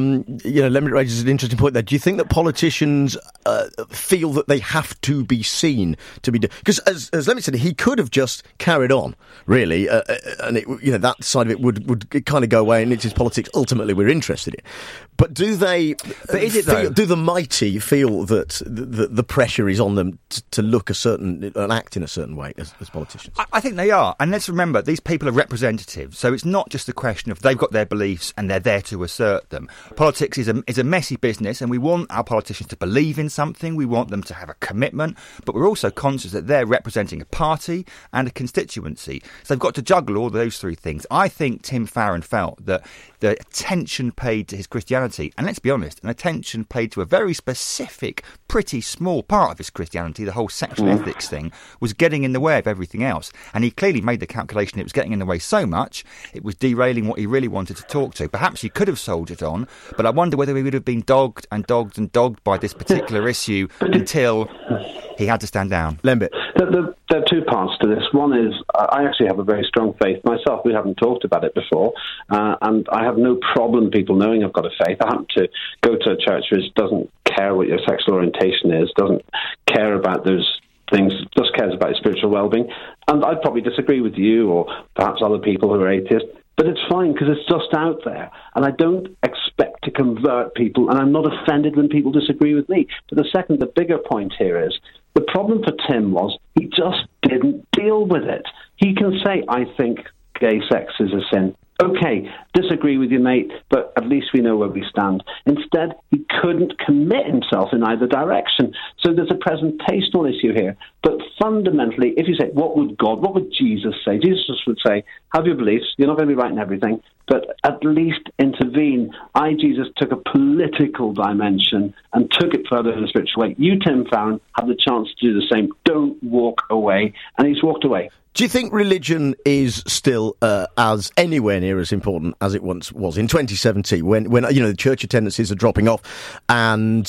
Lemon raises an interesting point there. Do you think that politicians feel that they have to be seen to be... Because, as Lemon said, he could have just carried on, really, and that side of it would kind of go away, and it's his politics ultimately we're interested in. But do they... But is it, though? Do the mighty feel that the pressure is on them to look and act in a certain way as politicians? I think they are. And let's remember, these people are representatives. So it's not just a question of they've got their beliefs and they're there to assert them. Politics is a messy business, and we want our politicians to believe in something. We want them to have a commitment. But we're also conscious that they're representing a party and a constituency. So they've got to juggle all those three things. I think Tim Farron felt that the attention paid to his Christianity, and let's be honest, an attention paid to a very specific, pretty small part of his Christianity, the whole sexual ethics thing, was getting in the way of everything else. And he clearly made the calculation it was getting in the way so much, it was derailing what he really wanted to talk to. Perhaps he could have soldiered on, but I wonder whether he would have been dogged and dogged and dogged by this particular issue until he had to stand down. Lembit. There are two parts to this. One is, I actually have a very strong faith myself. We haven't talked about it before, and I have no problem people knowing I've got a faith. I happen to go to a church which doesn't care what your sexual orientation is, doesn't care about those things, just cares about your spiritual well-being. And I'd probably disagree with you or perhaps other people who are atheists, but it's fine because it's just out there. And I don't expect to convert people, and I'm not offended when people disagree with me. But the bigger point here is, the problem for Tim was he just didn't deal with it. He can say, I think gay sex is a sin. Okay, disagree with you, mate, but at least we know where we stand. Instead, he couldn't commit himself in either direction. So there's a presentational issue here. But fundamentally, if you say, what would Jesus say? Jesus would say, have your beliefs, you're not going to be right in everything, but at least intervene. Jesus took a political dimension and took it further in a spiritual way. You, Tim Farron, have the chance to do the same. Don't walk away. And he's walked away. Do you think religion is still as anywhere near as important as it once was in 2017, when the church attendances are dropping off, and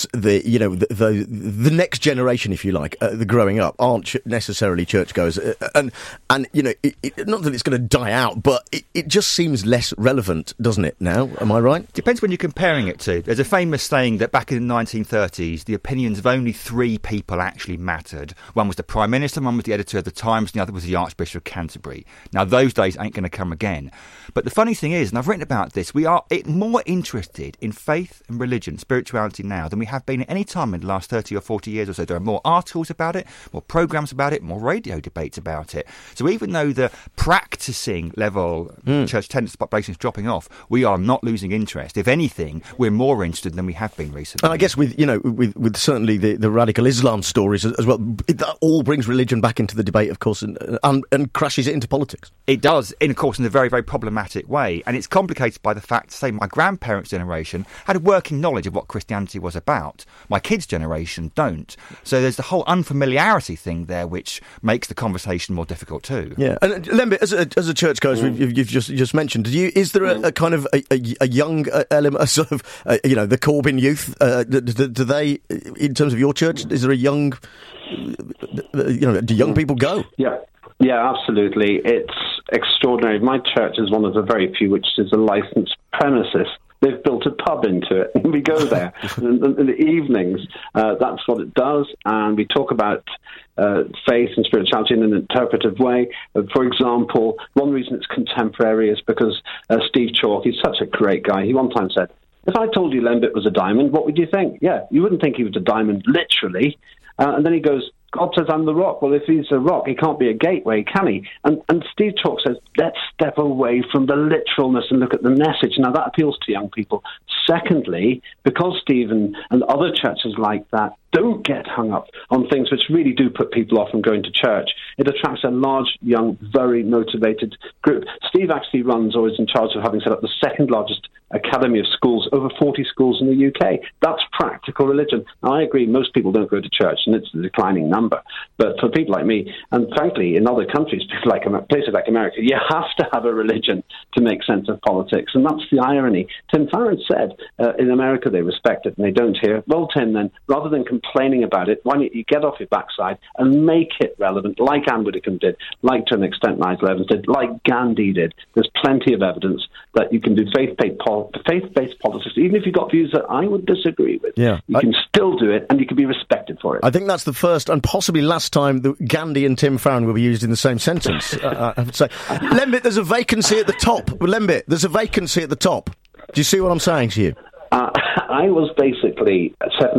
the next generation, if you like, the growing up, aren't necessarily churchgoers, and not that it's going to die out, but it just seems less relevant, doesn't it? Now, am I right? Depends when you're comparing it to. There's a famous saying that back in the 1930s, the opinions of only three people actually mattered. One was the Prime Minister, one was the editor of the Times, and the other was the Archbishop of Canterbury. Now, those days ain't going to come again. But the funny thing is, and I've written about this, we are more interested in faith and religion, spirituality now, than we have been at any time in the last 30 or 40 years or so. There are more articles about it, more programmes about it, more radio debates about it. So even though the practising level church attendance population is dropping off, we are not losing interest. If anything, we're more interested than we have been recently. And I guess with certainly the radical Islam stories as well, that all brings religion back into the debate, of course, and crashes it into politics. It does, in a very, very problematic way. And it's complicated by the fact, say, my grandparents' generation had a working knowledge of what Christianity was about. My kids' generation don't. So there's the whole unfamiliarity thing there, which makes the conversation more difficult too. Yeah. And Lembit, as a churchgoer, you've just mentioned, is there a kind of a young element, a sort of, the Corbyn youth? Do they, in terms of your church, is there a young, do young people go? Yeah, absolutely. It's extraordinary. My church is one of the very few which is a licensed premises. They've built a pub into it, and we go there in the evenings. That's what it does, and we talk about faith and spirituality in an interpretive way. For example, one reason it's contemporary is because Steve Chalk, he's such a great guy. He one time said, If I told you Lembit was a diamond, what would you think? Yeah, you wouldn't think he was a diamond, literally. And then he goes, God says I'm the rock. Well, if he's a rock, he can't be a gateway, can he? And Steve Chalk says, let's step away from the literalness and look at the message. Now, that appeals to young people. Secondly, because Steve and other churches like that don't get hung up on things which really do put people off from going to church, it attracts a large, young, very motivated group. Steve actually runs, or is in charge of having set up the second largest academy of schools, over 40 schools in the UK. That's practical religion. Now, I agree, most people don't go to church, and it's a declining number. But for people like me, and frankly, in other countries, places like America, you have to have a religion to make sense of politics, and that's the irony. Tim Farron said, in America they respect it, and they don't here. Well, Tim, then, rather than complaining about it, why don't you get off your backside and make it relevant, like Anne Widdecombe did, like to an extent Nigel Evans did, like Gandhi did. There's plenty of evidence that you can do faith-based politics, even if you've got views that I would disagree with. Yeah. You can still do it, and you can be respected for it. I think that's the first and possibly last time that Gandhi and Tim Farron will be used in the same sentence. I would say, Lembit, there's a vacancy at the top. Lembit, there's a vacancy at the top. Do you see what I'm saying to you? I was basically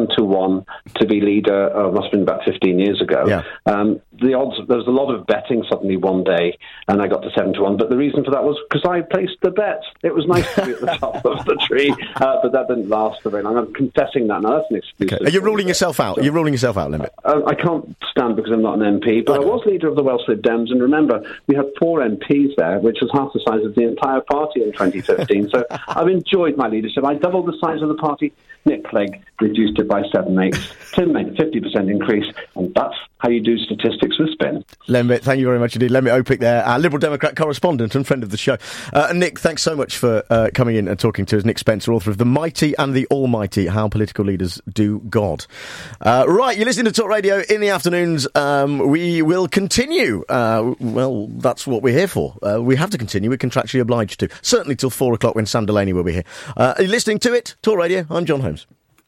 7-1 to be leader, must have been about 15 years ago. Yeah. The odds, there was a lot of betting suddenly one day, and I got to 7-1, but the reason for that was because I placed the bet. It was nice to be at the top of the tree, but that didn't last for very long. I'm confessing that now. That's an excuse. Okay. Are you ruling yourself out? Are you ruling yourself out, Lembit? I can't stand because I'm not an MP, but I was leader of the Welsh Lib Dems, and remember, we had 4 MPs there, which was half the size of the entire party in 2015, so I've enjoyed my leadership. I doubled the size of the party. Nick Clegg reduced it by 7/8. Tim made a 50% increase, and that's how you do statistics with spin. Lembit, thank you very much indeed. Lembit Opik there, our Liberal Democrat correspondent and friend of the show. And Nick, thanks so much for coming in and talking to us. Nick Spencer, author of The Mighty and the Almighty, How Political Leaders Do God. Right, you're listening to Talk Radio in the afternoons. We will continue. Well, that's what we're here for. We have to continue. We're contractually obliged to. Certainly till 4 o'clock when Sam Delaney will be here. Are you listening to it? Talk Radio. I'm John Holmes.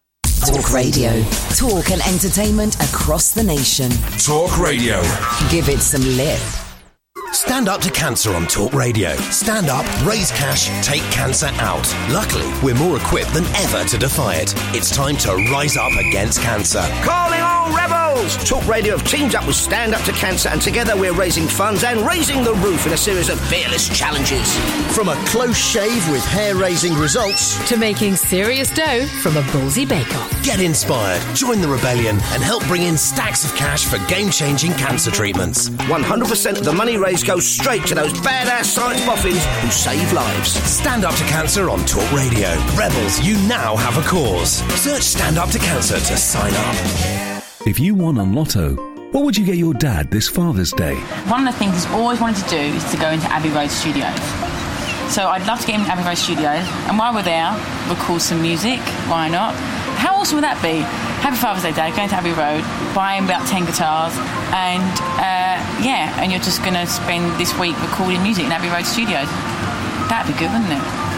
Talk Radio. Talk and entertainment across the nation. Talk Radio. Give it some lip. Stand up to cancer on Talk Radio. Stand up, raise cash, take cancer out. Luckily, we're more equipped than ever to defy it. It's time to rise up against cancer. Calling all rebels! Talk Radio have teamed up with Stand Up to Cancer, and together we're raising funds and raising the roof in a series of fearless challenges. From a close shave with hair-raising results to making serious dough from a ballsy bake-off. Get inspired, join the rebellion, and help bring in stacks of cash for game-changing cancer treatments. 100% of the money raised goes straight to those badass science boffins who save lives. Stand Up to Cancer on Talk Radio. Rebels, you now have a cause. Search Stand Up to Cancer to sign up. If you won on Lotto, what would you get your dad this Father's Day? One of the things he's always wanted to do is to go into Abbey Road Studios. So I'd love to get him to Abbey Road Studios, and while we're there, record some music. Why not? How awesome would that be? Happy Father's Day, Dad. Go into Abbey Road, buy him about 10 guitars, and and you're just going to spend this week recording music in Abbey Road Studios. That'd be good, wouldn't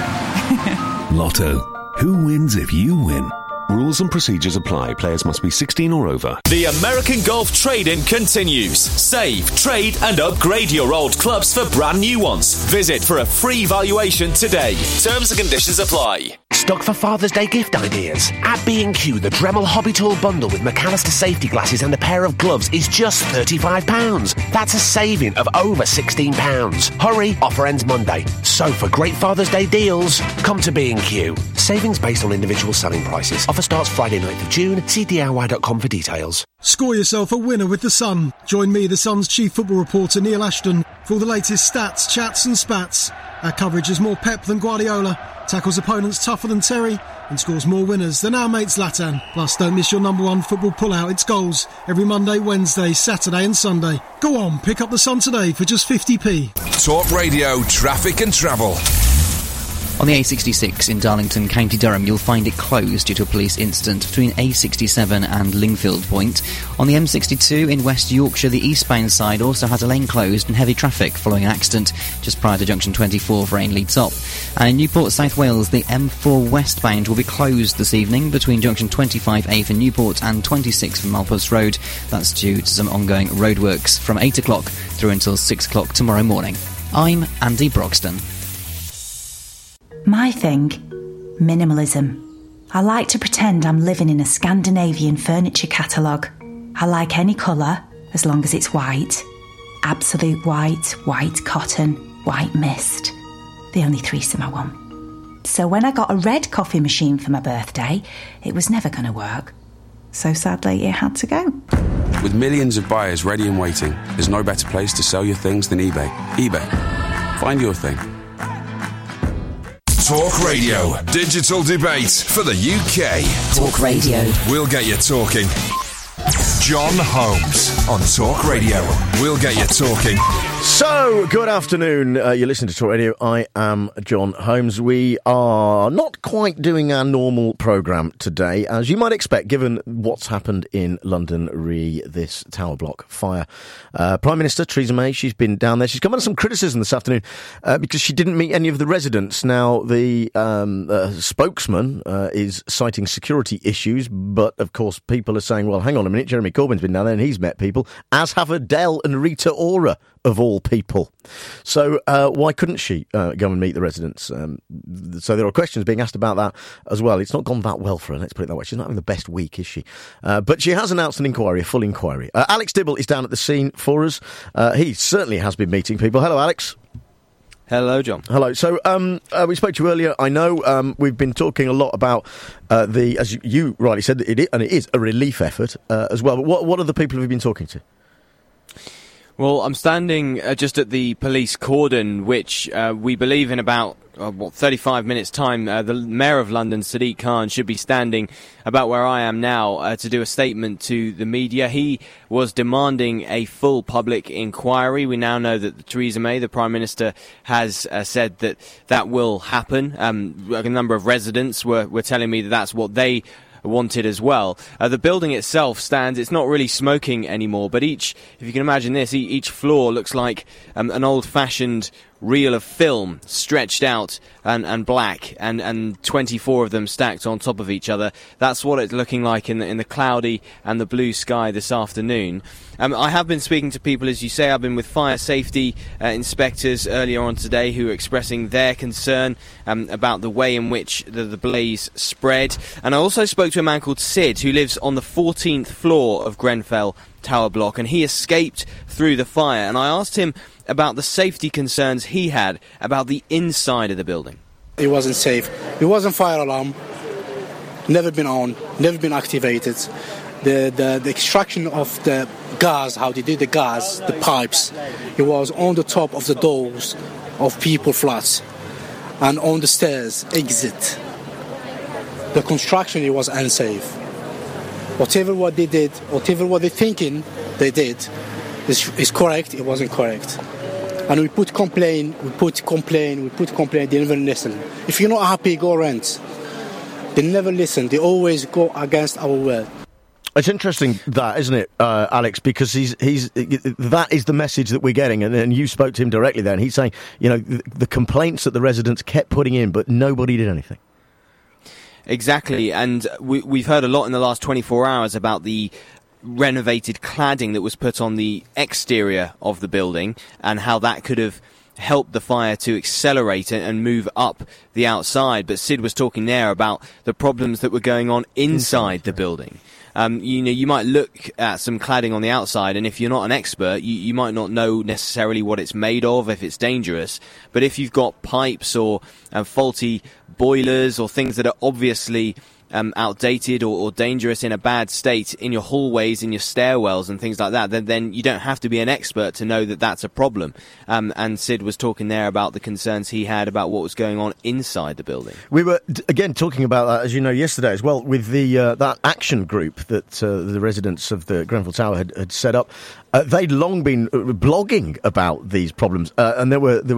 it? Lotto. Who wins if you win? Rules and procedures apply. Players must be 16 or over. The American Golf trade-in continues. Save, trade and upgrade your old clubs for brand new ones. Visit for a free valuation today. Terms and conditions apply. Stuck for Father's Day gift ideas? At B&Q, the Dremel Hobby Tool bundle with McAllister safety glasses and a pair of gloves is just £35. That's a saving of over £16. Hurry, offer ends Monday. So for great Father's Day deals, come to B&Q. Savings based on individual selling prices. Offer starts Friday 9th of June. See DIY.com for details. Score yourself a winner with The Sun. Join me, The Sun's chief football reporter Neil Ashton, for all the latest stats, chats and spats. Our coverage is more Pep than Guardiola, tackles opponents tougher than Terry, and scores more winners than our mate Zlatan. Plus, don't miss your number one football pull-out. It's Goals every Monday, Wednesday, Saturday and Sunday. Go on, pick up The Sun today for just 50p. Talk Radio, traffic and travel. On the A66 in Darlington, County Durham, you'll find it closed due to a police incident between A67 and Lingfield Point. On the M62 in West Yorkshire, the eastbound side also has a lane closed and heavy traffic following an accident just prior to junction 24 for Ainley Top. And in Newport, South Wales, the M4 westbound will be closed this evening between junction 25A for Newport and 26 for Malpas Road. That's due to some ongoing roadworks from 8 o'clock through until 6 o'clock tomorrow morning. I'm Andy Broxton. My thing. Minimalism. I like to pretend I'm living in a Scandinavian furniture catalogue. I like any colour, as long as it's white. Absolute white, white cotton, white mist. The only threesome I want. So when I got a red coffee machine for my birthday, it was never going to work. So sadly, it had to go. With millions of buyers ready and waiting, there's no better place to sell your things than eBay. eBay. Find your thing. Talk Radio. Digital debate for the UK. Talk Radio. We'll get you talking. John Holmes on Talk Radio. We'll get you talking. So, good afternoon. You're listening to Talk Radio. I am John Holmes. We are not quite doing our normal programme today, as you might expect, given what's happened in London re this tower block fire. Prime Minister Theresa May, she's been down there. She's come under some criticism this afternoon because she didn't meet any of the residents. Now, the spokesman is citing security issues, but of course people are saying, well, hang on a minute, Jeremy Corbyn's been down there and he's met people, as have Adele and Rita Ora, of all people. So why couldn't she go and meet the residents? So there are questions being asked about that as well. It's not gone that well for her, let's put it that way. She's not having the best week, is she? But she has announced an inquiry, a full inquiry. Alex Dibble is down at the scene for us. He certainly has been meeting people. Hello, Alex. Hello, John. Hello. So we spoke to you earlier. I know we've been talking a lot about as you rightly said, it is a relief effort as well. But what are the people who have been talking to? Well, I'm standing just at the police cordon, which we believe in about 35 minutes' time. The Mayor of London, Sadiq Khan, should be standing about where I am now to do a statement to the media. He was demanding a full public inquiry. We now know that Theresa May, the Prime Minister, has said that that will happen. A number of residents were telling me that that's what they wanted as well. The building itself stands, it's not really smoking anymore, but if you can imagine this, each floor looks like an old-fashioned reel of film stretched out and black, and 24 of them stacked on top of each other. That's what it's looking like in the cloudy and the blue sky this afternoon. I have been speaking to people, as you say. I've been with fire safety inspectors earlier on today who are expressing their concern about the way in which the blaze spread. And I also spoke to a man called Sid, who lives on the 14th floor of Grenfell Tower Block, and he escaped through the fire. And I asked him about the safety concerns he had about the inside of the building. It wasn't safe. It wasn't fire alarm. Never been on. Never been activated. The extraction of the gas, how they did the gas, the pipes, it was on the top of the doors of people flats and on the stairs exit. The construction, it was unsafe. Whatever what they did, whatever what they're thinking they did is correct. It wasn't correct. And we put complaint, they never listen. If you're not happy, go rent. They never listen. They always go against our word. It's interesting that, isn't it, Alex? Because that is the message that we're getting, and you spoke to him directly there, and he's saying, the complaints that the residents kept putting in, but nobody did anything. Exactly, and we've heard a lot in the last 24 hours about the renovated cladding that was put on the exterior of the building and how that could have helped the fire to accelerate and move up the outside. But Sid was talking there about the problems that were going on inside the building. You might look at some cladding on the outside, and if you're not an expert, you might not know necessarily what it's made of, if it's dangerous. But if you've got pipes or faulty boilers or things that are obviously outdated or dangerous in a bad state in your hallways, in your stairwells and things like that, then you don't have to be an expert to know that that's a problem. And Sid was talking there about the concerns he had about what was going on inside the building. We were, again, talking about that, as you know, yesterday as well, with the that action group that the residents of the Grenfell Tower had set up. They'd long been blogging about these problems, and there were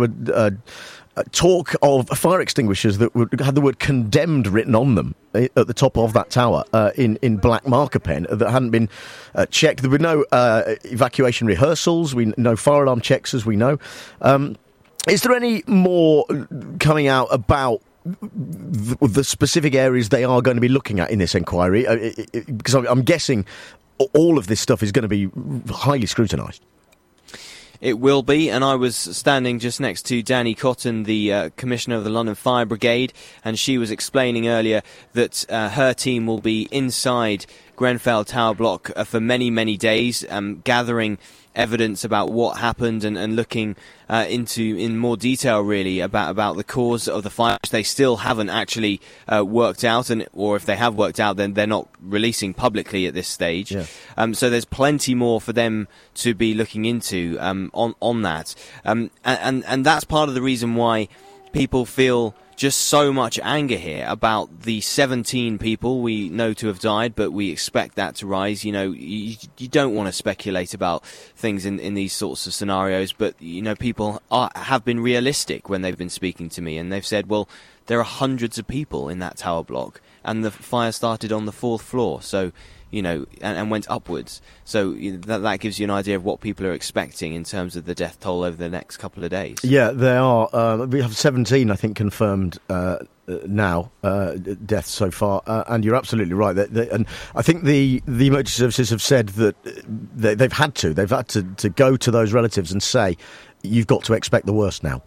talk of fire extinguishers that had the word condemned written on them at the top of that tower in black marker pen that hadn't been checked. There were no evacuation rehearsals, no fire alarm checks, as we know. Is there any more coming out about the specific areas they are going to be looking at in this inquiry? Because I'm guessing all of this stuff is going to be highly scrutinised. it will be. And I was standing just next to Danny Cotton, the Commissioner of the London Fire Brigade, and she was explaining earlier that her team will be inside Grenfell Tower Block for many, many days, gathering evidence about what happened and looking in more detail really about the cause of the fire, which they still haven't actually worked out, or if they have worked out, then they're not releasing publicly at this stage. Yeah. So there's plenty more for them to be looking into on that, and that's part of the reason why people feel just so much anger here about the 17 people we know to have died, but we expect that to rise. You know, you don't want to speculate about things in these sorts of scenarios, but, you know, people have been realistic when they've been speaking to me, and they've said, well, there are hundreds of people in that tower block, and the fire started on the 4th floor, so, you know, and went upwards. So that gives you an idea of what people are expecting in terms of the death toll over the next couple of days. Yeah, they are. We have 17, I think, confirmed now, deaths so far. And you're absolutely right. And I think the emergency services have said that they've had to go to those relatives and say, you've got to expect the worst now.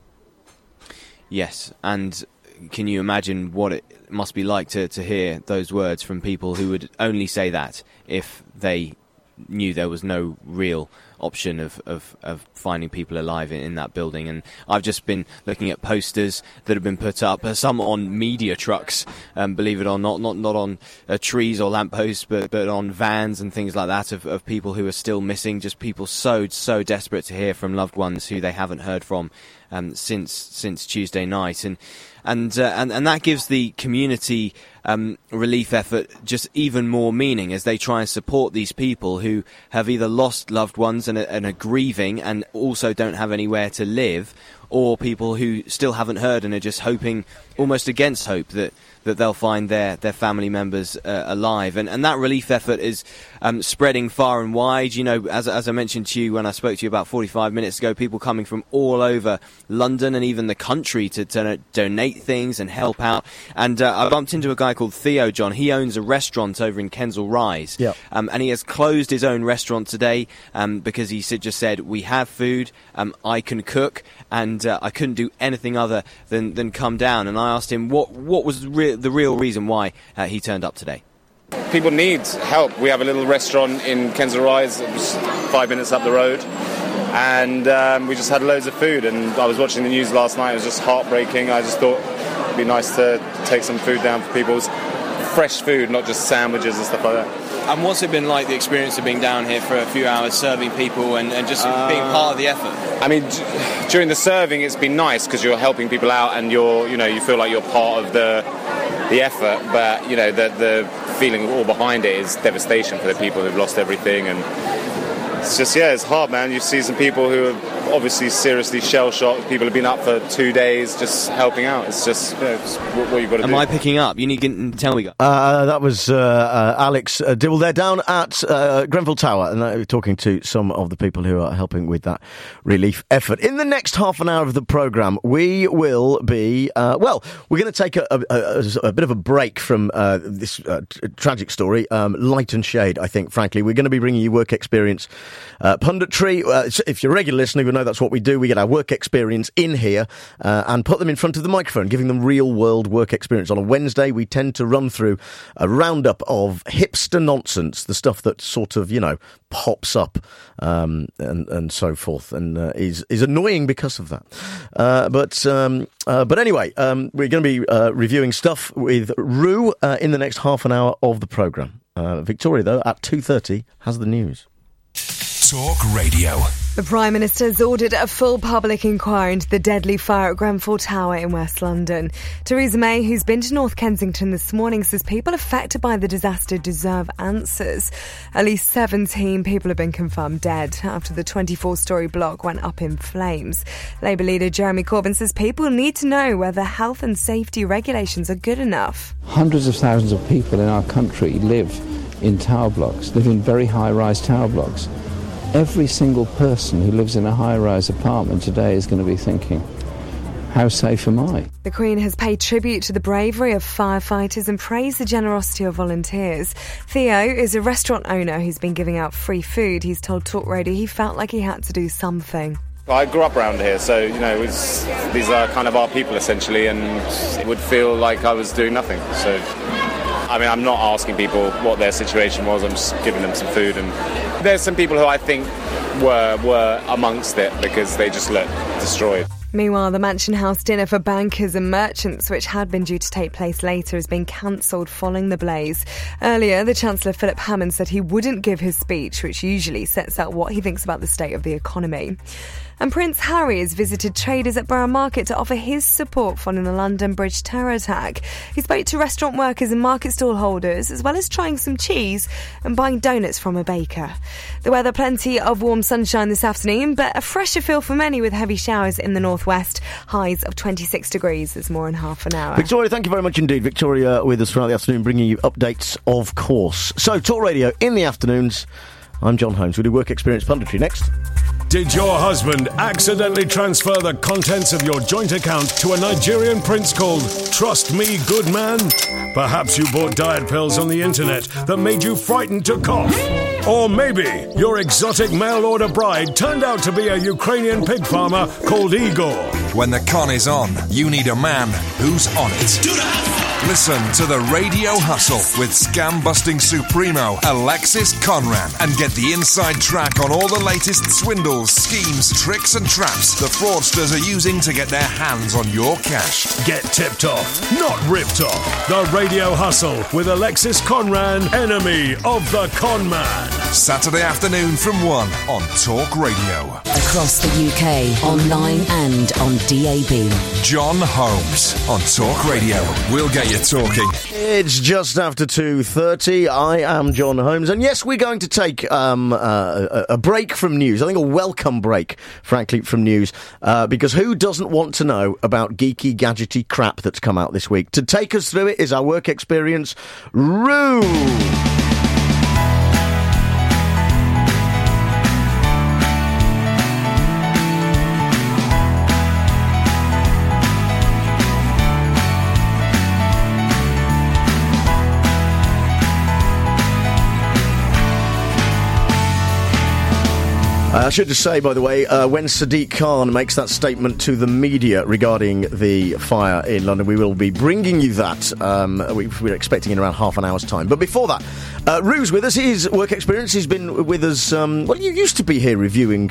Yes, and can you imagine what it must be like to hear those words from people who would only say that if they knew there was no real option of finding people alive in that building? And I've just been looking at posters that have been put up, some on media trucks, believe it or not on trees or lampposts, but on vans and things like that of people who are still missing, just people so desperate to hear from loved ones who they haven't heard from since Tuesday night, and that gives the community relief effort just even more meaning as they try and support these people who have either lost loved ones and are grieving and also don't have anywhere to live, or people who still haven't heard and are just hoping, almost against hope, that they'll find their family members alive. And that relief effort is spreading far and wide. You know, as I mentioned to you when I spoke to you about 45 minutes ago, people coming from all over London and even the country to donate things and help out. And I bumped into a guy called Theo, John. He owns a restaurant over in Kensal Rise. Yep. And he has closed his own restaurant today because he just said, we have food, I can cook, and I couldn't do anything other than come down. And I asked him what was the real reason why he turned up today. People need help. We have a little restaurant in Kensal Rise, it was 5 minutes up the road, and we just had loads of food. And I was watching the news last night, it was just heartbreaking. I just thought it'd be nice to take some food down for people's fresh food, not just sandwiches and stuff like that. And what's it been like, the experience of being down here for a few hours serving people and just being part of the effort? I mean, during the serving it's been nice because you're helping people out and you feel like you're part of the effort, but you know the feeling all behind it is devastation for the people who've lost everything. And it's just, it's hard, man. You see some people who are obviously seriously shell-shocked. People have been up for 2 days just helping out. It's just, it's what you've got to do. Am I picking up? You need to tell me. That was Alex Dibble there down at Grenfell Tower, and we're talking to some of the people who are helping with that relief effort. In the next half an hour of the programme, we will be, we're going to take a bit of a break from this tragic story, light and shade, I think, frankly. We're going to be bringing you work experience punditry. If you're a regular listener, you know that's what we do. We get our work experience in here and put them in front of the microphone, giving them real-world work experience. On a Wednesday, we tend to run through a roundup of hipster nonsense, the stuff that sort of, pops up and so forth, and is annoying because of that. But anyway, we're going to be reviewing stuff with Rue in the next half an hour of the programme. Victoria, though, at 2:30 has the news. Talk Radio. The Prime Minister's ordered a full public inquiry into the deadly fire at Grenfell Tower in West London. Theresa May, who's been to North Kensington this morning, says people affected by the disaster deserve answers. At least 17 people have been confirmed dead after the 24-storey block went up in flames. Labour leader Jeremy Corbyn says people need to know whether health and safety regulations are good enough. Hundreds of thousands of people in our country live in tower blocks, live in very high-rise tower blocks. Every single person who lives in a high-rise apartment today is going to be thinking, how safe am I? The Queen has paid tribute to the bravery of firefighters and praised the generosity of volunteers. Theo is a restaurant owner who's been giving out free food. He's told Talk Radio he felt like he had to do something. I grew up around here, so, you know, these are kind of our people, essentially, and it would feel like I was doing nothing. So, I mean, I'm not asking people what their situation was, I'm just giving them some food. And there's some people who I think were amongst it because they just look destroyed. Meanwhile, the Mansion House dinner for bankers and merchants, which had been due to take place later, has been cancelled following the blaze. Earlier, the Chancellor Philip Hammond said he wouldn't give his speech, which usually sets out what he thinks about the state of the economy. And Prince Harry has visited traders at Borough Market to offer his support following the London Bridge terror attack. He spoke to restaurant workers and market stall holders, as well as trying some cheese and buying donuts from a baker. The weather, plenty of warm sunshine this afternoon, but a fresher feel for many with heavy showers in the northwest. Highs of 26 degrees. There's more in half an hour. Victoria, thank you very much indeed. Victoria with us throughout the afternoon, bringing you updates, of course. So, Talk Radio in the afternoons. I'm John Holmes. We do work experience punditry next. Did your husband accidentally transfer the contents of your joint account to a Nigerian prince called Trust Me Good Man? Perhaps you bought diet pills on the internet that made you frightened to cough. Or maybe your exotic mail-order bride turned out to be a Ukrainian pig farmer called Igor. When the con is on, you need a man who's on it. Listen to the Radio Hustle with scam-busting supremo Alexis Conran and get the inside track on all the latest swindles, schemes, tricks and traps the fraudsters are using to get their hands on your cash. Get tipped off, not ripped off. The Radio Hustle with Alexis Conran, enemy of the con man. Saturday afternoon from 1 on Talk Radio. Across the UK, online and on DAB. John Holmes on Talk Radio. We'll get you talking. It's just after 2:30. I am John Holmes, and yes, we're going to take a break from news. I think a welcome break, frankly, from news, because who doesn't want to know about geeky, gadgety crap that's come out this week? To take us through it is our work experience, Roo. I should just say, by the way, when Sadiq Khan makes that statement to the media regarding the fire in London, we will be bringing you that. We're expecting in around half an hour's time. But before that, Roo's with us. His work experience, he's been with us. Well, you used to be here reviewing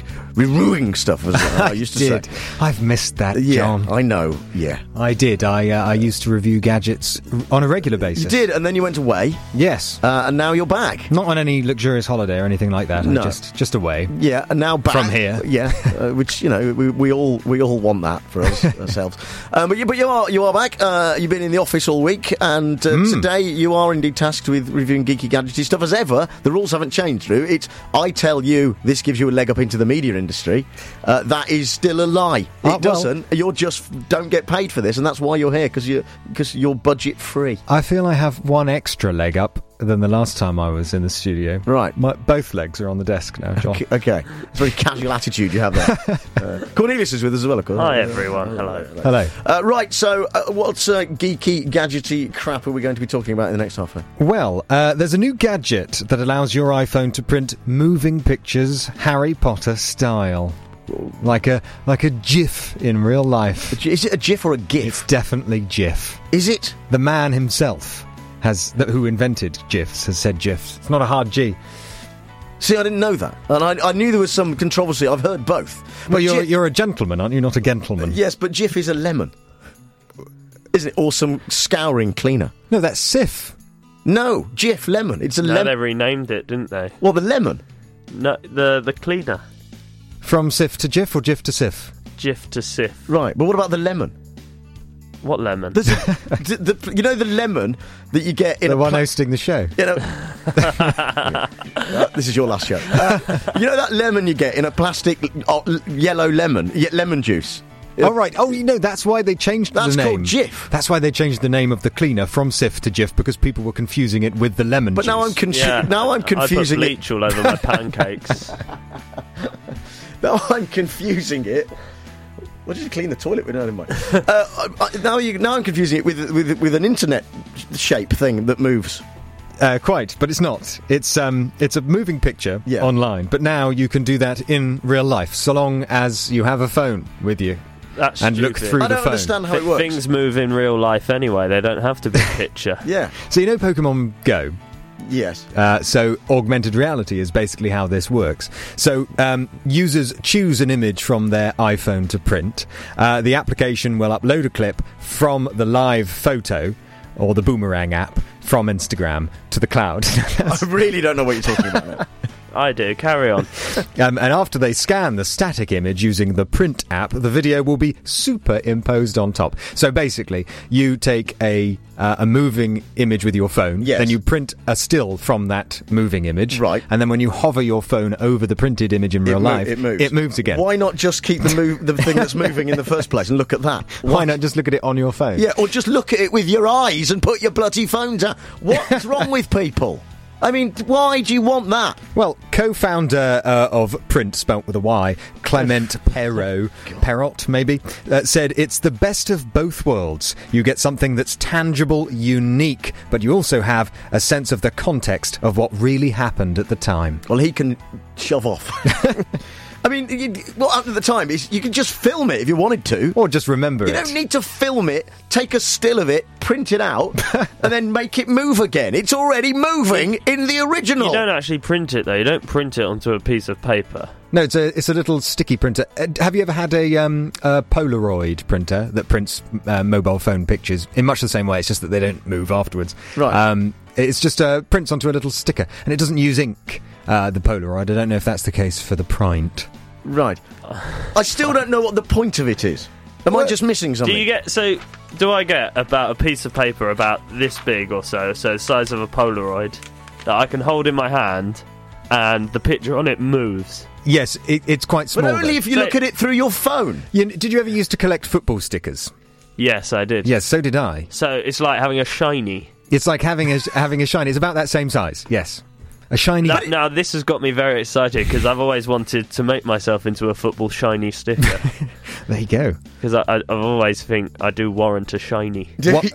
stuff, as I used to say. I've missed that, John. I know, yeah. I did. I used to review gadgets on a regular basis. You did, and then you went away. Yes. And now you're back. Not on any luxurious holiday or anything like that. No. Just away. Yeah, and now back. From here. Yeah, which, you know, we all want that for us, ourselves. But you are back. You've been in the office all week, and today you are indeed tasked with reviewing geeky, gadgety stuff. As ever, the rules haven't changed, Drew. It's, I tell you, this gives you a leg up into the media industry. That is still a lie. It doesn't. You just don't get paid for this, and that's why you're here, because you're budget free. I feel I have one extra leg up than the last time I was in the studio. Right. Both legs are on the desk now, John. Okay. It's a very casual attitude you have there. Cornelius is with us as well, of course. Hi, everyone. Hello. Hello. Right, so what geeky, gadgety crap are we going to be talking about in the next half hour? Well, there's a new gadget that allows your iPhone to print moving pictures Harry Potter style. Like a GIF in real life. Is it a GIF or a GIF? It's definitely GIF. Is it? The man himself who invented GIFs has said GIFs. It's not a hard G. See, I didn't know that. And I knew there was some controversy. I've heard both. Well, you're a gentleman, aren't you? Not a gentleman. Yes, but GIF is a lemon. Isn't it? Or some scouring cleaner. No, that's Sif. No, GIF, lemon. It's a lemon. They renamed it, didn't they? Well, the lemon. No, the cleaner. From Sif to GIF or GIF to Sif? GIF to Sif. Right, but what about the lemon? What lemon? You know the lemon that you get in the one hosting the show? You know, this is your last show. You know that lemon you get in a plastic yellow lemon? You get lemon juice. Oh, right. Oh, that's why they changed the name. That's called GIF. That's why they changed the name of the cleaner from Sif to GIF, because people were confusing it with the lemon juice. But now I'm confusing I put bleach all over my pancakes. Now I'm confusing it. What did you clean the toilet with? No, never mind. Now I'm confusing it with an internet shape thing that moves. Quite, but it's not. It's a moving picture online, but now you can do that in real life, so long as you have a phone with you. That's and stupid. look through the phone. I don't understand how it works. Things move in real life anyway. They don't have to be a picture. Yeah. So you know Pokemon Go? Yes. So augmented reality is basically how this works. So users choose an image from their iPhone to print. The application will upload a clip from the live photo or the Boomerang app from Instagram to the cloud. I really don't know what you're talking about now. I do. Carry on. And after they scan the static image using the print app, the video will be superimposed on top. So basically, you take a moving image with your phone, then you print a still from that moving image, right? And then when you hover your phone over the printed image in real life, it moves again. Why not just keep the thing that's moving in the first place and look at that? Why not just look at it on your phone? Yeah, or just look at it with your eyes and put your bloody phone down. What's wrong with people? I mean, why do you want that? Well, co-founder of Print, spelt with a Y, Clement Perrot, maybe, said it's the best of both worlds. You get something that's tangible, unique, but you also have a sense of the context of what really happened at the time. Well, he can shove off. I mean, what happened at the time is you could just film it if you wanted to. Or just remember it. You don't need to film it, take a still of it, print it out, and then make it move again. It's already moving in the original. You don't actually print it, though. You don't print it onto a piece of paper. No, it's a little sticky printer. Have you ever had a Polaroid printer that prints mobile phone pictures in much the same way? It's just that they don't move afterwards. Right. It's just prints onto a little sticker, and it doesn't use ink. The Polaroid. I don't know if that's the case for the Print. Right. I still don't know what the point of it is. Am I just missing something? Do I get about a piece of paper about this big or so the size of a Polaroid, that I can hold in my hand, and the picture on it moves? Yes, it's quite small. But only if you look at it through your phone. Did you ever used to collect football stickers? Yes, I did. Yes, so did I. So it's like having a shiny. It's like having a shiny. It's about that same size. Yes. A shiny... Now, this has got me very excited, because I've always wanted to make myself into a football shiny sticker. There you go. Because I've always think I do warrant a shiny.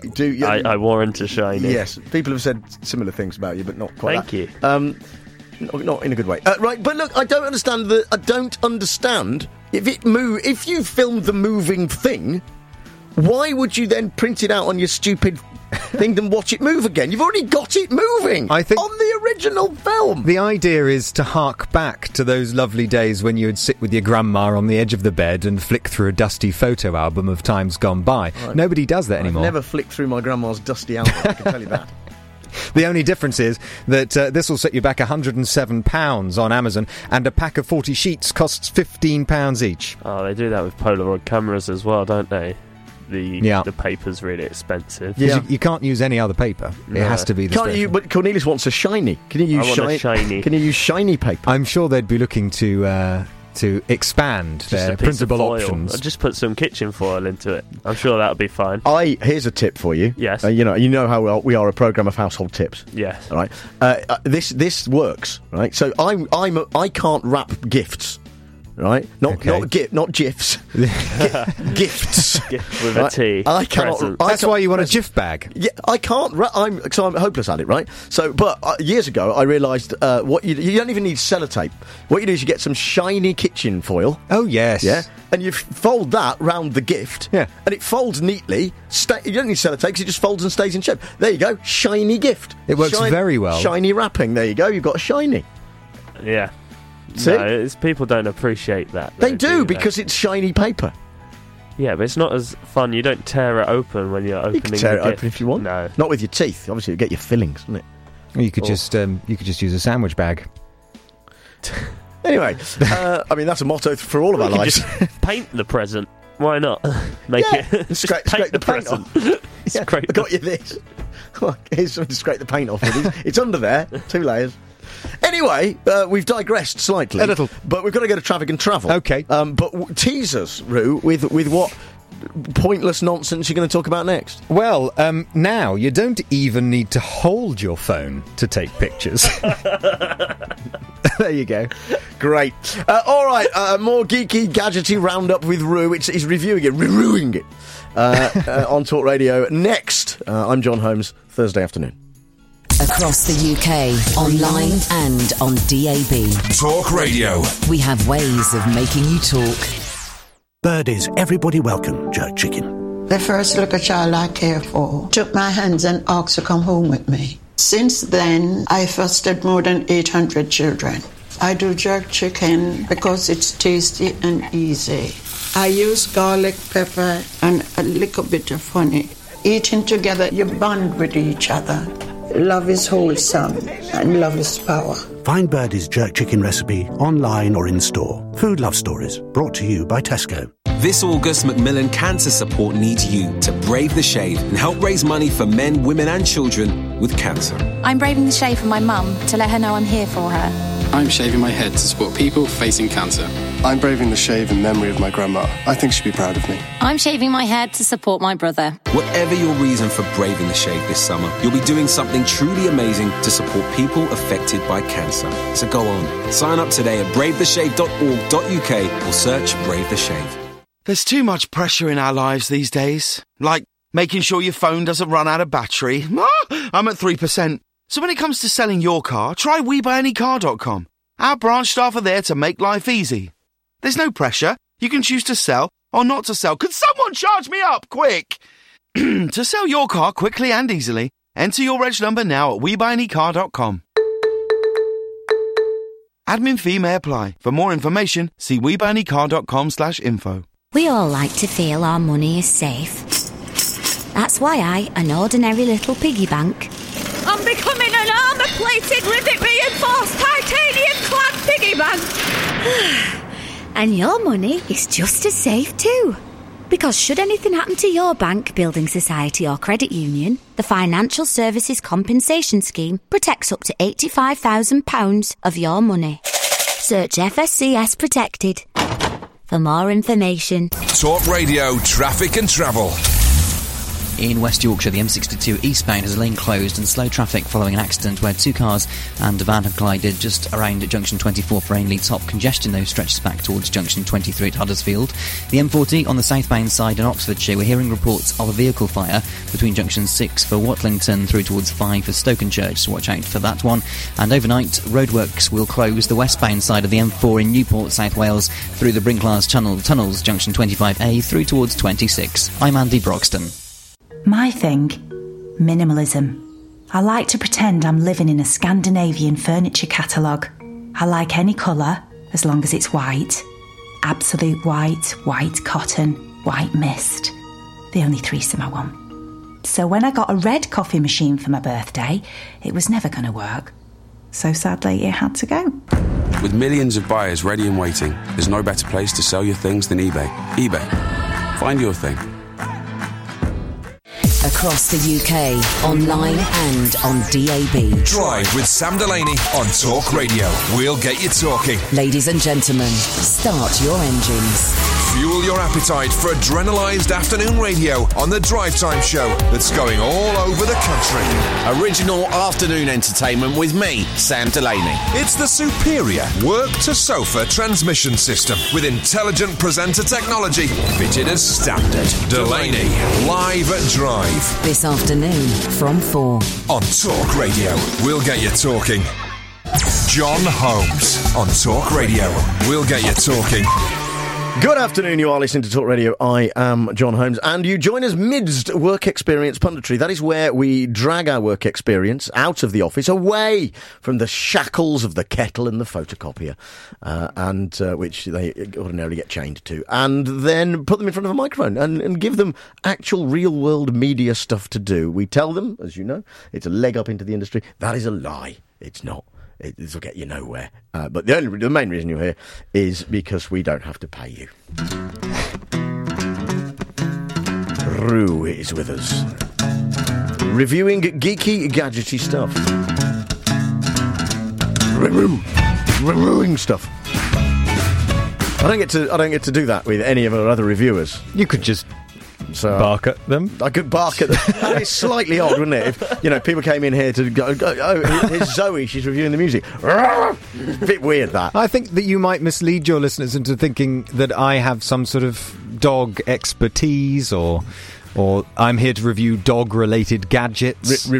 I warrant a shiny. Yes, people have said similar things about you, but not quite Thank you. Not in a good way. Right, but look, I don't understand if you filmed the moving thing, why would you then print it out on your stupid thing and watch it move again? You've already got it moving on the original film. The idea is to hark back to those lovely days when you would sit with your grandma on the edge of the bed and flick through a dusty photo album of times gone by. Right. Nobody does that anymore. I've never flicked through my grandma's dusty album, I can tell you that. The only difference is that this will set you back £107 on Amazon, and a pack of 40 sheets costs £15 each. Oh, they do that with Polaroid cameras as well, don't they? The paper's really expensive. Yeah. You can't use any other paper. It has to be the special. But Cornelius wants a shiny. Can you use shiny? Can you use shiny paper? I'm sure they'd be looking to expand their printable options. I'll just put some kitchen foil into it. I'm sure that'll be fine. Here's a tip for you. Yes. You know how we are a programme of household tips. Yes. All right. This works. Right. So I can't wrap gifts. Right, not gifs, gifts with a T. I cannot. That's why you want a GIF bag. Yeah, I can't. I'm hopeless at it. Right. So, but years ago, I realised what you don't even need sellotape. What you do is you get some shiny kitchen foil. Oh yes. Yeah. And you fold that round the gift. Yeah. And it folds neatly. You don't need sellotape because it just folds and stays in shape. There you go. Shiny gift. It works very well. Shiny wrapping. There you go. You've got a shiny. Yeah. See? No, people don't appreciate that. They do because it's shiny paper. Yeah, but it's not as fun. You don't tear it open when you're opening. You can tear it gift. open if you want. No, not with your teeth. Obviously, you get your fillings, wouldn't it? You could just use a sandwich bag. Anyway, I mean that's a motto for all of our lives. Just paint the present. Why not? Make it scrape the paint present. off. I got you this. Here's something to scrape the paint off with. It's under there, 2 layers. Anyway, we've digressed slightly. A little. But we've got to go to traffic and travel. Okay. But tease us, Roo, with what pointless nonsense you're going to talk about next. Well, now you don't even need to hold your phone to take pictures. There you go. Great. All right, more geeky, gadgety roundup with Roo. He's reviewing it, reviewing it on Talk Radio. Next, I'm John Holmes, Thursday afternoon. Across the UK, online and on DAB. Talk Radio. We have ways of making you talk. Birdies, everybody welcome jerk chicken. The first little child I cared for took my hands and asked to come home with me. Since then, I fostered more than 800 children. I do jerk chicken because it's tasty and easy. I use garlic, pepper, and a little bit of honey. Eating together, you bond with each other. Love is wholesome and love is power. Find Birdie's jerk chicken recipe online or in store. Food Love Stories, brought to you by Tesco. This August, Macmillan Cancer Support needs you to brave the shave and help raise money for men, women and children with cancer. I'm braving the shave for my mum to let her know I'm here for her. I'm shaving my head to support people facing cancer. I'm braving the shave in memory of my grandma. I think she'd be proud of me. I'm shaving my head to support my brother. Whatever your reason for braving the shave this summer, you'll be doing something truly amazing to support people affected by cancer. So go on, sign up today at bravetheshave.org.uk or search Brave the Shave. There's too much pressure in our lives these days. Like making sure your phone doesn't run out of battery. I'm at 3%. So when it comes to selling your car, try WeBuyAnyCar.com. Our branch staff are there to make life easy. There's no pressure. You can choose to sell or not to sell. Could someone charge me up, quick? To sell your car quickly and easily, enter your reg number now at WeBuyAnyCar.com. Admin fee may apply. For more information, see WeBuyAnyCar.com/info. We all like to feel our money is safe. That's why an ordinary little piggy bank, I'm becoming an armour-plated, rivet-reinforced, titanium-clad piggy bank. and your money is just as safe too. Because should anything happen to your bank, building society or credit union, the Financial Services Compensation Scheme protects up to £85,000 of your money. Search FSCS Protected for more information. Talk Radio, traffic and travel. In West Yorkshire, the M62 eastbound has a lane closed and slow traffic following an accident where two cars and a van have collided just around junction 24 for Ainley. Top congestion, though, stretches back towards junction 23 at Huddersfield. The M40 on the southbound side in Oxfordshire, we're hearing reports of a vehicle fire between junction 6 for Watlington through towards 5 for Stokenchurch, so watch out for that one. And overnight, roadworks will close the westbound side of the M4 in Newport, South Wales, through the Brinklayers Tunnels, junction 25A through towards 26. I'm Andy Broxton. My thing, minimalism. I like to pretend I'm living in a Scandinavian furniture catalogue. I like any colour, as long as it's white. Absolute white, white cotton, white mist. The only threesome I want. So when I got a red coffee machine for my birthday, it was never going to work. So sadly, it had to go. With millions of buyers ready and waiting, there's no better place to sell your things than eBay. eBay. Find your thing. Across the UK, online and on DAB. Drive with Sam Delaney on Talk Radio. We'll get you talking. Ladies and gentlemen, start your engines. Fuel your appetite for adrenalised afternoon radio on the Drive Time Show that's going all over the country. Original afternoon entertainment with me, Sam Delaney. It's the superior work-to-sofa transmission system with intelligent presenter technology fitted as standard. Delaney, live at Drive. This afternoon from 4. On Talk Radio, we'll get you talking. John Holmes on Talk Radio. We'll get you talking. Good afternoon, you are listening to Talk Radio. I am John Holmes, and you join us midst work experience punditry. That is where we drag our work experience out of the office, away from the shackles of the kettle and the photocopier, and which they ordinarily get chained to, and then put them in front of a microphone and give them actual real-world media stuff to do. We tell them, as you know, it's a leg up into the industry. That is a lie. It's not. This will get you nowhere. But the main reason you're here is because we don't have to pay you. Rue is with us, reviewing geeky, gadgety stuff. Reviewing stuff. I don't get to do that with any of our other reviewers. You could just bark at them. I could bark at them. That is slightly odd, wouldn't it? If people came in here to go, oh, here's Zoe, she's reviewing the music. A bit weird, that. I think that you might mislead your listeners into thinking that I have some sort of dog expertise or I'm here to review dog-related gadgets. Roo.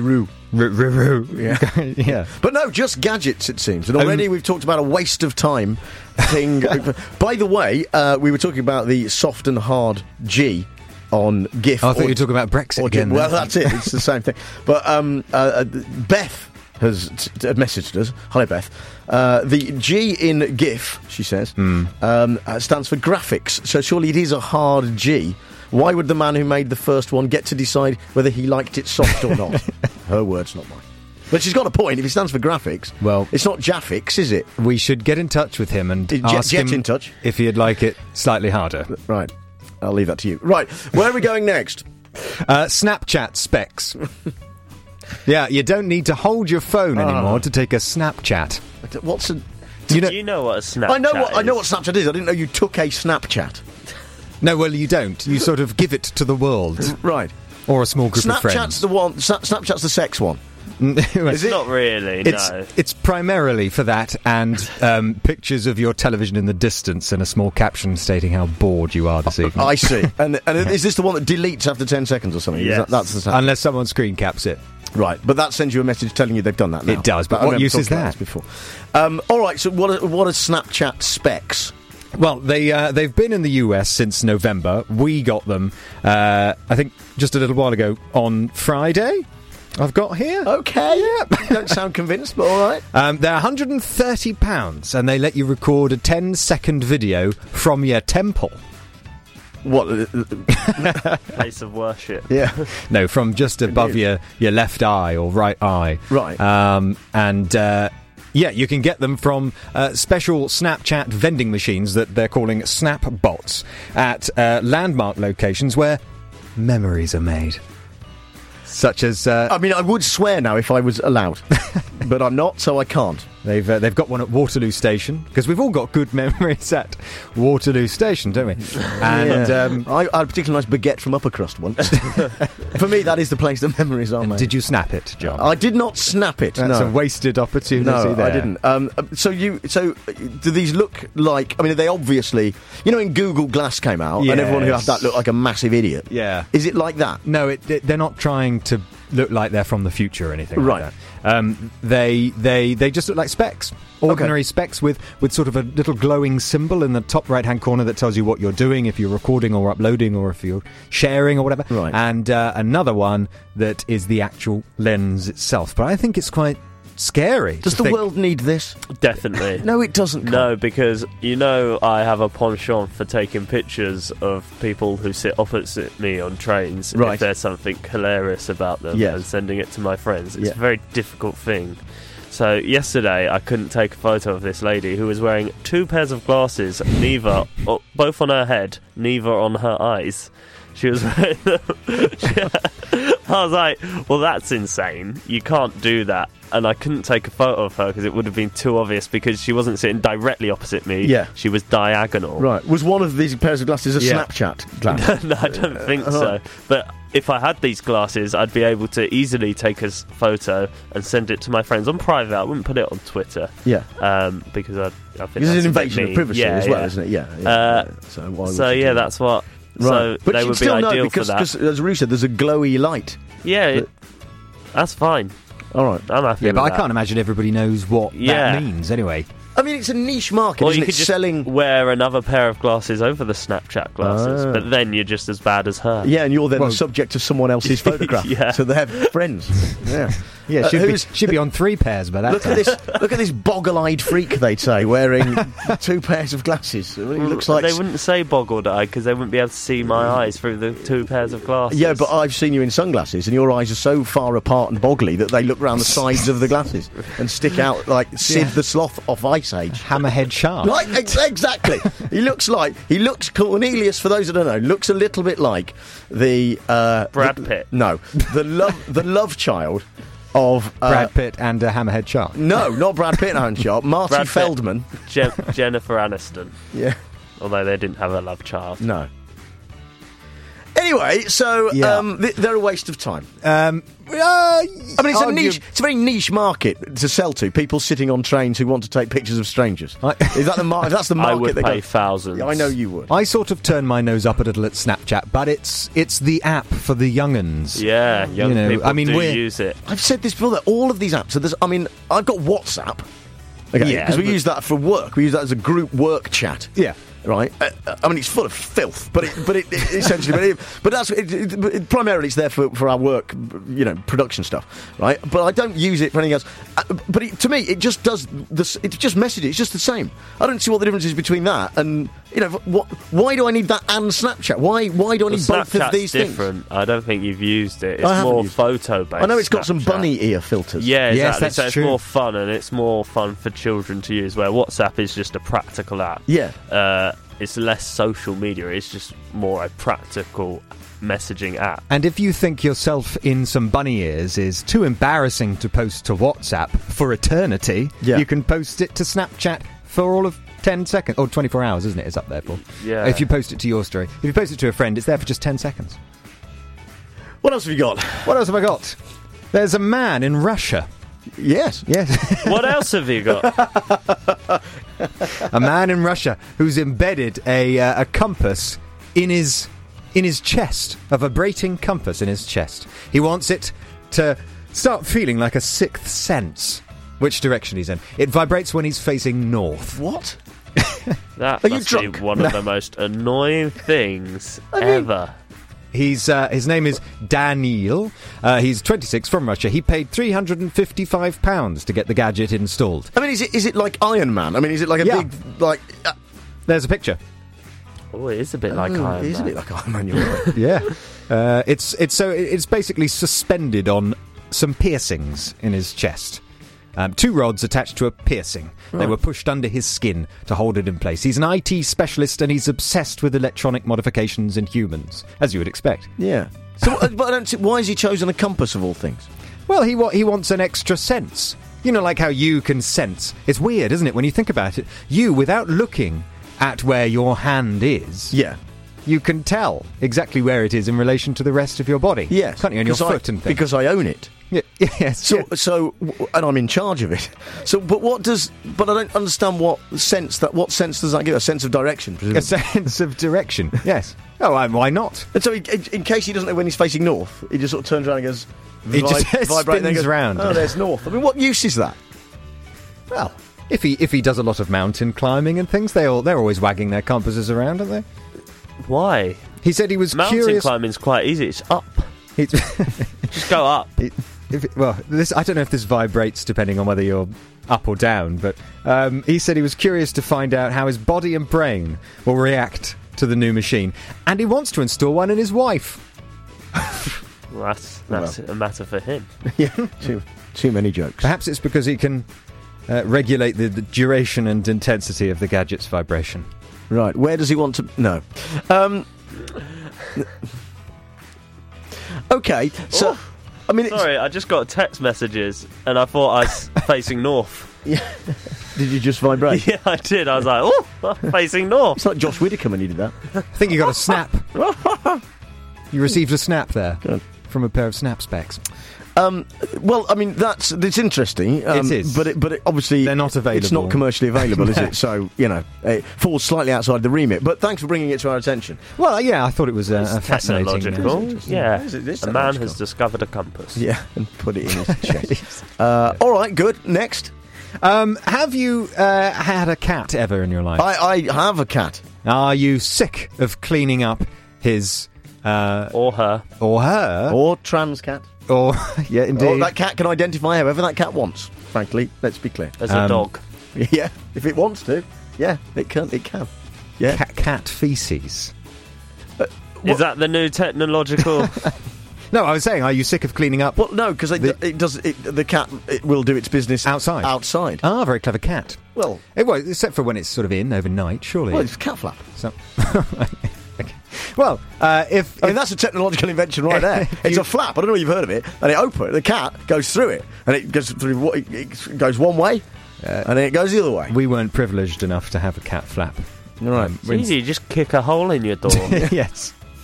Yeah. But no, just gadgets, it seems. And already we've talked about a waste of time thing. By the way, we were talking about the soft and hard G on GIF. I thought you were talking about Brexit again. Well, that's it. It's the same thing. But Beth has messaged us. Hi, Beth. The G in GIF, she says, stands for graphics. So surely it is a hard G. Why would the man who made the first one get to decide whether he liked it soft or not? Her words, not mine. But she's got a point. If it stands for graphics, well, it's not Jaffix, is it? We should get in touch with him and ask him in touch if he'd like it slightly harder. Right. I'll leave that to you. Right. Where are we going next? Snapchat specs. Yeah, you don't need to hold your phone anymore to take a Snapchat. What's a... Do you know what a Snapchat I know what Snapchat is. I didn't know you took a Snapchat. No, well, you don't. You sort of give it to the world. Right. Or a small group of friends. Snapchat's the one. Snapchat's the sex one. Is it? Not really, no. It's primarily for that and pictures of your television in the distance and a small caption stating how bored you are this evening. I see. And is this the one that deletes after 10 seconds or something? Yes. That's the Unless someone screen caps it. Right, but that sends you a message telling you they've done that now. It does, but what use is that? Before. All right, so what are Snapchat specs? Well, they've been in the US since November. We got them, I think, just a little while ago on Friday. I've got here. Okay. Yeah. Don't sound convinced, but all right. They're £130, and they let you record a 10-second video from your temple. What? Place of worship. Yeah. No, from just above your left eye or right eye. Right. Yeah, you can get them from special Snapchat vending machines that they're calling Snapbots at landmark locations where memories are made. Such as... I mean, I would swear now if I was allowed, but I'm not, so I can't. They've got one at Waterloo Station, because we've all got good memories at Waterloo Station, don't we? And I had a particularly nice baguette from Upper Crust once. For me, that is the place the memories are made. Did you snap it, John? I did not snap it. That's a wasted opportunity. No, there. I didn't. So do these look like? I mean, they obviously, in Google Glass came out, and everyone who had that looked like a massive idiot. Yeah. Is it like that? No, they're not trying to look like they're from the future or anything like that. They just look like specs. Ordinary specs with sort of a little glowing symbol in the top right-hand corner that tells you what you're doing, if you're recording or uploading or if you're sharing or whatever. Right. And another one that is the actual lens itself. But I think it's quite scary. Does the world need this? Definitely. No, it doesn't. No, because I have a penchant for taking pictures of people who sit opposite me on trains if there's something hilarious about them and sending it to my friends. It's a very difficult thing. So yesterday I couldn't take a photo of this lady who was wearing 2 pairs of glasses, both on her head, neither on her eyes. She was wearing them. I was like, well, that's insane. You can't do that. And I couldn't take a photo of her because it would have been too obvious because she wasn't sitting directly opposite me. Yeah. She was diagonal. Right. Was one of these pairs of glasses a Snapchat glass? No, I don't think so. But if I had these glasses, I'd be able to easily take a photo and send it to my friends on private. I wouldn't put it on Twitter. Yeah. Because I think this is an invasion of privacy as well, isn't it? Yeah. That's what... Right. So but they would be ideal for that. Because, as Roo said, there's a glowy light. Yeah, that's fine. All right. I'm happy with but that. I can't imagine everybody knows what that means anyway. I mean, it's a niche market, or isn't you could it? Just wear another pair of glasses over the Snapchat glasses, but then you're just as bad as her. Yeah, and you're then the subject of someone else's photograph. So they're friends. Yeah, she'd be on 3 pairs by that time. Look at this boggle-eyed freak, they'd say, wearing 2 pairs of glasses. He looks like... They wouldn't say boggled-eyed because they wouldn't be able to see my eyes through the 2 pairs of glasses. Yeah, but I've seen you in sunglasses, and your eyes are so far apart and boggly that they look round the sides of the glasses and stick out like Sid the Sloth off Ice Age. Hammerhead Shark. Like, exactly. He looks Cornelius, for those that don't know, looks a little bit like the... Brad Pitt. No. The love child of... Brad Pitt and a Hammerhead Shark. No, not Brad Pitt and a Hammerhead Shark. Marty Brad Feldman. Jennifer Aniston. Yeah. Although they didn't have a love child. No. Anyway, so they're a waste of time. I mean, it's a niche. It's a very niche market to sell to people sitting on trains who want to take pictures of strangers. Is that the market? That's the market. I would pay thousands. Yeah, I know you would. I sort of turn my nose up a little at Snapchat, but it's the app for the young'uns. Yeah, young people do use it. I've said this before. That all of these apps. So I've got WhatsApp. Okay, because we use that for work. We use that as a group work chat. Yeah. Right, I mean it's full of filth, but it essentially, but that's primarily it's there for our work, production stuff, right? But I don't use it for anything else. But to me, it just does this. It's just messaging. It's just the same. I don't see what the difference is between that and why do I need that and Snapchat? Why do I need both of these different. things? I don't think you've used it. It's more photo based. I know it's got Snapchat. some bunny ear filters. Yeah, exactly. Yes, that's so it's true. more fun and it's more fun for children to use. Where WhatsApp is just a practical app. Yeah. It's less social media. It's just more a practical messaging app. And if you think yourself in some bunny ears is too embarrassing to post to WhatsApp for eternity, you can post it to Snapchat for all of 10 seconds. Or 24 hours, isn't it? It's up there for. Yeah. If you post it to your story. If you post it to a friend, it's there for just 10 seconds. What else have you got? What else have I got? There's a man in Russia. Yes. What else have you got? A man in Russia who's embedded a compass in his chest, a vibrating compass in his chest. He wants it to start feeling like a sixth sense. Which direction he's in. It vibrates when he's facing north. What? That Are you must be drunk? one of the most annoying things ever. His name is Daniil. He's 26, from Russia. He paid £355 to get the gadget installed. I mean, is it like Iron Man? I mean, is it like a big There's a picture. Oh, it is a bit like Iron Man. It is a bit like Iron Man. You're right. Yeah. It's basically suspended on some piercings in his chest. 2 rods attached to a piercing. Right. They were pushed under his skin to hold it in place. He's an IT specialist and he's obsessed with electronic modifications in humans, as you would expect. Yeah. So, but I don't see, why has he chosen a compass of all things? Well, he wants an extra sense. You know, like how you can sense. It's weird, isn't it, when you think about it? You, without looking at where your hand is... Yeah. You can tell exactly where it is in relation to the rest of your body. Yes. Can't you? On your foot and things. Because I own it. Yeah, yes. So, and I'm in charge of it. So, but I don't understand what sense does that give? A sense of direction, presumably. A sense of direction, yes. Oh, why not? And so, in case he doesn't know when he's facing north, he just sort of turns around and goes... He just spins round. Oh, there's north. I mean, what use is that? Well, if he does a lot of mountain climbing and things, they're always wagging their compasses around, aren't they? Why? He said he was mountain curious... Mountain climbing's quite easy. It's up. Just go up. I don't know if this vibrates depending on whether you're up or down, but he said he was curious to find out how his body and brain will react to the new machine, and he wants to install one in his wife. Well, that's a matter for him. Yeah, too many jokes. Perhaps it's because he can regulate the duration and intensity of the gadget's vibration. Right, where does he want to... No. Okay, so... I mean, sorry, I just got text messages and I thought I was facing north. Yeah. Did you just vibrate? Yeah, I did. I was like, oh, facing north. It's like Josh Whittaker when he did that. I think you got a snap. You received a snap there. Good. From a pair of snap specs. Well, I mean, it's interesting. It is. But it obviously... They're not available. It's not commercially available, is it? So, it falls slightly outside the remit. But thanks for bringing it to our attention. Well, yeah, I thought it was a fascinating... Yeah, a man has discovered a compass. Yeah, and put it in his chest. All right, good. Next. Have you had a cat ever in your life? I have a cat. Are you sick of cleaning up his... or her. Or trans cat. Or, yeah, indeed. Or that cat can identify however that cat wants, frankly. Let's be clear. As a dog. Yeah, if it wants to. Yeah, it can. Yeah. Cat feces. Is that the new technological... No, I was saying, are you sick of cleaning up? Well, no, because the cat will do its business outside. Ah, very clever cat. Well, except for when it's sort of in overnight, surely. Well, it's cat flap. So, okay. Well, I mean, that's a technological invention right there. It's a flap. I don't know if you've heard of it. And it opens. The cat goes through it, and it goes through. It goes one way, and then it goes the other way. We weren't privileged enough to have a cat flap. Right. It's easy. You just kick a hole in your door. Yes.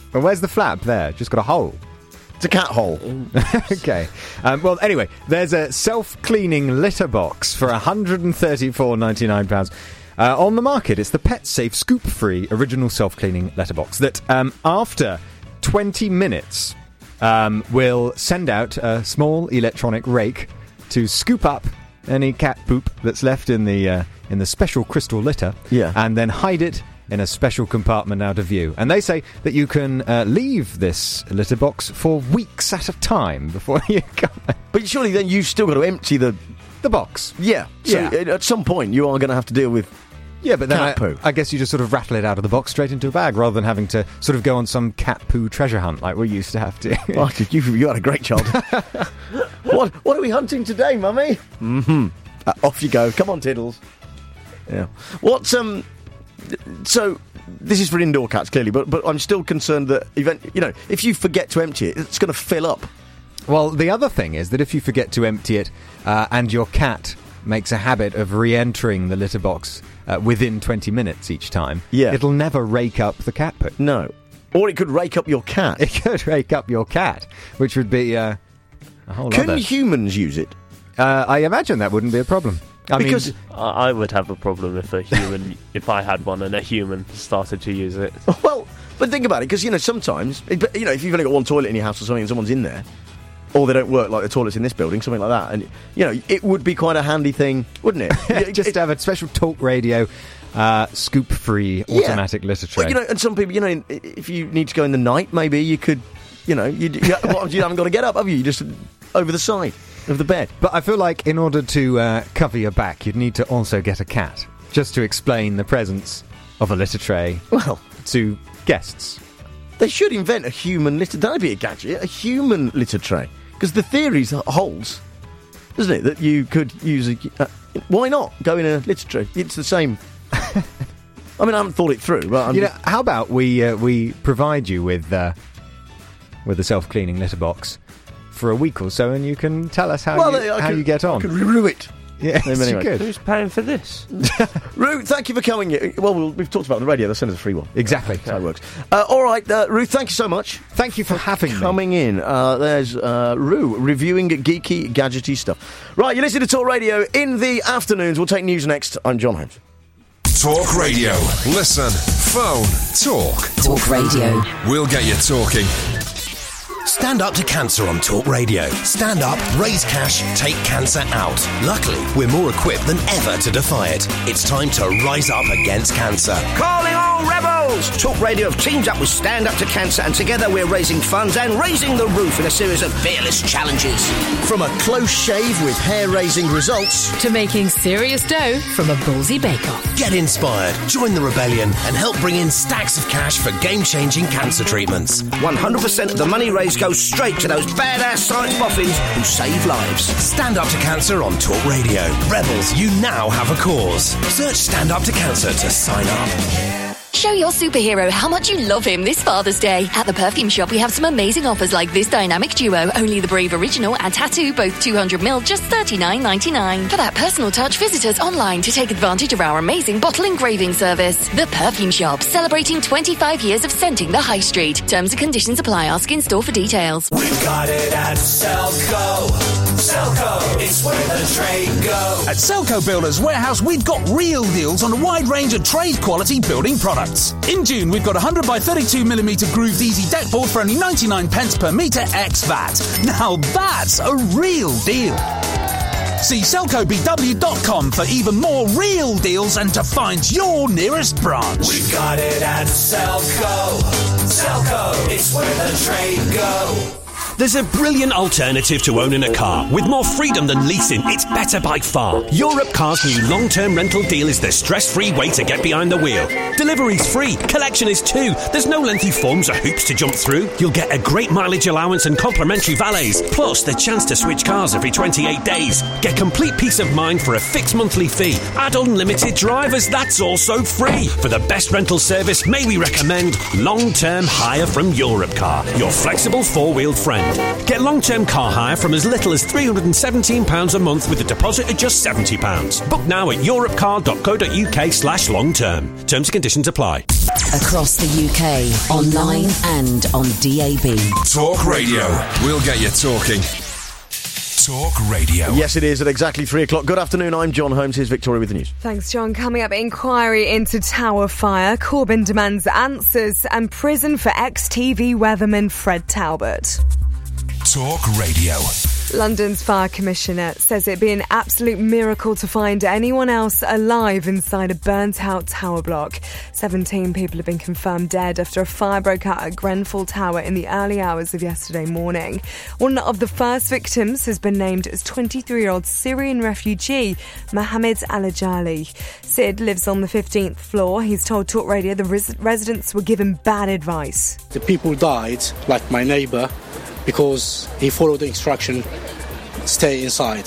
Well, where's the flap there? Just got a hole. It's a cat hole. Okay. Well, anyway, there's a self-cleaning litter box for £134.99 on the market. It's the PetSafe scoop-free original self-cleaning letterbox that, after 20 minutes, will send out a small electronic rake to scoop up any cat poop that's left in the special crystal litter, and then hide it in a special compartment out of view. And they say that you can leave this litter box for weeks at a time before you go. But surely then you've still got to empty the box. Yeah. So at some point you are going to have to deal with but then cat poo. I guess you just sort of rattle it out of the box straight into a bag rather than having to sort of go on some cat poo treasure hunt like we used to have to. Oh, you had a great childhood. What are we hunting today, Mummy? Mm-hmm. Off you go. Come on, Tiddles. Yeah. So this is for indoor cats, clearly, but I'm still concerned that if you forget to empty it, it's going to fill up. Well, the other thing is that if you forget to empty it and your cat makes a habit of re-entering the litter box within 20 minutes each time, it'll never rake up the cat poo. No. Or it could rake up your cat. It could rake up your cat, which would be a whole other... Can humans use it? I imagine that wouldn't be a problem. Because I would have a problem if if I had one and a human started to use it. Well, but think about it, because sometimes, if you've only got one toilet in your house or something and someone's in there, or they don't work like the toilets in this building, something like that, and it would be quite a handy thing, wouldn't it? Just to have a special talk radio, scoop-free automatic litter tray. Well, and some people, if you need to go in the night, maybe you could, you haven't got to get up, have you? You just over the side of the bed. But I feel like in order to cover your back, you'd need to also get a cat, just to explain the presence of a litter tray to guests. They should invent a human litter. That'd be a gadget, a human litter tray. Because the theory holds, doesn't it, that you could use why not go in a litter tray? It's the same. I mean, I haven't thought it through, but how about we provide you with a self-cleaning litter box for a week or so, and you can tell us how you get on. I could review it. Yeah, anyway. Good. Who's paying for this? Ruth, thank you for coming. Well, we've talked about it on the radio. They'll send us a free one. Exactly. That's how it works. All right, Ruth, thank you so much. Thank you for having me. Coming in. There's Rue, reviewing geeky, gadgety stuff. Right, you're listening to Talk Radio in the afternoons. We'll take news next. I'm John Holmes. Talk Radio. Listen. Phone. Talk. Talk Radio. We'll get you talking. Stand up to cancer on Talk Radio. Stand up, raise cash, take cancer out. Luckily, we're more equipped than ever to defy it. It's time to rise up against cancer. Calling all rebels! Talk Radio have teamed up with Stand Up to Cancer, and together we're raising funds and raising the roof in a series of fearless challenges. From a close shave with hair-raising results to making serious dough from a ballsy bake-off. Get inspired, join the rebellion, and help bring in stacks of cash for game-changing cancer treatments. 100% of the money raised goes straight to those badass science boffins who save lives. Stand Up to Cancer on Talk Radio. Rebels, you now have a cause. Search Stand Up to Cancer to sign up. Show your superhero how much you love him this Father's Day. At the Perfume Shop, we have some amazing offers like this dynamic duo, Only the Brave Original and Tattoo, both 200ml, just $39.99. For that personal touch, visit us online to take advantage of our amazing bottle engraving service. The Perfume Shop, celebrating 25 years of scenting the high street. Terms and conditions apply. Ask in store for details. We've got it at Selco. Selco, it's where the trade goes. At Selco Builders Warehouse, we've got real deals on a wide range of trade quality building products. In June, we've got 100 by 32mm grooved easy deck board for only 99 pence per metre ex VAT. Now that's a real deal. See SelcoBW.com for even more real deals and to find your nearest branch. We've got it at Selco. Selco, it's where the trade goes. There's a brilliant alternative to owning a car. With more freedom than leasing, it's better by far. Europe Car's new long-term rental deal is the stress-free way to get behind the wheel. Delivery's free, collection is too. There's no lengthy forms or hoops to jump through. You'll get a great mileage allowance and complimentary valets, plus the chance to switch cars every 28 days. Get complete peace of mind for a fixed monthly fee. Add unlimited drivers, that's also free. For the best rental service, may we recommend long-term hire from Europe Car, your flexible four-wheeled friend. Get long-term car hire from as little as £317 a month with a deposit of just £70. Book now at europecar.co.uk/long-term. Terms and conditions apply. Across the UK, online and on DAB. Talk Radio. We'll get you talking. Talk Radio. Yes, it is at exactly 3 o'clock. Good afternoon, I'm John Holmes. Here's Victoria with the news. Thanks, John. Coming up, inquiry into Tower fire. Corbyn demands answers, and prison for ex-TV weatherman Fred Talbot. Talk Radio. London's fire commissioner says it'd be an absolute miracle to find anyone else alive inside a burnt-out tower block. 17 people have been confirmed dead after a fire broke out at Grenfell Tower in the early hours of yesterday morning. One of the first victims has been named as 23-year-old Syrian refugee Mohammed Al-Ajali. Sid lives on the 15th floor. He's told Talk Radio the residents were given bad advice. The people died, like my neighbour, because he followed the instruction, stay inside.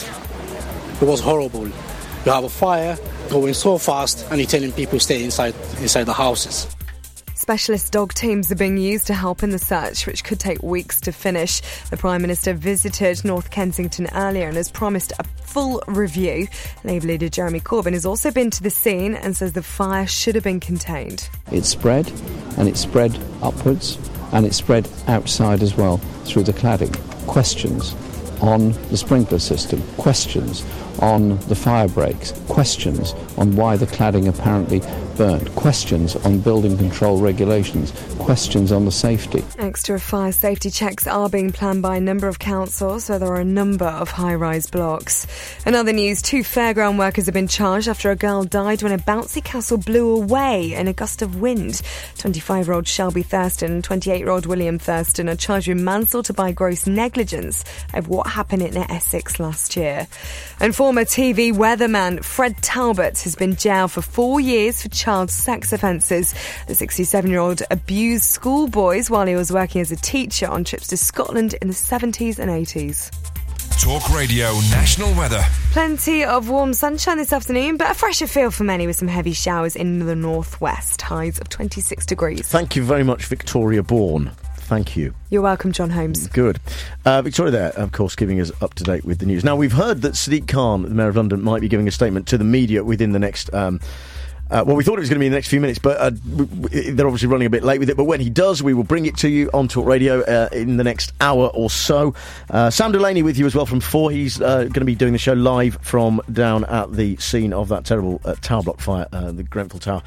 It was horrible. You have a fire going so fast and you're telling people stay inside the houses. Specialist dog teams are being used to help in the search, which could take weeks to finish. The Prime Minister visited North Kensington earlier and has promised a full review. Labour leader Jeremy Corbyn has also been to the scene and says the fire should have been contained. It spread, and it spread upwards, and it spread outside as well through the cladding. Questions on the sprinkler system, questions on the fire breaks, questions on why the cladding apparently burnt, questions on building control regulations, questions on the safety. Extra fire safety checks are being planned by a number of councils, so there are a number of high-rise blocks. In other news, 2 fairground workers have been charged after a girl died when a bouncy castle blew away in a gust of wind. 25-year-old Shelby Thurston and 28-year-old William Thurston are charged with manslaughter by gross negligence of what happened in Essex last year. And former TV weatherman Fred Talbot has been jailed for 4 years for child sex offences. The 67-year-old abused schoolboys while he was working as a teacher on trips to Scotland in the 70s and 80s. Talk Radio National Weather. Plenty of warm sunshine this afternoon, but a fresher feel for many with some heavy showers in the northwest. Highs of 26 degrees. Thank you very much, Victoria Bourne. Thank you. You're welcome, John Holmes. Good. Victoria there, of course, giving us up to date with the news. Now, we've heard that Sadiq Khan, the Mayor of London, might be giving a statement to the media within the next... well, we thought it was going to be in the next few minutes, but they're obviously running a bit late with it. But when he does, we will bring it to you on Talk Radio in the next hour or so. Sam Delaney with you as well from 4. He's going to be doing the show live from down at the scene of that terrible tower block fire, the Grenfell Tower.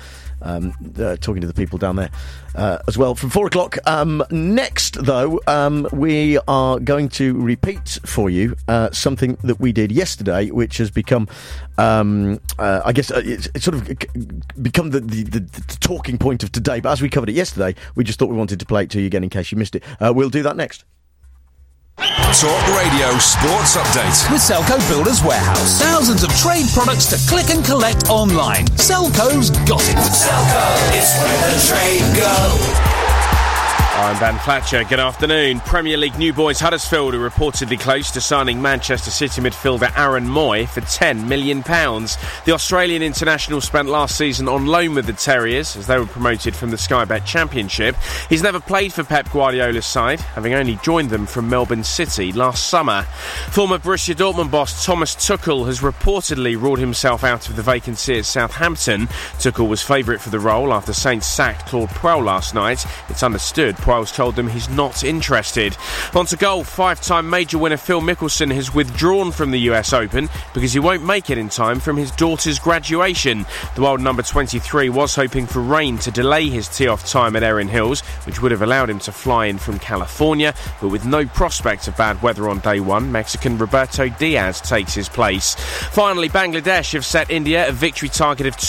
Talking to the people down there as well from 4 o'clock. Next, though, we are going to repeat for you something that we did yesterday, which has become, I guess, it's sort of become the talking point of today. But as we covered it yesterday, we just thought we wanted to play it to you again in case you missed it. We'll do that next. Talk Radio Sports Update. With Selco Builders Warehouse. Thousands of trade products to click and collect online. Selco's got it. Selco, it's where the trade go. I'm Dan Fletcher. Good afternoon. Premier League new boys Huddersfield are reportedly close to signing Manchester City midfielder Aaron Moy for £10 million. The Australian international spent last season on loan with the Terriers as they were promoted from the Sky Bet Championship. He's never played for Pep Guardiola's side, having only joined them from Melbourne City last summer. Former Borussia Dortmund boss Thomas Tuchel has reportedly ruled himself out of the vacancy at Southampton. Tuchel was favourite for the role after Saints sacked Claude Puel last night. It's understood Puel's told them he's not interested. On to golf. 5-time major winner Phil Mickelson has withdrawn from the US Open because he won't make it in time from his daughter's graduation. The world number 23 was hoping for rain to delay his tee-off time at Erin Hills, which would have allowed him to fly in from California, but with no prospect of bad weather on day one, Mexican Roberto Diaz takes his place. Finally, Bangladesh have set India a victory target of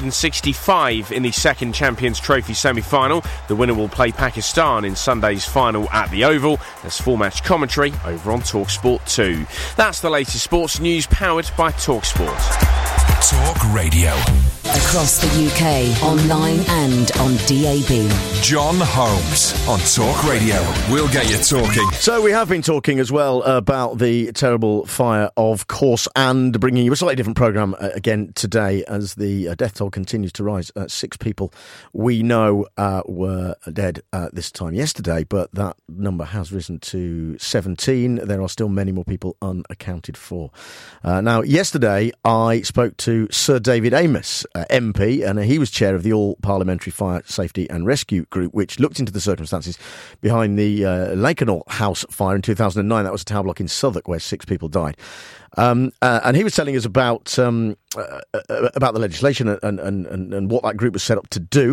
265 in the second Champions Trophy semi-final. The winner will play Pakistan in Sunday's final at the Oval. There's full-match commentary over on TalkSport 2. That's the latest sports news powered by TalkSport. Talk Radio. Across the UK, online and on DAB. John Holmes on Talk Radio. We'll get you talking. So we have been talking as well about the terrible fire, of course, and bringing you a slightly different programme again today as the death toll continues to rise. 6 people we know were dead this time yesterday, but that number has risen to 17. There are still many more people unaccounted for. Now, yesterday I spoke to Sir David Amess, MP, and he was chair of the All-Parliamentary Fire Safety and Rescue Group, which looked into the circumstances behind the Lakenhall House fire in 2009. That was a tower block in Southwark where 6 people died. And he was telling us about the legislation and what that group was set up to do.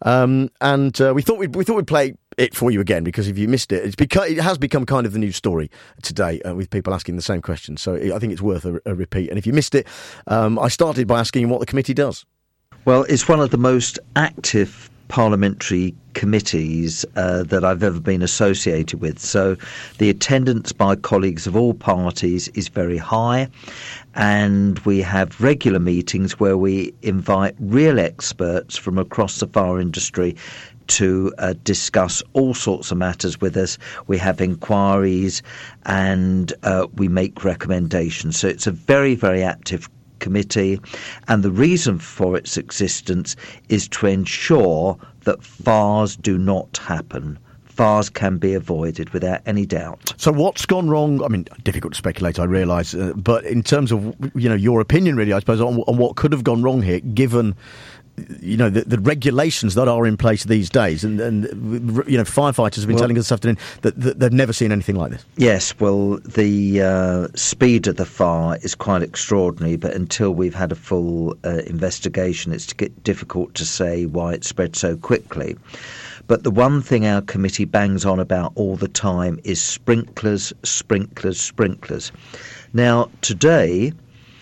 We thought we'd play it for you again, because if you missed it, it has become kind of the news story today, with people asking the same question. So I think it's worth a repeat. And if you missed it, I started by asking what the committee does. Well, it's one of the most active parliamentary committees that I've ever been associated with. So the attendance by colleagues of all parties is very high, and we have regular meetings where we invite real experts from across the fire industry to discuss all sorts of matters with us. We have inquiries and we make recommendations. So it's a very, very active committee, and the reason for its existence is to ensure that fires do not happen. Fires can be avoided without any doubt. So what's gone wrong? I mean, difficult to speculate, I realise, but in terms of your opinion, really, I suppose, on what could have gone wrong here, given the regulations that are in place these days, and firefighters have been telling us this afternoon that they've never seen anything like this. Yes, well, the speed of the fire is quite extraordinary, but until we've had a full investigation, it's difficult to say why it spread so quickly. But the one thing our committee bangs on about all the time is sprinklers, sprinklers, sprinklers. Now, today,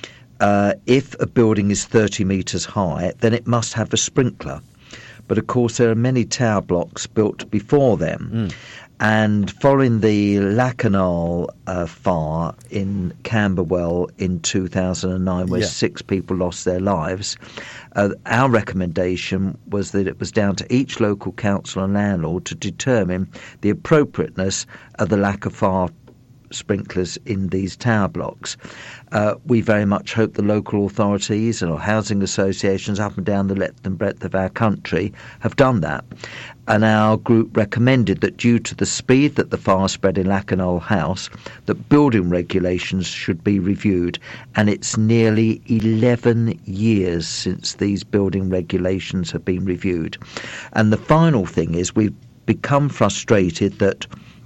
if a building is 30 metres high, then it must have a sprinkler. But of course, there are many tower blocks built before them. And following the Lakenhall fire in Camberwell in 2009, where 6 people lost their lives, our recommendation was that it was down to each local council and landlord to determine the appropriateness of the lack of fire sprinklers in these tower blocks. We very much hope the local authorities and housing associations up and down the length and breadth of our country have done that. And our group recommended that due to the speed that the fire spread in Lakenhall House, that building regulations should be reviewed. And it's nearly 11 years since these building regulations have been reviewed. And the final thing is we've become frustrated that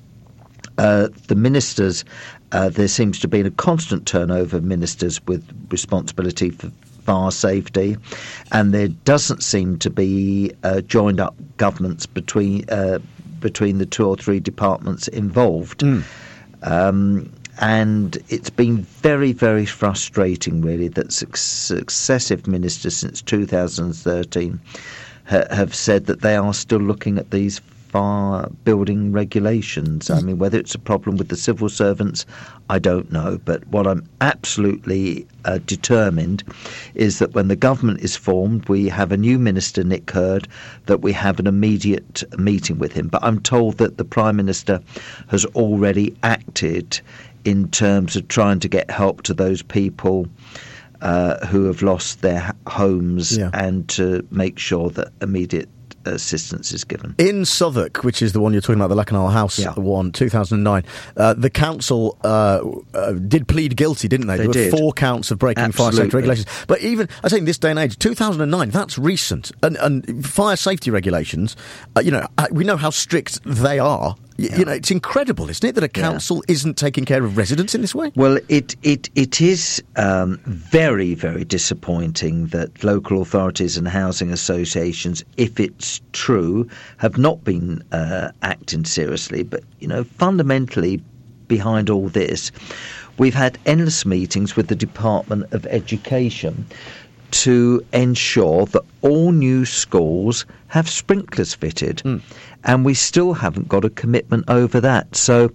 the ministers, there seems to be a constant turnover of ministers with responsibility for fire safety, and there doesn't seem to be joined up governments between the 2 or 3 departments involved. And it's been very, very frustrating, really, that successive ministers since 2013 have said that they are still looking at these fire building regulations. I mean, whether it's a problem with the civil servants, I don't know. But what I'm absolutely determined is that when the government is formed, we have a new minister, Nick Hurd, that we have an immediate meeting with him. But I'm told that the Prime Minister has already acted in terms of trying to get help to those people who have lost their homes and to make sure that immediate assistance is given. In Southwark, which is the one you're talking about, the Lakenhall House one, 2009, the council did plead guilty, didn't they? There were 4 counts of breaking fire safety regulations. But even, I say in this day and age, 2009, that's recent. And fire safety regulations, we know how strict they are. It's incredible, isn't it, that a council isn't taking care of residents in this way? Well, it is very, very disappointing that local authorities and housing associations, if it's true, have not been acting seriously. But, fundamentally behind all this, we've had endless meetings with the Department of Education to ensure that all new schools have sprinklers fitted. And we still haven't got a commitment over that. So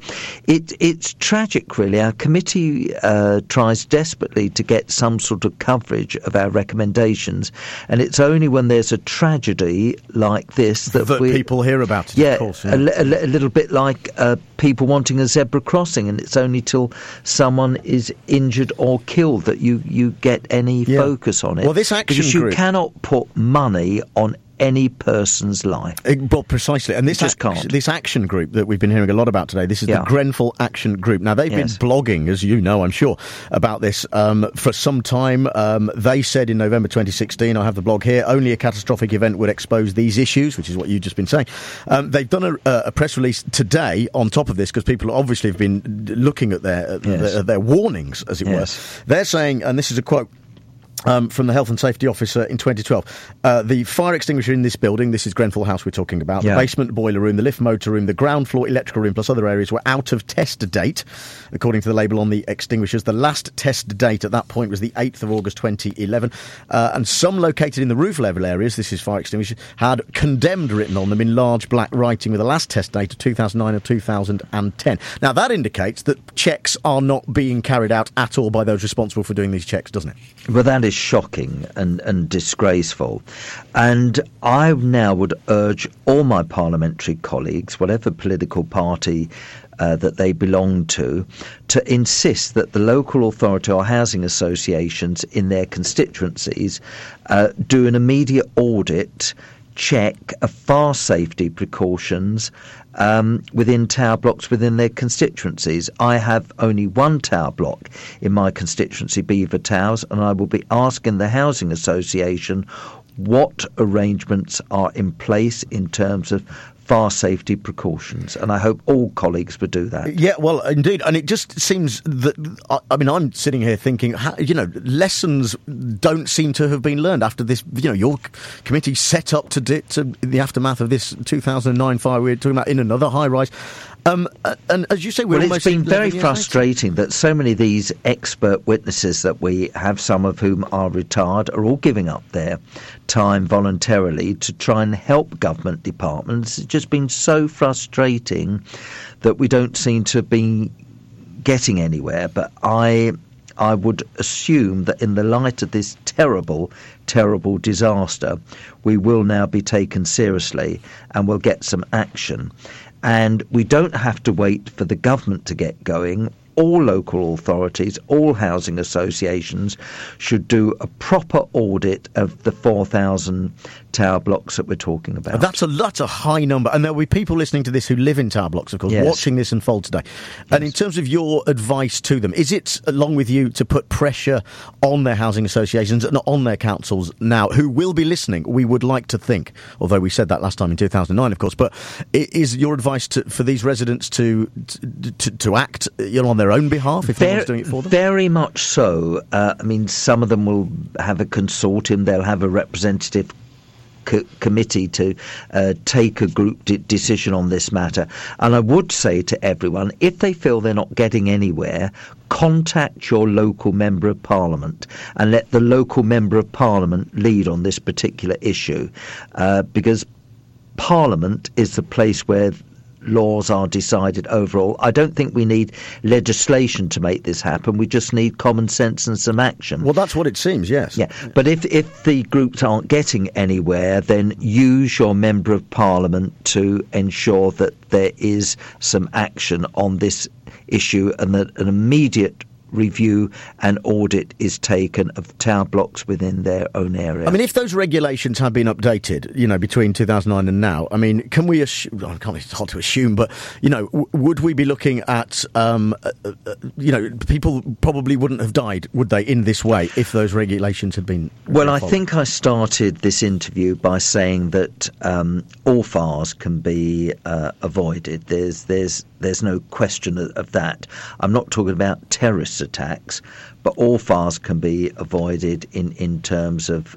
it's tragic, really. Our committee tries desperately to get some sort of coverage of our recommendations, and it's only when there's a tragedy like this that people hear about it, yeah, of course. Yeah. A little bit like people wanting a zebra crossing, and it's only till someone is injured or killed that you get any focus on it. Well, this action because you group cannot put money on any person's life. Well, precisely. And this action group that we've been hearing a lot about today, this is the Grenfell Action Group. Now, they've been blogging, as you know, I'm sure, about this for some time. They said in November 2016, I have the blog here, only a catastrophic event would expose these issues, which is what you've just been saying. They've done a press release today on top of this, because people obviously have been looking at their warnings, as it were. They're saying, and this is a quote, from the Health and Safety Officer in 2012. The fire extinguisher in this building, this is Grenfell House we're talking about, the basement boiler room, the lift motor room, the ground floor electrical room, plus other areas were out of test date, according to the label on the extinguishers. The last test date at that point was the 8th of August 2011. And some located in the roof level areas, this is fire extinguishers, had condemned written on them in large black writing with the last test date of 2009 or 2010. Now, that indicates that checks are not being carried out at all by those responsible for doing these checks, doesn't it? Well, that is shocking and disgraceful. And I now would urge all my parliamentary colleagues, whatever political party that they belong to insist that the local authority or housing associations in their constituencies do an immediate audit, check of fire safety precautions within tower blocks within their constituencies. I have only one tower block in my constituency, Belvoir Towers, and I will be asking the Housing Association what arrangements are in place in terms of fire safety precautions, and I hope all colleagues would do that. Yeah, well, indeed, and it just seems that, I mean, I'm sitting here thinking, lessons don't seem to have been learned after this, your committee set up to the aftermath of this 2009 fire we were talking about in another high-rise. And as you say, it's been very frustrating that so many of these expert witnesses that we have, some of whom are retired, are all giving up their time voluntarily to try and help government departments. It's just been so frustrating that we don't seem to be getting anywhere. But I would assume that in the light of this terrible, terrible disaster, we will now be taken seriously and we'll get some action. And we don't have to wait for the government to get going. All local authorities, all housing associations should do a proper audit of the 4,000 tower blocks that we're talking about. That's a high number. And there will be people listening to this who live in tower blocks, of course, watching this unfold today. And in terms of your advice to them, is it, along with you, to put pressure on their housing associations and on their councils now, who will be listening, we would like to think, although we said that last time in 2009, of course, but is your advice for these residents to act on their own behalf if no one's doing it for them? Very much so. I mean, some of them will have a consortium, they'll have a representative committee to take a group decision on this matter. And I would say to everyone, if they feel they're not getting anywhere, contact your local Member of Parliament and let the local Member of Parliament lead on this particular issue, because Parliament is the place where laws are decided overall. I don't think we need legislation to make this happen. We just need common sense and some action. Well, that's what it seems, yes. Yeah, but if the groups aren't getting anywhere, then use your Member of Parliament to ensure that there is some action on this issue and that an immediate review and audit is taken of tower blocks within their own area. I mean, if those regulations have been updated, between 2009 and now, I mean, can we assume, it's hard to assume, but, would we be looking at, people probably wouldn't have died, would they, in this way, if those regulations had been Well, I think I started this interview by saying that all fires can be avoided. There's no question of that. I'm not talking about terrorist attacks, but all fires can be avoided in terms of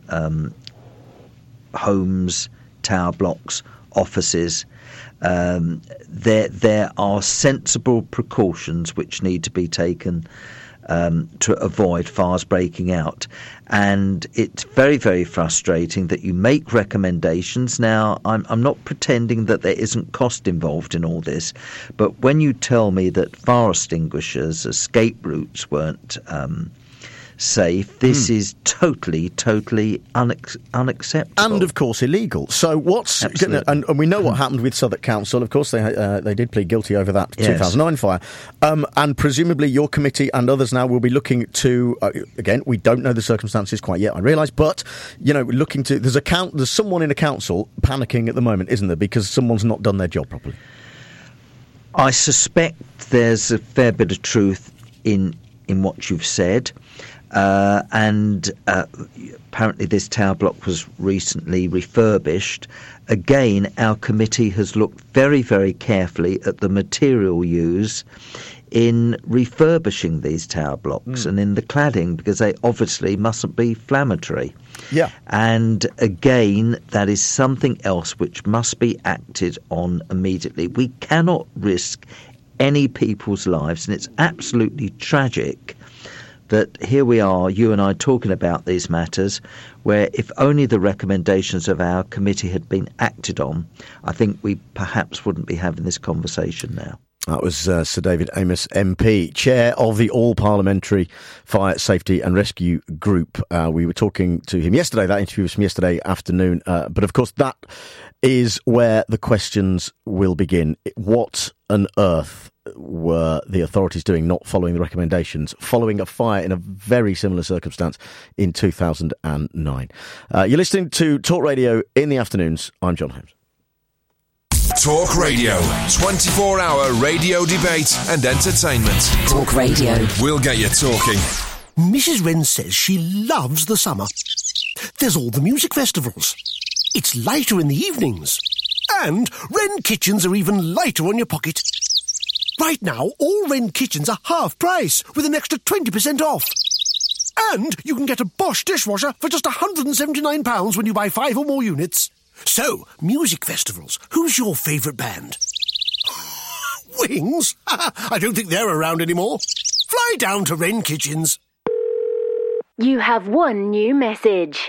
homes, tower blocks, offices. There are sensible precautions which need to be taken to avoid fires breaking out. And it's very, very frustrating that you make recommendations. Now, I'm not pretending that there isn't cost involved in all this, but when you tell me that fire extinguishers, escape routes weren't safe, this is totally unacceptable. And, of course, illegal. So what's... And we know what happened with Southwark Council. Of course, they did plead guilty over that 2009 fire. And presumably your committee and others now will be looking to... again, we don't know the circumstances quite yet, I realise, but, looking to... There's someone in a council panicking at the moment, isn't there? Because someone's not done their job properly. I suspect there's a fair bit of truth in what you've said. And apparently this tower block was recently refurbished. Again, our committee has looked very, very carefully at the material used in refurbishing these tower blocks and in the cladding, because they obviously mustn't be inflammatory. Yeah. And again, that is something else which must be acted on immediately. We cannot risk any people's lives, and it's absolutely tragic that here we are, you and I, talking about these matters, where if only the recommendations of our committee had been acted on, I think we perhaps wouldn't be having this conversation now. That was Sir David Amess MP, chair of the All-Parliamentary Fire Safety and Rescue Group. We were talking to him yesterday. That interview was from yesterday afternoon. But of course, that is where the questions will begin. What on earth were the authorities doing not following the recommendations, following a fire in a very similar circumstance in 2009? You're listening to Talk Radio in the afternoons. I'm John Holmes. Talk Radio, 24-hour radio debate and entertainment. Talk Radio. We'll get you talking. Mrs. Wren says she loves the summer. There's all the music festivals. It's lighter in the evenings. And Wren Kitchens are even lighter on your pocket. Right now, all Wren Kitchens are half price, with an extra 20% off. And you can get a Bosch dishwasher for just £179 when you buy 5 or more units. So, music festivals, who's your favourite band? Wings? I don't think they're around anymore. Fly down to Wren Kitchens. You have one new message.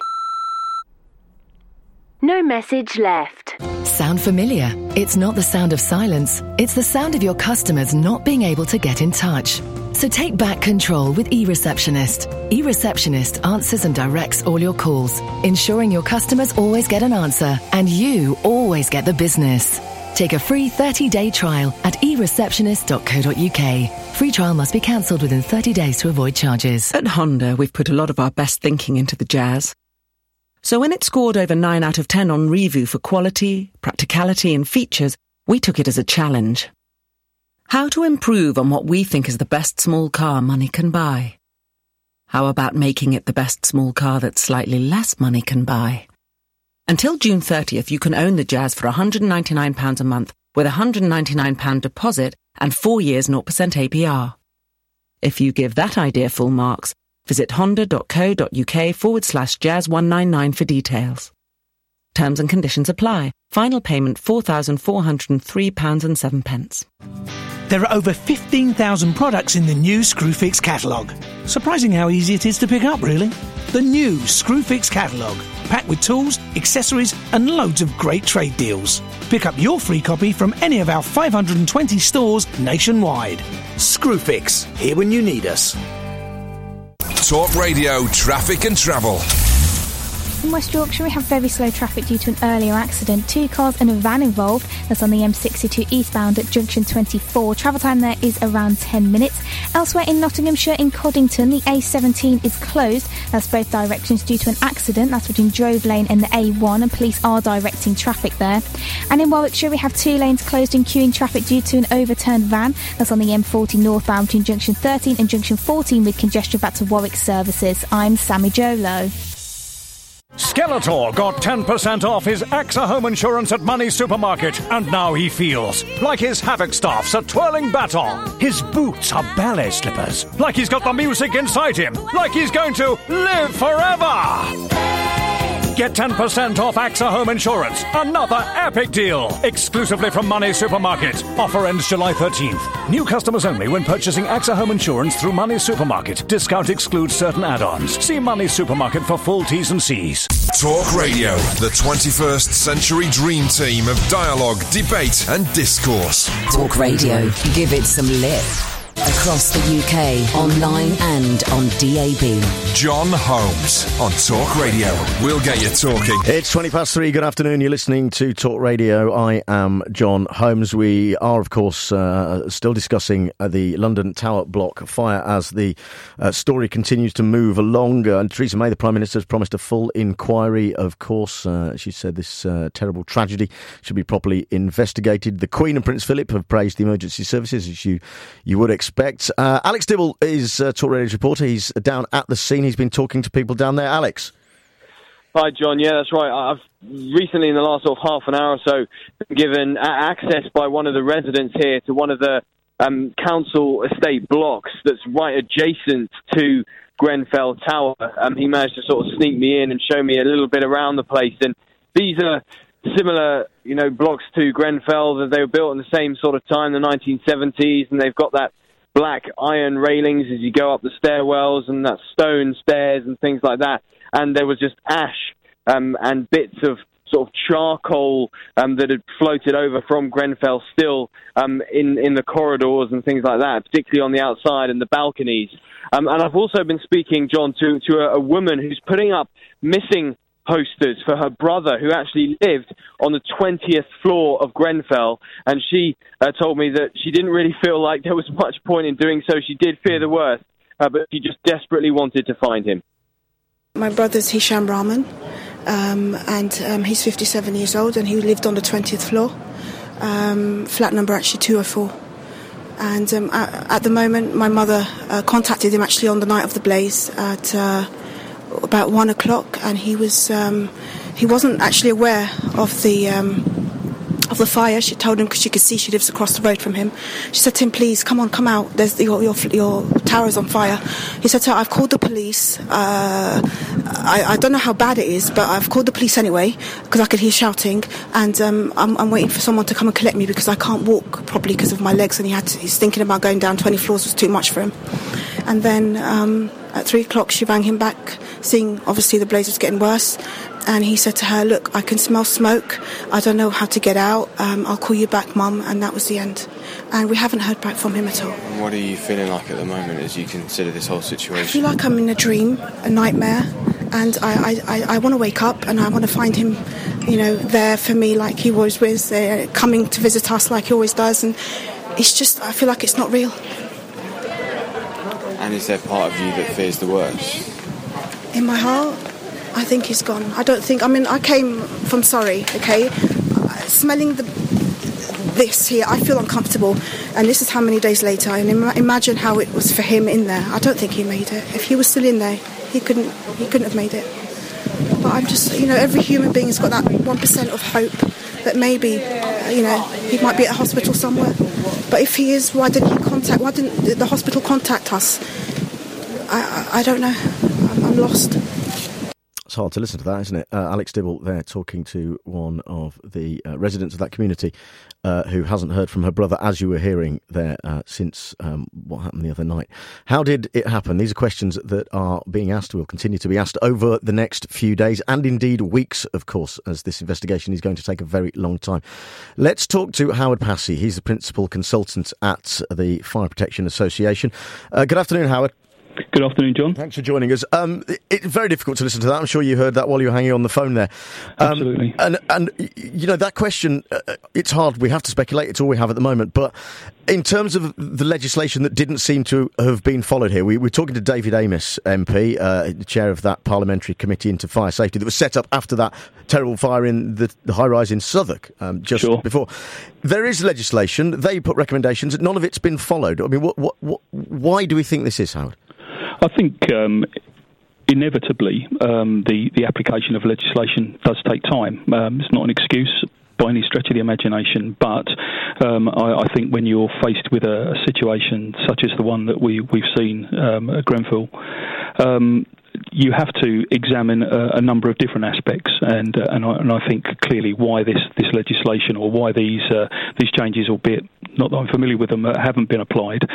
No message left. Sound familiar? It's not the sound of silence. It's the sound of your customers not being able to get in touch. So take back control with eReceptionist. eReceptionist answers and directs all your calls, ensuring your customers always get an answer and you always get the business. Take a free 30-day trial at eReceptionist.co.uk. Free trial must be cancelled within 30 days to avoid charges. At Honda, we've put a lot of our best thinking into the Jazz. So when it scored over 9 out of 10 on Review for quality, practicality and features, we took it as a challenge. How to improve on what we think is the best small car money can buy? How about making it the best small car that slightly less money can buy? Until June 30th, you can own the Jazz for £199 a month with a £199 deposit and 4 years 0% APR. If you give that idea full marks, visit honda.co.uk/jazz199 for details. Terms and conditions apply. Final payment £4,403.07. There are over 15,000 products in the new Screwfix catalogue. Surprising how easy it is to pick up, really. The new Screwfix catalogue, packed with tools, accessories and loads of great trade deals. Pick up your free copy from any of our 520 stores nationwide. Screwfix, here when you need us. Talk Radio, traffic and travel. In West Yorkshire, we have very slow traffic due to an earlier accident. 2 cars and a van involved. That's on the M62 eastbound at junction 24. Travel time there is around 10 minutes. Elsewhere in Nottinghamshire, in Coddington, the A17 is closed. That's both directions due to an accident. That's between Drove Lane and the A1, and police are directing traffic there. And in Warwickshire, we have 2 lanes closed in queuing traffic due to an overturned van. That's on the M40 northbound between junction 13 and junction 14 with congestion back to Warwick services. I'm Sammy Jolo. Skeletor got 10% off his AXA home insurance at Money's Supermarket, and now he feels like his Havoc staff's a twirling baton. His boots are ballet slippers, like he's got the music inside him, like he's going to live forever. Get 10% off AXA Home Insurance. Another epic deal. Exclusively from Money Supermarket. Offer ends July 13th. New customers only when purchasing AXA Home Insurance through Money Supermarket. Discount excludes certain add-ons. See Money Supermarket for full T's and C's. Talk Radio, the 21st century dream team of dialogue, debate and discourse. Talk Radio. Give it some lip. Across the UK, online and on DAB. John Holmes on Talk Radio. We'll get you talking. It's 3:20. Good afternoon. You're listening to Talk Radio. I am John Holmes. We are, of course, still discussing the London Tower Block fire as the story continues to move along. And Theresa May, the Prime Minister, has promised a full inquiry, of course. She said this terrible tragedy should be properly investigated. The Queen and Prince Philip have praised the emergency services, as you would expect. Alex Dibble is Talk Radio's reporter. He's down at the scene. He's been talking to people down there. Alex. Hi, John. Yeah, that's right. I've recently, in the last sort of half an hour or so, been given access by one of the residents here to one of the council estate blocks that's right adjacent to Grenfell Tower. He managed to sort of sneak me in and show me a little bit around the place. And these are similar, blocks to Grenfell, that they were built in the same sort of time, the 1970s, and they've got that black iron railings as you go up the stairwells and that stone stairs and things like that. And there was just ash and bits of sort of charcoal that had floated over from Grenfell still in the corridors and things like that, particularly on the outside and the balconies. And I've also been speaking, John, to a woman who's putting up missing posters for her brother who actually lived on the 20th floor of Grenfell, and she told me that she didn't really feel like there was much point in doing so. She did fear the worst, but she just desperately wanted to find him. My brother's Hisham Rahman, and he's 57 years old, and he lived on the 20th floor, flat number actually 204. And at the moment, my mother contacted him actually on the night of the blaze at about 1 o'clock, and he wasn't actually aware of the fire. She told him, because she could see she lives across the road from him. She said to him, "Please come on, come out. There's your tower's on fire." He said to her, "I've called the police. I don't know how bad it is, but I've called the police anyway because I could hear shouting, and I'm waiting for someone to come and collect me because I can't walk properly because of my legs." And he's thinking about going down 20 floors was too much for him. And then at 3 o'clock, she rang him back, seeing obviously the blaze was getting worse. And he said to her, "Look, I can smell smoke. I don't know how to get out. I'll call you back, Mum." And that was the end. And we haven't heard back from him at all. And what are you feeling like at the moment as you consider this whole situation? I feel like I'm in a dream, a nightmare. And I want to wake up and I want to find him, there for me like he always was, coming to visit us like he always does. And it's just, I feel like it's not real. And is there part of you that fears the worst? In my heart, I think he's gone. I came from Surrey, okay? Smelling this here, I feel uncomfortable. And this is how many days later. And imagine how it was for him in there. I don't think he made it. If he was still in there, he couldn't have made it. But I'm just, every human being has got that 1% of hope that maybe, he might be at a hospital somewhere. But if he is, why didn't the hospital contact us? I don't know. I'm lost. It's hard to listen to that, isn't it? Alex Dibble there talking to one of the residents of that community who hasn't heard from her brother, as you were hearing there, since what happened the other night. How did it happen? These are questions that are being asked, will continue to be asked over the next few days and indeed weeks, of course, as this investigation is going to take a very long time. Let's talk to Howard Passy. He's the principal consultant at the Fire Protection Association. Good afternoon, Howard. Good afternoon, John. Thanks for joining us. It's very difficult to listen to that. I'm sure you heard that while you were hanging on the phone there. Absolutely. And that question, it's hard. We have to speculate. It's all we have at the moment. But in terms of the legislation that didn't seem to have been followed here, we're talking to David Amess, MP, the chair of that parliamentary committee into fire safety that was set up after that terrible fire in the high-rise in Southwark just before. There is legislation. They put recommendations. None of it's been followed. I mean, why do we think this is, Howard? I think inevitably the application of legislation does take time. It's not an excuse by any stretch of the imagination, but I think when you're faced with a situation such as the one that we've seen at Grenfell, you have to examine a number of different aspects, and I think clearly why this legislation, or why these changes, albeit not that I'm familiar with them, haven't been applied,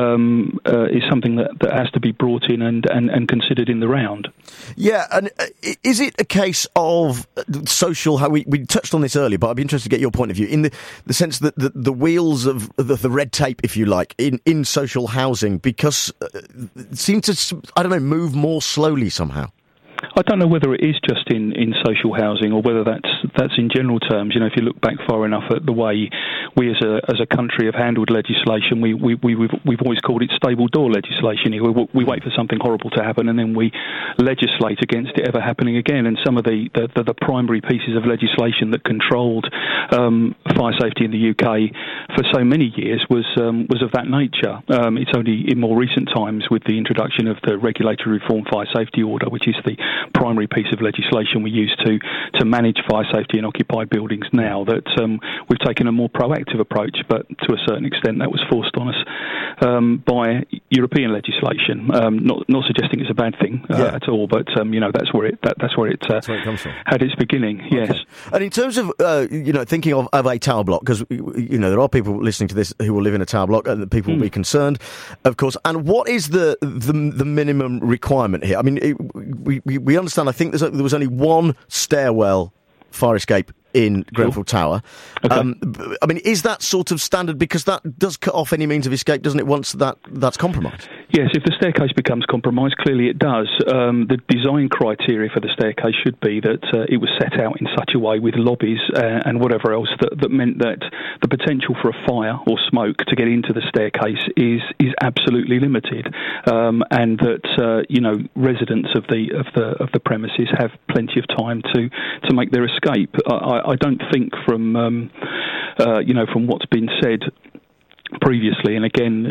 is something that has to be brought in and considered in the round. Yeah, and is it a case of social? How we touched on this earlier, but I'd be interested to get your point of view in the sense that the wheels of the red tape, if you like, in social housing, because seem to, I don't know, move more slowly somehow. I don't know whether it is just in social housing or whether that's in general terms. You know, if you look back far enough at the way we as a country have handled legislation, we've always called it stable door legislation. We wait for something horrible to happen and then we legislate against it ever happening again. And some of the primary pieces of legislation that controlled fire safety in the UK for so many years was of that nature. It's only in more recent times, with the introduction of the Regulatory Reform Fire Safety Order, which is the primary piece of legislation we use to manage fire safety in occupied buildings now, that we've taken a more proactive approach, but to a certain extent that was forced on us by European legislation. Not suggesting it's a bad thing at all, but that's where it comes from. Had its beginning. Okay. Yes. And in terms of thinking of a tower block, because there are people listening to this who will live in a tower block, and people will be concerned, of course. And what is the minimum requirement here? I mean, we understand, I think there was only one stairwell fire escape in Grenfell Tower. Okay. I mean, is that sort of standard? Because that does cut off any means of escape, doesn't it, once that's compromised? Yes, if the staircase becomes compromised, clearly it does. The design criteria for the staircase should be that it was set out in such a way, with lobbies and whatever else, that meant that the potential for a fire or smoke to get into the staircase is absolutely limited, and that residents of the premises have plenty of time to make their escape. I don't think from what's been said previously, and again,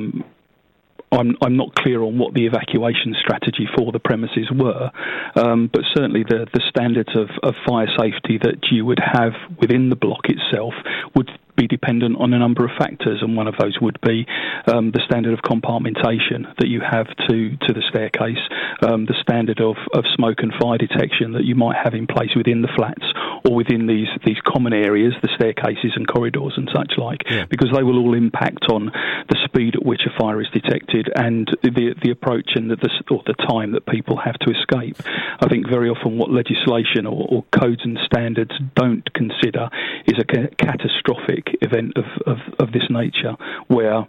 I'm not clear on what the evacuation strategy for the premises were, but certainly the standards of fire safety that you would have within the block itself would be dependent on a number of factors, and one of those would be the standard of compartmentation that you have to the staircase, the standard of smoke and fire detection that you might have in place within the flats or within these common areas, the staircases and corridors and such like, because they will all impact on the speed at which a fire is detected and the approach and the time that people have to escape. I think very often what legislation or codes and standards don't consider is a catastrophic event of this nature, where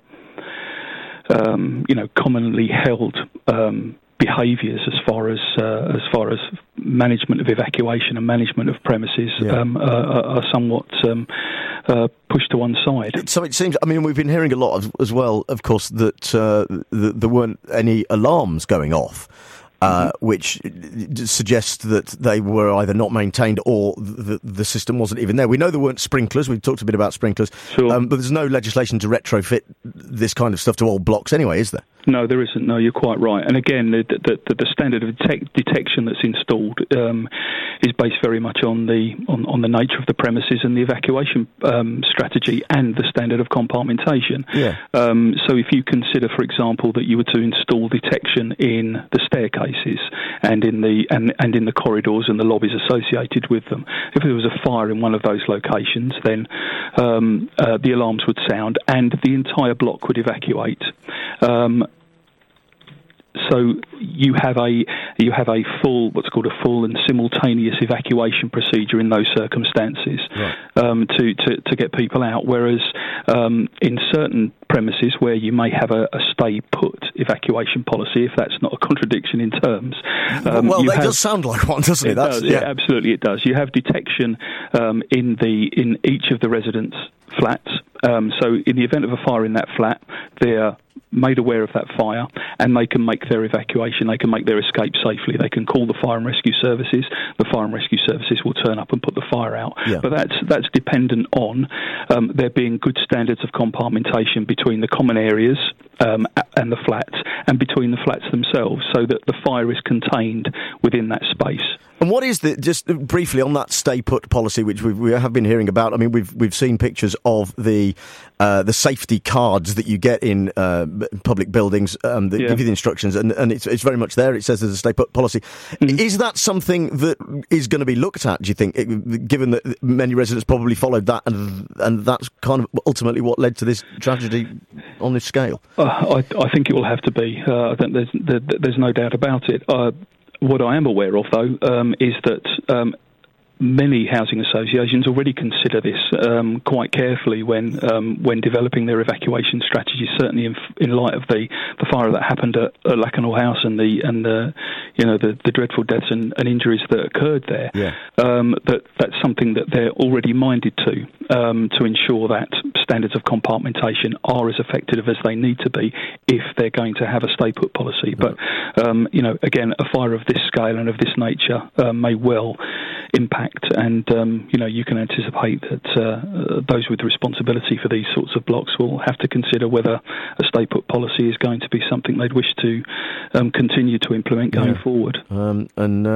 commonly held behaviours as far as management of evacuation and management of premises are somewhat pushed to one side. So it seems, I mean, we've been hearing a lot as well, of course, that there weren't any alarms going off. Which suggests that they were either not maintained or the system wasn't even there. We know there weren't sprinklers. We've talked a bit about sprinklers. Sure. But there's no legislation to retrofit this kind of stuff to all blocks anyway, is there? No, there isn't. No, you're quite right. And again, the standard of detection that's installed is based very much on the nature of the premises and the evacuation strategy and the standard of compartmentation. Yeah. So if you consider, for example, that you were to install detection in the staircases and in the corridors and the lobbies associated with them, if there was a fire in one of those locations, then the alarms would sound and the entire block would evacuate. So you have a full, what's called a full and simultaneous evacuation procedure in those circumstances, to get people out. Whereas in certain premises where you may have a stay put evacuation policy, if that's not a contradiction in terms, that does sound like one, doesn't it? Absolutely, it does. You have detection in each of the residents' flats. So in the event of a fire in that flat, they're made aware of that fire and they can make their evacuation, they can make their escape safely. They can call the fire and rescue services. The fire and rescue services will turn up and put the fire out. Yeah. But that's dependent on there being good standards of compartmentation between the common areas and the flats, and between the flats themselves, so that the fire is contained within that space. And what is just briefly on that stay put policy, which we have been hearing about? I mean, we've seen pictures of the safety cards that you get in public buildings that give you the instructions, and it's very much there. It says there's a stay put policy. Is that something that is going to be looked at, do you think, given that many residents probably followed that, and that's kind of ultimately what led to this tragedy on this scale? I think it will have to be. I think there's no doubt about it. What I am aware of, though, is that many housing associations already consider this quite carefully when developing their evacuation strategies. Certainly, in light of the fire that happened at Lakanal House and the dreadful deaths and injuries that occurred there. That's something that they're already minded to ensure that standards of compartmentation are as effective as they need to be if they're going to have a stay put policy. But again, a fire of this scale and of this nature may well impact, and you can anticipate that those with responsibility for these sorts of blocks will have to consider whether a stay put policy is going to be something they'd wish to continue to implement going forward. And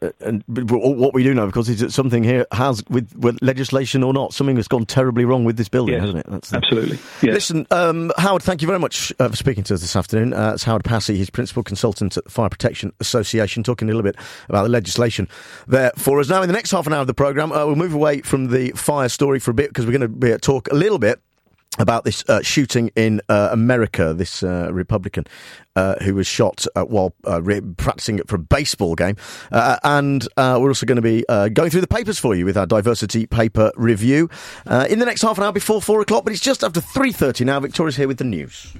what we do know, of course, is that something here has, with legislation or not, something has gone terribly wrong with this building, hasn't it? Absolutely. Yes. Listen, Howard, thank you very much for speaking to us this afternoon. It's Howard Passy, he's Principal Consultant at the Fire Protection Association, talking a little bit about the legislation there for us. Now, in the next half an hour of the programme, we'll move away from the fire story for a bit, because we're going to talk a little bit about this shooting in America, this Republican who was shot while practicing it for a baseball game. And we're also going to be going through the papers for you with our diversity paper review in the next half an hour before 4 o'clock. But it's just after 3:30 now. Victoria's here with the news.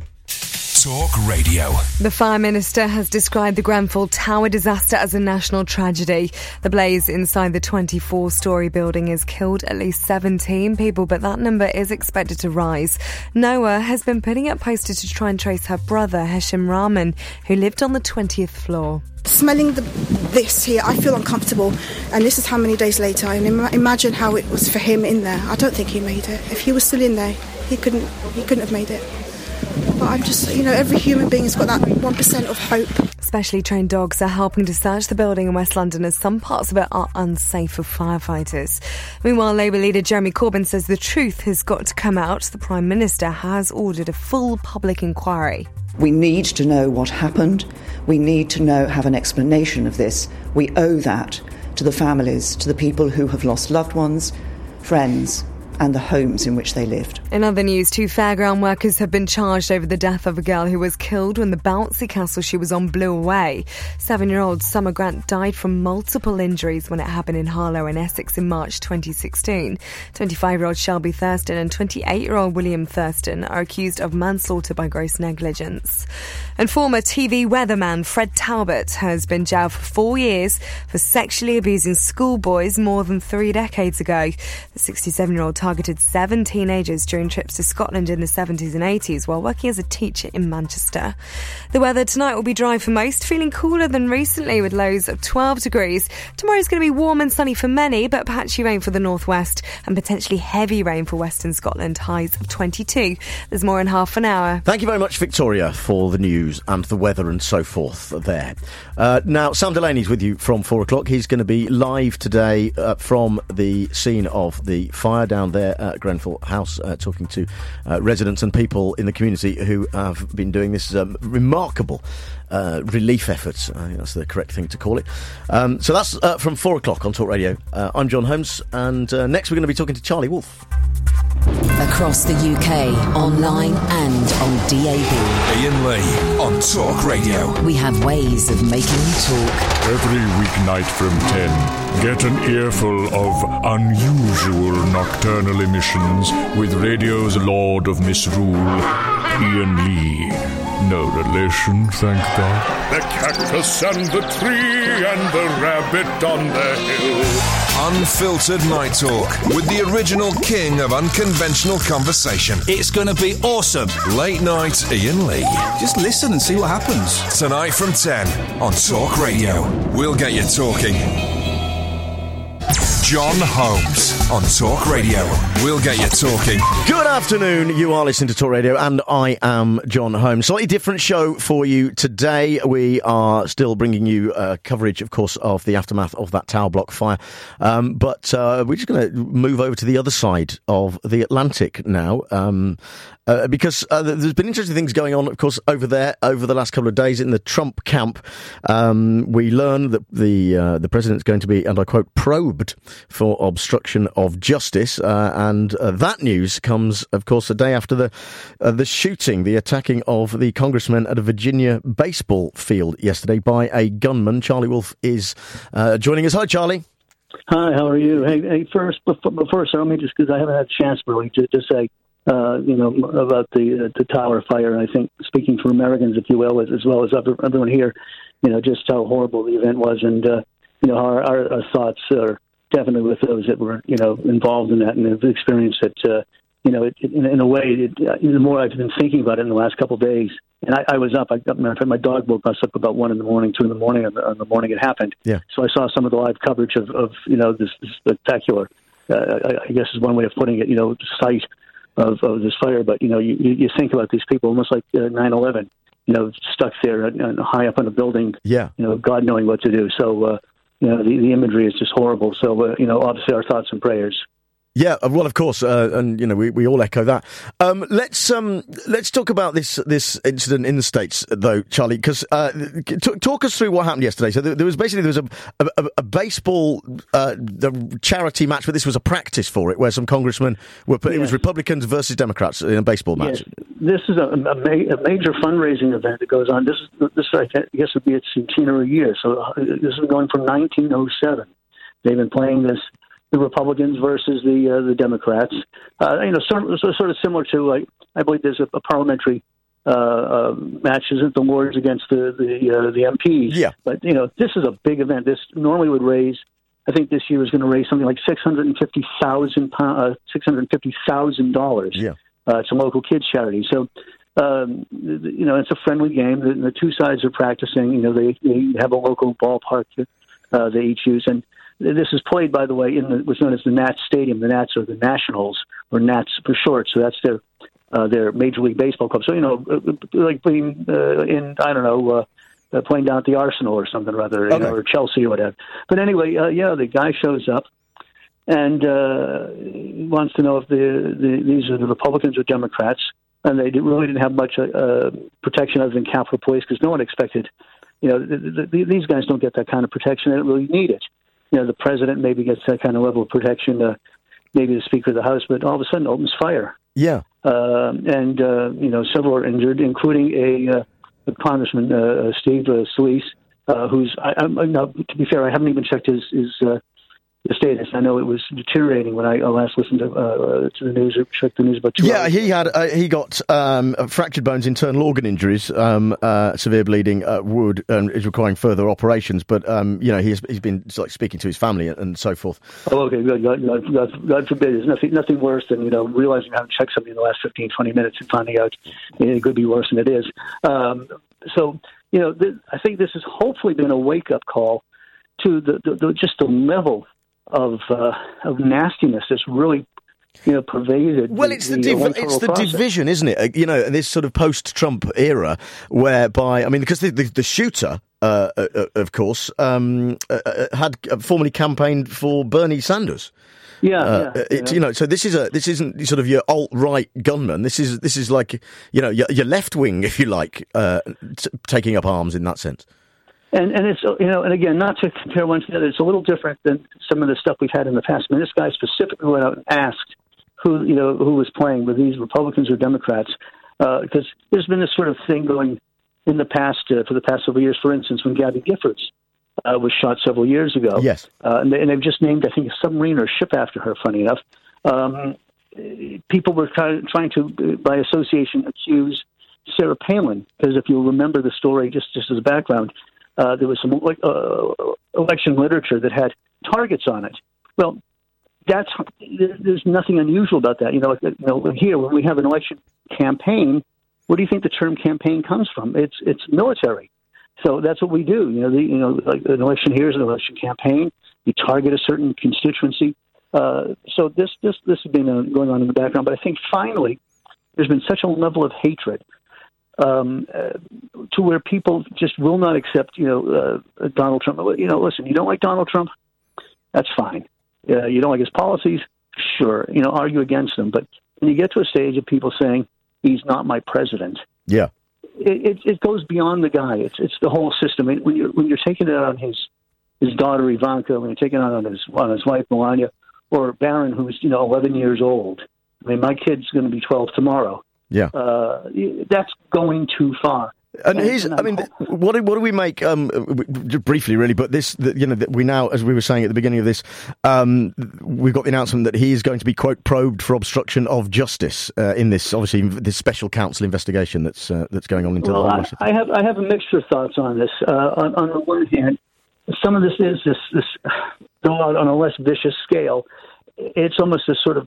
Talk Radio. The Fire Minister has described the Grenfell Tower disaster as a national tragedy. The blaze inside the 24-storey building has killed at least 17 people, but that number is expected to rise. Noah has been putting up posters to try and trace her brother, Hesham Rahman, who lived on the 20th floor. Smelling this here, I feel uncomfortable, and this is how many days later. I imagine how it was for him in there. I don't think he made it. If he was still in there, he couldn't have made it. But I'm just, every human being has got that 1% of hope. Specially trained dogs are helping to search the building in West London, as some parts of it are unsafe for firefighters. Meanwhile, Labour leader Jeremy Corbyn says the truth has got to come out. The Prime Minister has ordered a full public inquiry. We need to know what happened. We need to have an explanation of this. We owe that to the families, to the people who have lost loved ones, friends, and the homes in which they lived. In other news, 2 fairground workers have been charged over the death of a girl who was killed when the bouncy castle she was on blew away. 7-year-old Summer Grant died from multiple injuries when it happened in Harlow in Essex in March 2016. 25-year-old Shelby Thurston and 28-year-old William Thurston are accused of manslaughter by gross negligence. And former TV weatherman Fred Talbot has been jailed for 4 years for sexually abusing schoolboys more than 3 decades ago. The 67-year-old targeted 7 teenagers during trips to Scotland in the 70s and 80s while working as a teacher in Manchester. The weather tonight will be dry for most, feeling cooler than recently with lows of 12 degrees. Tomorrow's going to be warm and sunny for many, but patchy rain for the northwest and potentially heavy rain for western Scotland, highs of 22. There's more in half an hour. Thank you very much, Victoria, for the news and the weather and so forth there. Now, Sam Delaney's with you from 4 o'clock. He's going to be live today from the scene of the fire down there at Grenfell House, talking to residents and people in the community who have been doing this remarkable relief efforts. I think that's the correct thing to call it. So that's from 4 o'clock on Talk Radio. I'm John Holmes, and next we're going to be talking to Charlie Wolf. Across the UK, online and on DAB. Ian Lee on Talk Radio. We have ways of making you talk. Every weeknight from 10, get an earful of unusual nocturnal emissions with radio's Lord of Misrule, Ian Lee. No relation, thank God. The cactus and the tree and the rabbit on the hill. Unfiltered Night Talk with the original king of unconventional conversation. It's going to be awesome. Late night Ian Lee. Just listen and see what happens. Tonight from 10 on Talk Radio. We'll get you talking. John Holmes on Talk Radio. We'll get you talking. Good afternoon. You are listening to Talk Radio, and I am John Holmes. Slightly different show for you today. We are still bringing you coverage, of course, of the aftermath of that tower block fire. But we're just going to move over to the other side of the Atlantic now. Because there's been interesting things going on, of course, over there over the last couple of days in the Trump camp. We learned that the president's going to be, and I quote, probed for obstruction of justice. And that news comes, of course, a day after the shooting, the attacking of the congressman at a Virginia baseball field yesterday by a gunman. Charlie Wolf is joining us. Hi, Charlie. Hi, how are you? Hey, first, before let me just, because I haven't had a chance really to say, about the tower fire. And I think, speaking for Americans, if you will, as well as everyone here, just how horrible the event was. And, our thoughts are definitely with those that were, involved in that and have experienced it. In a way, the more I've been thinking about it in the last couple of days, and I was up. My dog woke us up about 1 in the morning, 2 in the morning on the morning it happened. Yeah. So I saw some of the live coverage of this spectacular, I guess is one way of putting it, sight of this fire. But, you think about these people almost like 9/11, stuck there and high up in a building, God knowing what to do. So, the imagery is just horrible. So, obviously our thoughts and prayers. Yeah, well, of course, and we all echo that. Let's talk about this incident in the States, though, Charlie, because talk us through what happened yesterday. So there was a baseball charity match, but this was a practice for it, where some congressmen were put. Yes. It was Republicans versus Democrats in a baseball match. Yes. This is a major fundraising event that goes on. This I guess would be its centenary year. So this is going from 1907. They've been playing this. The Republicans versus the Democrats, sort of similar to, I believe there's a parliamentary match, isn't the Lords against the MPs? Yeah. But this is a big event. This normally would raise, I think this year is going to raise something like $650,000. Yeah. It's a local kids charity. So, it's a friendly game. The two sides are practicing. They have a local ballpark they each use. And this is played, by the way, in what's known as the Nats Stadium. The Nats are the Nationals, or Nats for short. So that's their Major League Baseball club. So like being playing down at the Arsenal or something rather, or Chelsea or whatever. But anyway, the guy shows up and wants to know if these are the Republicans or Democrats, and they really didn't have much protection other than Capitol Police, because no one expected. These guys don't get that kind of protection. They don't really need it. The president maybe gets that kind of level of protection, maybe the Speaker of the House, but all of a sudden opens fire. Yeah. And several are injured, including a Congressman, Steve Scalise, who's, to be fair, I haven't even checked his status. I know it was deteriorating when I last listened to the news or checked the news about 2 hours. He got fractured bones, internal organ injuries, severe bleeding, wound, and is requiring further operations. But he's been speaking to his family and so forth. Oh, okay, good. God forbid. There's nothing worse than realizing I haven't checked something in the last 15, 20 minutes and finding out it could be worse than it is. So I think this has hopefully been a wake up call to just the level of nastiness that's really pervaded. Well, it's the division, isn't it? This sort of post-Trump era, whereby because the shooter, of course, had formerly campaigned for Bernie Sanders. So this isn't sort of your alt-right gunman. This is like your left wing, if you like, taking up arms in that sense. And it's, and again, not to compare one to the other, it's a little different than some of the stuff we've had in the past. I mean, this guy specifically went out and asked who was playing, were these Republicans or Democrats? Because there's been this sort of thing going in the past, for the past several years. For instance, when Gabby Giffords was shot several years ago. Yes. And they've just named, I think, a submarine or ship after her, funny enough. People were trying to, by association, accuse Sarah Palin, because if you'll remember the story, just as a background, there was some election literature that had targets on it. Well, there's nothing unusual about that. Here when we have an election campaign, where do you think the term campaign comes from? It's military. So that's what we do. Like an election here is an election campaign. you target a certain constituency. So this has been going on in the background. But I think finally there's been such a level of hatred to where people just will not accept, Donald Trump. Listen, you don't like Donald Trump? That's fine. You don't like his policies? Sure. Argue against them. But when you get to a stage of people saying, he's not my president. Yeah. It goes beyond the guy. It's the whole system. When you're taking it on his daughter Ivanka, when you're taking it on his wife Melania, or Barron, who's 11 years old. I mean, my kid's going to be 12 tomorrow. Yeah, that's going too far. And what do we make? Briefly, really, but we now, as we were saying at the beginning of this, we've got the announcement that he is going to be, quote, probed for obstruction of justice in this, obviously, this special counsel investigation that's going on into the whole. I have a mixture of thoughts on this. On the one hand, some of this is this go out on a less vicious scale. It's almost a sort of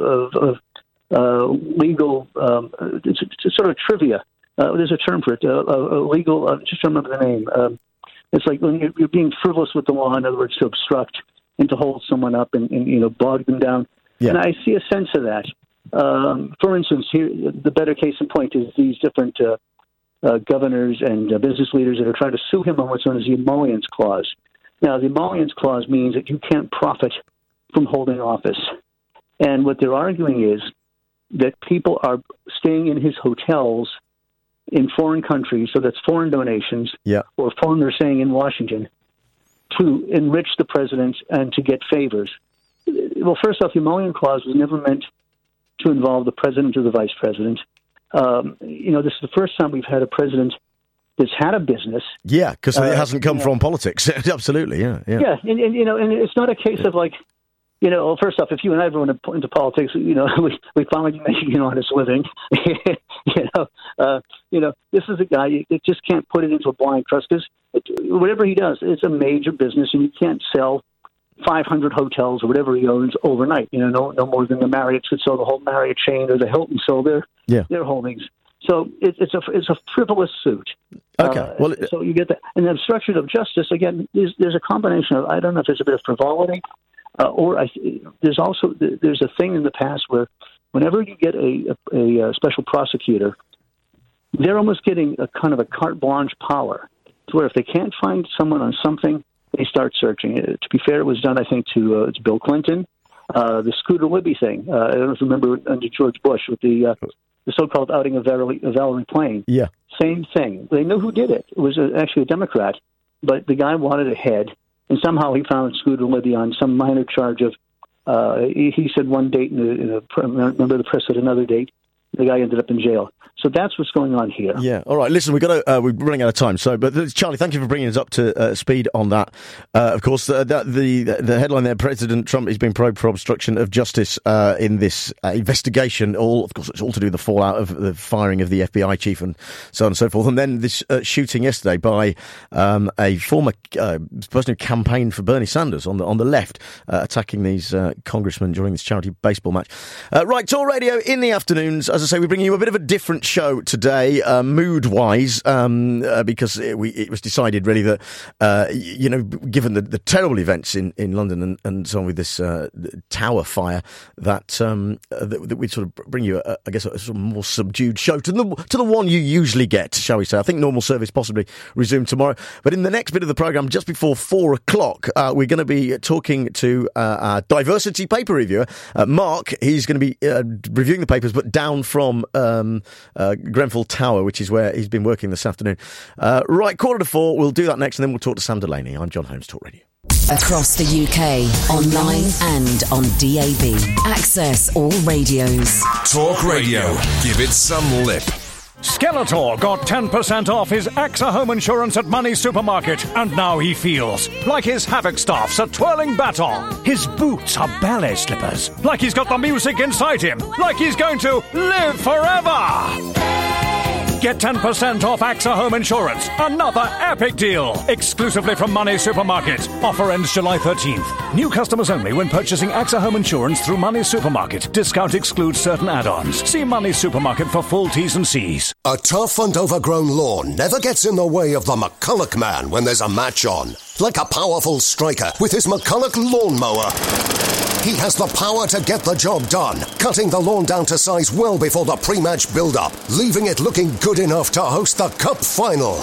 legal, it's sort of trivia. There's a term for it, legal, just remember the name. It's like when you're being frivolous with the law, in other words, to obstruct and to hold someone up and bog them down. Yeah. And I see a sense of that. For instance, here, the better case in point is these different governors and business leaders that are trying to sue him on what's known as the emollients clause. Now, the emollients clause means that you can't profit from holding office. And what they're arguing is that people are staying in his hotels in foreign countries, so that's foreign donations, or foreigners staying in Washington, to enrich the president and to get favors. Well, first off, the emollient clause was never meant to involve the president or the vice president. This is the first time we've had a president that's had a business. Yeah, because it hasn't come from politics. Absolutely, yeah. Yeah, and it's not a case of like, first off, if you and I ever went into politics, we finally make an honest living. This is a guy that just can't put it into a blind trust because whatever he does, it's a major business, and you can't sell 500 hotels or whatever he owns overnight. No more than the Marriott could sell the whole Marriott chain or the Hilton sold their holdings. So it's a frivolous suit. Okay. So you get that, and the obstruction of justice again. There's a combination of, I don't know if there's a bit of frivolity. There's a thing in the past where whenever you get a special prosecutor, they're almost getting a kind of a carte blanche power to where if they can't find someone on something, they start searching. To be fair, it was done, I think, to Bill Clinton, the Scooter Libby thing. I don't know if you remember under George Bush with the so-called outing of Valerie Plame. Yeah, same thing. They knew who did it. It was actually a Democrat, but the guy wanted a head. And somehow he found Scooter Libby on some minor charge of, he said one date, member of the press said another date. The guy ended up in jail. So that's what's going on here. Yeah. All right. Listen, we're running out of time. But Charlie, thank you for bringing us up to speed on that. Of course, the headline there: President Trump is being probed for obstruction of justice in this investigation. Of course, it's all to do with the fallout of the firing of the FBI chief and so on and so forth. And then this shooting yesterday by a former person who campaigned for Bernie Sanders on the left, attacking these congressmen during this charity baseball match. Right, Talk Radio in the afternoons. As I say, we're bringing you a bit of a different show today, mood-wise, because it was decided really that, given the terrible events in London and so on with this tower fire, that we'd sort of bring you, a sort of more subdued show to the one you usually get, shall we say. I think normal service possibly resume tomorrow. But in the next bit of the programme, just before 4 o'clock, we're going to be talking to our diversity paper reviewer, Mark. He's going to be reviewing the papers, but down from Grenfell Tower, which is where he's been working this afternoon. Right, 4:45, we'll do that next, and then we'll talk to Sam Delaney. I'm John Holmes, Talk Radio. Across the UK, online and on DAB. Access all radios. Talk Radio. Give it some lip. Skeletor got 10% off his AXA home insurance at Money Supermarket, and now he feels like his Havoc staff's a twirling baton. His boots are ballet slippers, like he's got the music inside him, like he's going to live forever. Get 10% off AXA Home Insurance. Another epic deal. Exclusively from Money Supermarket. Offer ends July 13th. New customers only when purchasing AXA Home Insurance through Money Supermarket. Discount excludes certain add-ons. See Money Supermarket for full T's and C's. A tough and overgrown lawn never gets in the way of the McCulloch man when there's a match on. Like a powerful striker with his McCulloch lawnmower. He has the power to get the job done, cutting the lawn down to size well before the pre-match build-up, leaving it looking good enough to host the Cup final.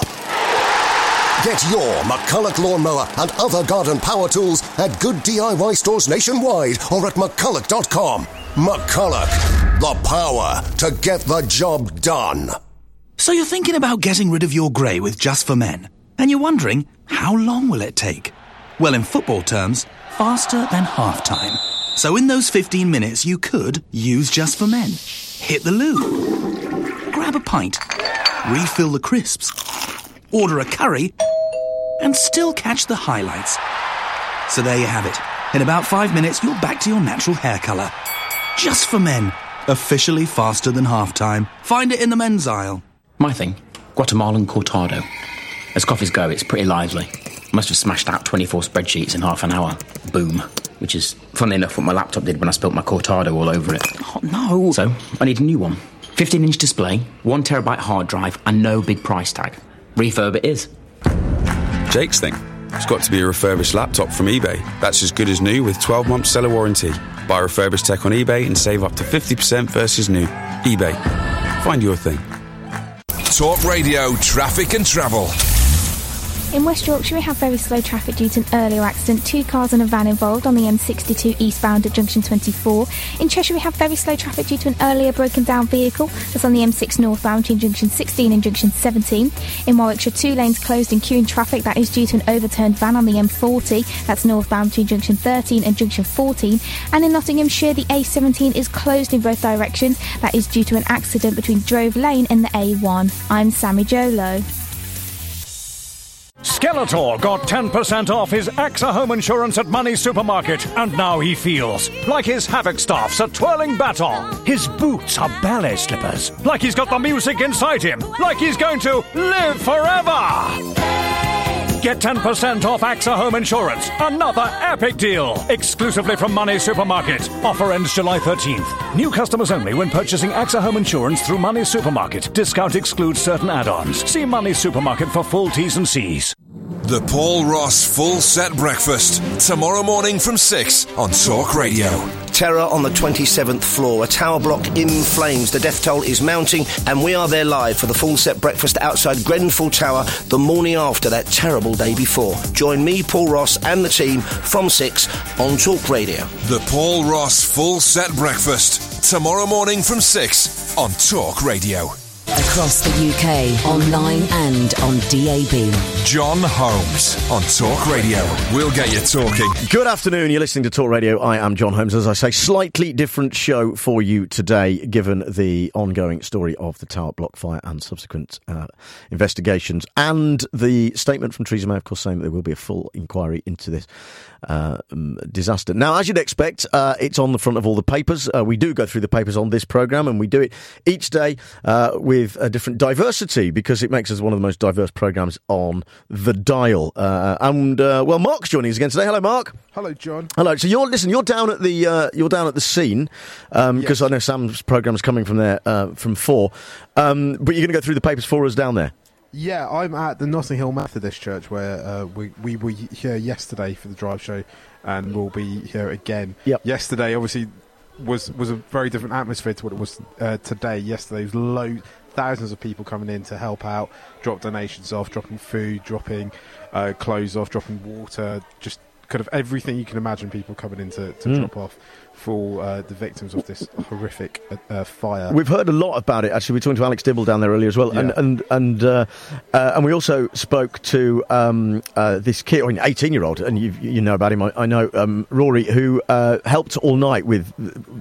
Get your McCulloch lawnmower and other garden power tools at good DIY stores nationwide or at McCulloch.com. McCulloch, the power to get the job done. So you're thinking about getting rid of your grey with Just for Men, and you're wondering, how long will it take? Well, in football terms, faster than half-time. So in those 15 minutes, you could use Just for Men. Hit the loo, grab a pint, refill the crisps, order a curry, and still catch the highlights. So there you have it. In about 5 minutes, you're back to your natural hair colour. Just for Men. Officially faster than half-time. Find it in the men's aisle. My thing, Guatemalan cortado. As coffees go, it's pretty lively. Must have smashed out 24 spreadsheets in half an hour. Boom. Which is, funnily enough, what my laptop did when I spilt my cortado all over it. Oh, no. So, I need a new one. 15-inch display, 1 terabyte hard drive, and no big price tag. Refurb it is. Jake's thing. It's got to be a refurbished laptop from eBay. That's as good as new with 12-month seller warranty. Buy refurbished tech on eBay and save up to 50% versus new. eBay. Find your thing. Talk Radio Traffic and Travel. In West Yorkshire, we have very slow traffic due to an earlier accident. 2 cars and a van involved on the M62 eastbound at junction 24. In Cheshire, we have very slow traffic due to an earlier broken down vehicle. That's on the M6 northbound between junction 16 and junction 17. In Warwickshire, 2 lanes closed in queuing traffic. That is due to an overturned van on the M40. That's northbound between junction 13 and junction 14. And in Nottinghamshire, the A17 is closed in both directions. That is due to an accident between Drove Lane and the A1. I'm Sammy Jolo. Skeletor got 10% off his AXA Home Insurance at Money Supermarket, and now he feels like his Havoc staff's a twirling baton. His boots are ballet slippers, like he's got the music inside him, like he's going to live forever. Get 10% off AXA Home Insurance. Another epic deal. Exclusively from Money Supermarket. Offer ends July 13th. New customers only when purchasing AXA Home Insurance through Money Supermarket. Discount excludes certain add-ons. See Money Supermarket for full T's and C's. The Paul Ross Full Set Breakfast. Tomorrow morning from 6 on Talk Radio. Terror on the 27th floor. A tower block in flames. The death toll is mounting, and we are there live for the Full Set Breakfast outside Grenfell Tower the morning after that terrible day before. Join me, Paul Ross, and the team from 6 on Talk Radio. The Paul Ross Full Set Breakfast. Tomorrow morning from 6 on Talk Radio. Across the UK, online and on DAB. John Holmes on Talk Radio. We'll get you talking. Good afternoon, you're listening to Talk Radio. I am John Holmes. As I say, slightly different show for you today, given the ongoing story of the tower block fire and subsequent investigations, and the statement from Theresa May, of course, saying that there will be a full inquiry into this disaster. Now, as you'd expect, it's on the front of all the papers. We do go through the papers on this programme, and we do it each day with a different diversity, because it makes us one of the most diverse programmes on the dial. Well, Mark's joining us again today. Hello, Mark. Hello, John. Hello. So you're down at the scene, because I know Sam's programme is coming from there from 4. But you're going to go through the papers for us down there. Yeah, I'm at the Notting Hill Methodist Church, where we were here yesterday for the drive show, and we'll be here again. Yep. Yesterday, obviously, was a very different atmosphere to what it was today. Yesterday was thousands of people coming in to help out, drop donations off, dropping food, dropping clothes off, dropping water, just kind of everything you can imagine, people coming in to drop off for the victims of this horrific fire. We've heard a lot about it, actually. We were talking to Alex Dibble down there earlier as well. Yeah. And we also spoke to this kid, 18-year-old, and you know about him. I know Rory, who helped all night with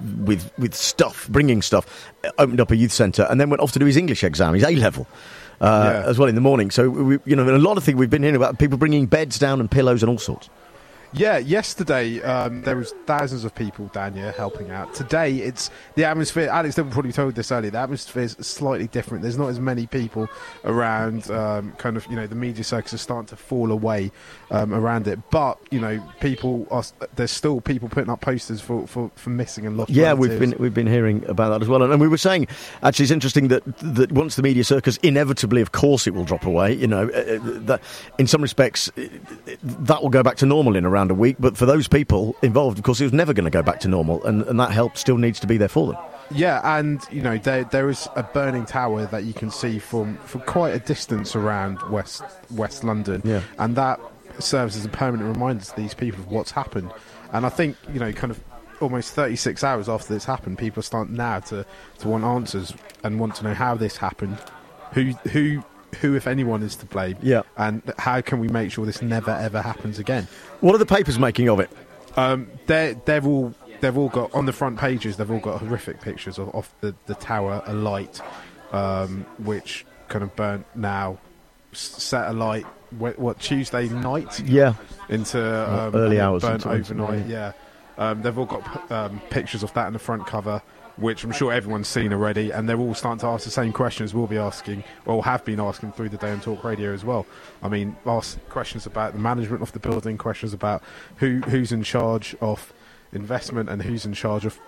stuff, bringing stuff, opened up a youth centre, and then went off to do his English exam, his A-level. As well in the morning. So, a lot of things we've been hearing about, people bringing beds down and pillows and all sorts. Yeah, yesterday there was thousands of people down here helping out. Today, it's the atmosphere. Alex Dibble probably told this earlier. The atmosphere is slightly different. There's not as many people around. The media circus is starting to fall away around it. But there's still people putting up posters for missing and lost. Yeah, relatives. we've been hearing about that as well, and we were saying actually it's interesting that once the media circus, inevitably, of course, it will drop away. That in some respects that will go back to normal in around a week, but for those people involved, of course, it was never going to go back to normal, and that help still needs to be there for them. Yeah, and there is a burning tower that you can see from quite a distance around West London, and that serves as a permanent reminder to these people of what's happened. And I think kind of almost 36 hours after this happened, people are starting now to want answers and want to know how this happened, who if anyone is to blame, and how can we make sure this never ever happens again. What are the papers making of it? They've all got on the front pages. They've all got horrific pictures of the tower alight, which kind of burnt now, set alight. What Tuesday night? Yeah, into early hours, burnt overnight. Yeah, they've all got pictures of that in the front cover, which I'm sure everyone's seen already, and they're all starting to ask the same questions we'll be asking, or have been asking through the day on Talk Radio as well. I mean, ask questions about the management of the building, questions about who's in charge of investment and who's in charge of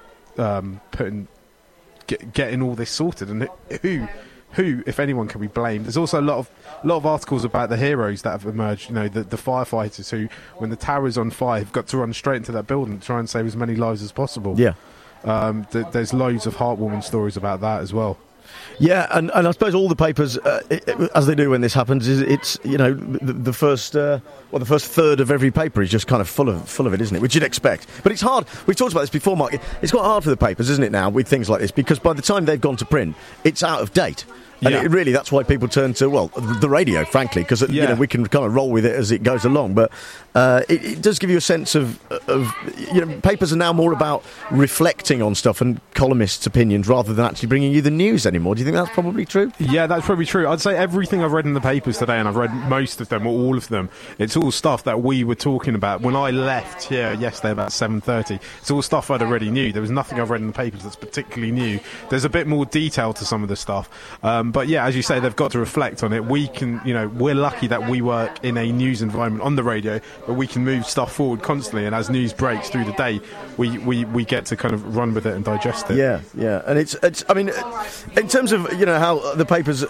getting all this sorted, and who, if anyone, can be blamed. There's also a lot of articles about the heroes that have emerged. The firefighters who, when the tower's on fire, have got to run straight into that building to try and save as many lives as possible. Yeah. There's loads of heartwarming stories about that as well. Yeah, and I suppose all the papers, as they do when this happens, it's the first third of every paper is just kind of full of it, isn't it? Which you'd expect, but it's hard. We've talked about this before, Mark. It's quite hard for the papers, isn't it, now, with things like this, because by the time they've gone to print, it's out of date. And really, that's why people turn to, the radio, frankly, because we can kind of roll with it as it goes along. But it does give you a sense of papers are now more about reflecting on stuff and columnists' opinions rather than actually bringing you the news anymore. Do you think that's probably true? Yeah, that's probably true. I'd say everything I've read in the papers today, and I've read most of them or all of them, it's all stuff that we were talking about when I left here yesterday about 7:30. It's all stuff I'd already knew. There was nothing I've read in the papers that's particularly new. There's a bit more detail to some of the stuff. But yeah, as you say, they've got to reflect on it. We can, we're lucky that we work in a news environment on the radio, but we can move stuff forward constantly. And as news breaks through the day, we get to kind of run with it and digest it. Yeah. And it's. I mean, in terms of how the papers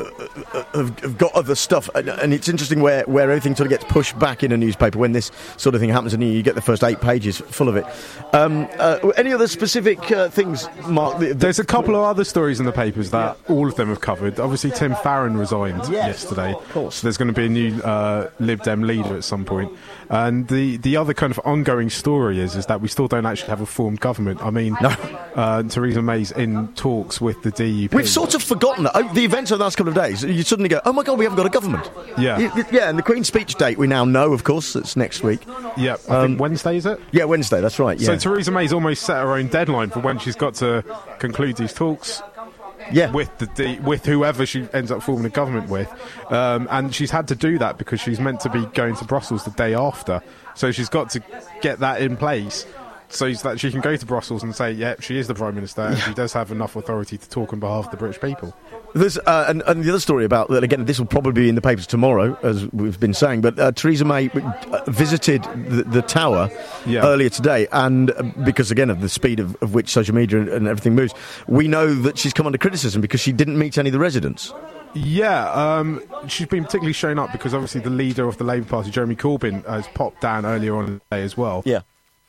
have got other stuff, and it's interesting where everything sort of gets pushed back in a newspaper when this sort of thing happens, and you get the first 8 pages full of it. Any other specific things, Mark? There's a couple of other stories in the papers that all of them have covered. Obviously, Tim Farron resigned yesterday, so there's going to be a new Lib Dem leader at some point. And the other kind of ongoing story is that we still don't actually have a formed government. I mean, Theresa May's in talks with the DUP. We've sort of forgotten that. The events of the last couple of days, you suddenly go, oh my God, we haven't got a government. Yeah, and the Queen's speech date we now know, of course, it's next week. Yeah, I think Wednesday, is it? Yeah, Wednesday, that's right. Yeah. So Theresa May's almost set her own deadline for when she's got to conclude these talks. Yeah, with whoever she ends up forming a government with, and she's had to do that because she's meant to be going to Brussels the day after. So she's got to get that in place so that she can go to Brussels and say, yeah, she is the Prime Minister and she does have enough authority to talk on behalf of the British people. There's and the other story about that, again, this will probably be in the papers tomorrow, as we've been saying, but Theresa May visited the Tower earlier today, and because, again, of the speed of which social media and everything moves, we know that she's come under criticism because she didn't meet any of the residents. Yeah, she's been particularly shown up because obviously the leader of the Labour Party, Jeremy Corbyn, has popped down earlier on in the day as well. Yeah.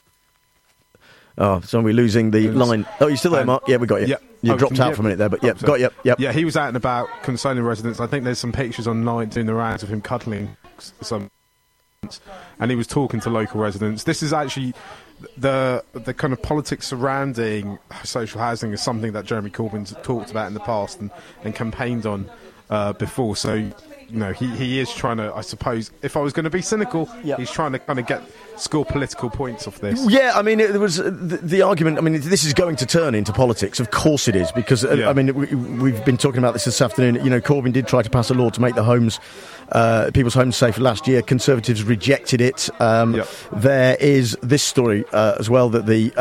Oh, so we're losing the line. Oh, you still there, Mark? Yeah, we got you. Yeah. You dropped out for a minute there, but got you. Yep. Yeah, he was out and about consoling residents. I think there's some pictures online doing the rounds of him cuddling some, and he was talking to local residents. This is actually the kind of politics surrounding social housing is something that Jeremy Corbyn's talked about in the past and campaigned on before. So, he is trying to, I suppose, if I was going to be cynical, he's trying to kind of score political points off this. Yeah, I mean, there was the argument, I mean, this is going to turn into politics. Of course it is, because, I mean, we've been talking about this afternoon. Corbyn did try to pass a law to make the homes People's Homes Safe last year. Conservatives rejected it. There is this story as well, that the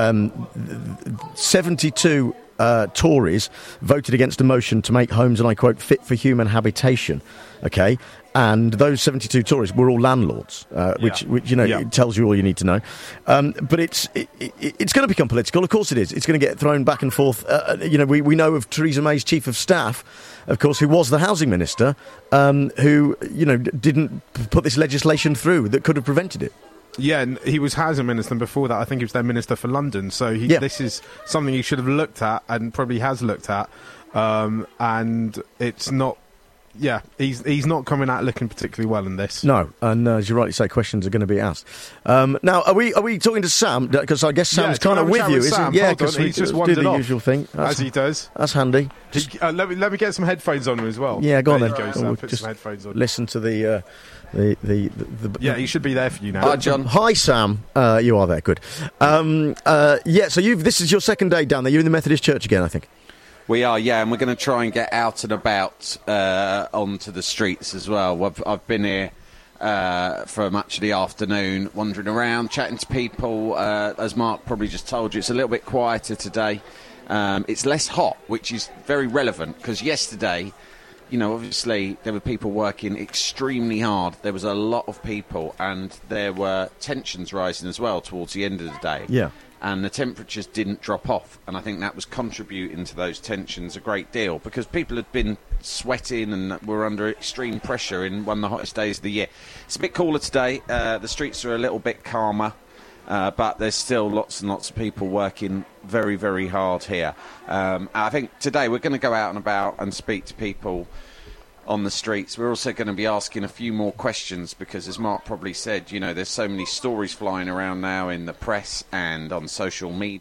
72 Tories voted against a motion to make homes, and I quote, fit for human habitation. Okay, and those 72 Tories were all landlords, which it tells you all you need to know. But it's going to become political. Of course it is. It's going to get thrown back and forth. We know of Theresa May's chief of staff, of course, who was the housing minister, who didn't put this legislation through that could have prevented it. Yeah, and he was housing minister, and before that I think he was their minister for London, so this is something he should have looked at, and probably has looked at, and it's not. Yeah, he's not coming out looking particularly well in this. No, and as you rightly say, questions are going to be asked. Now, are we talking to Sam? Because I guess Sam's kind of with you, isn't he? Yeah, because he's just wandered the off, usual thing, as he does. That's handy. Let me get some headphones on him as well. Yeah, go on there then. You go, Sam. Put some headphones on. Listen to the yeah, he should be there for you now. Hi, John. Hi, Sam. You are there. Good. So this is your second day down there. You're in the Methodist Church again, I think. We are, yeah, and we're going to try and get out and about onto the streets as well. I've been here for much of the afternoon, wandering around, chatting to people. As Mark probably just told you, it's a little bit quieter today. It's less hot, which is very relevant, because yesterday, obviously there were people working extremely hard. There was a lot of people, and there were tensions rising as well towards the end of the day. Yeah. And the temperatures didn't drop off, and I think that was contributing to those tensions a great deal, because people had been sweating and were under extreme pressure in one of the hottest days of the year. It's a bit cooler today. The streets are a little bit calmer, but there's still lots and lots of people working very, very hard here. I think today we're going to go out and about and speak to people on the streets. We're also going to be asking a few more questions, because, as Mark probably said, there's so many stories flying around now in the press and on social media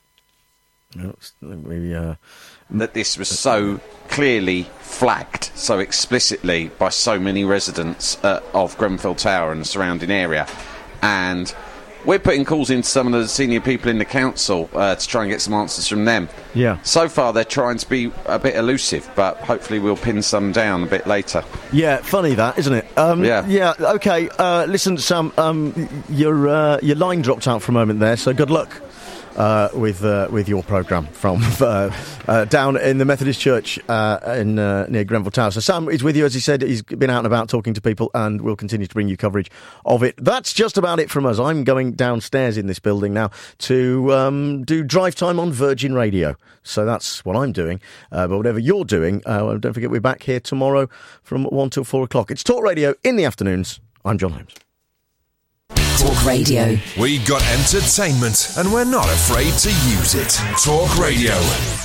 that this was so clearly flagged so explicitly by so many residents of Grenfell Tower and the surrounding area. And we're putting calls into some of the senior people in the council to try and get some answers from them. Yeah. So far, they're trying to be a bit elusive, but hopefully we'll pin some down a bit later. Yeah, funny that, isn't it? Yeah. Okay. Listen, Sam. Your line dropped out for a moment there, so good luck with your programme from down in the Methodist Church near Grenfell Tower. So Sam is with you, as he said. He's been out and about talking to people, and we'll continue to bring you coverage of it. That's just about it from us. I'm going downstairs in this building now to do drive time on Virgin Radio. So that's what I'm doing. But whatever you're doing, don't forget we're back here tomorrow from 1 till 4 o'clock. It's Talk Radio in the afternoons. I'm John Holmes. Talk Radio. We got entertainment, and we're not afraid to use it. Talk Radio.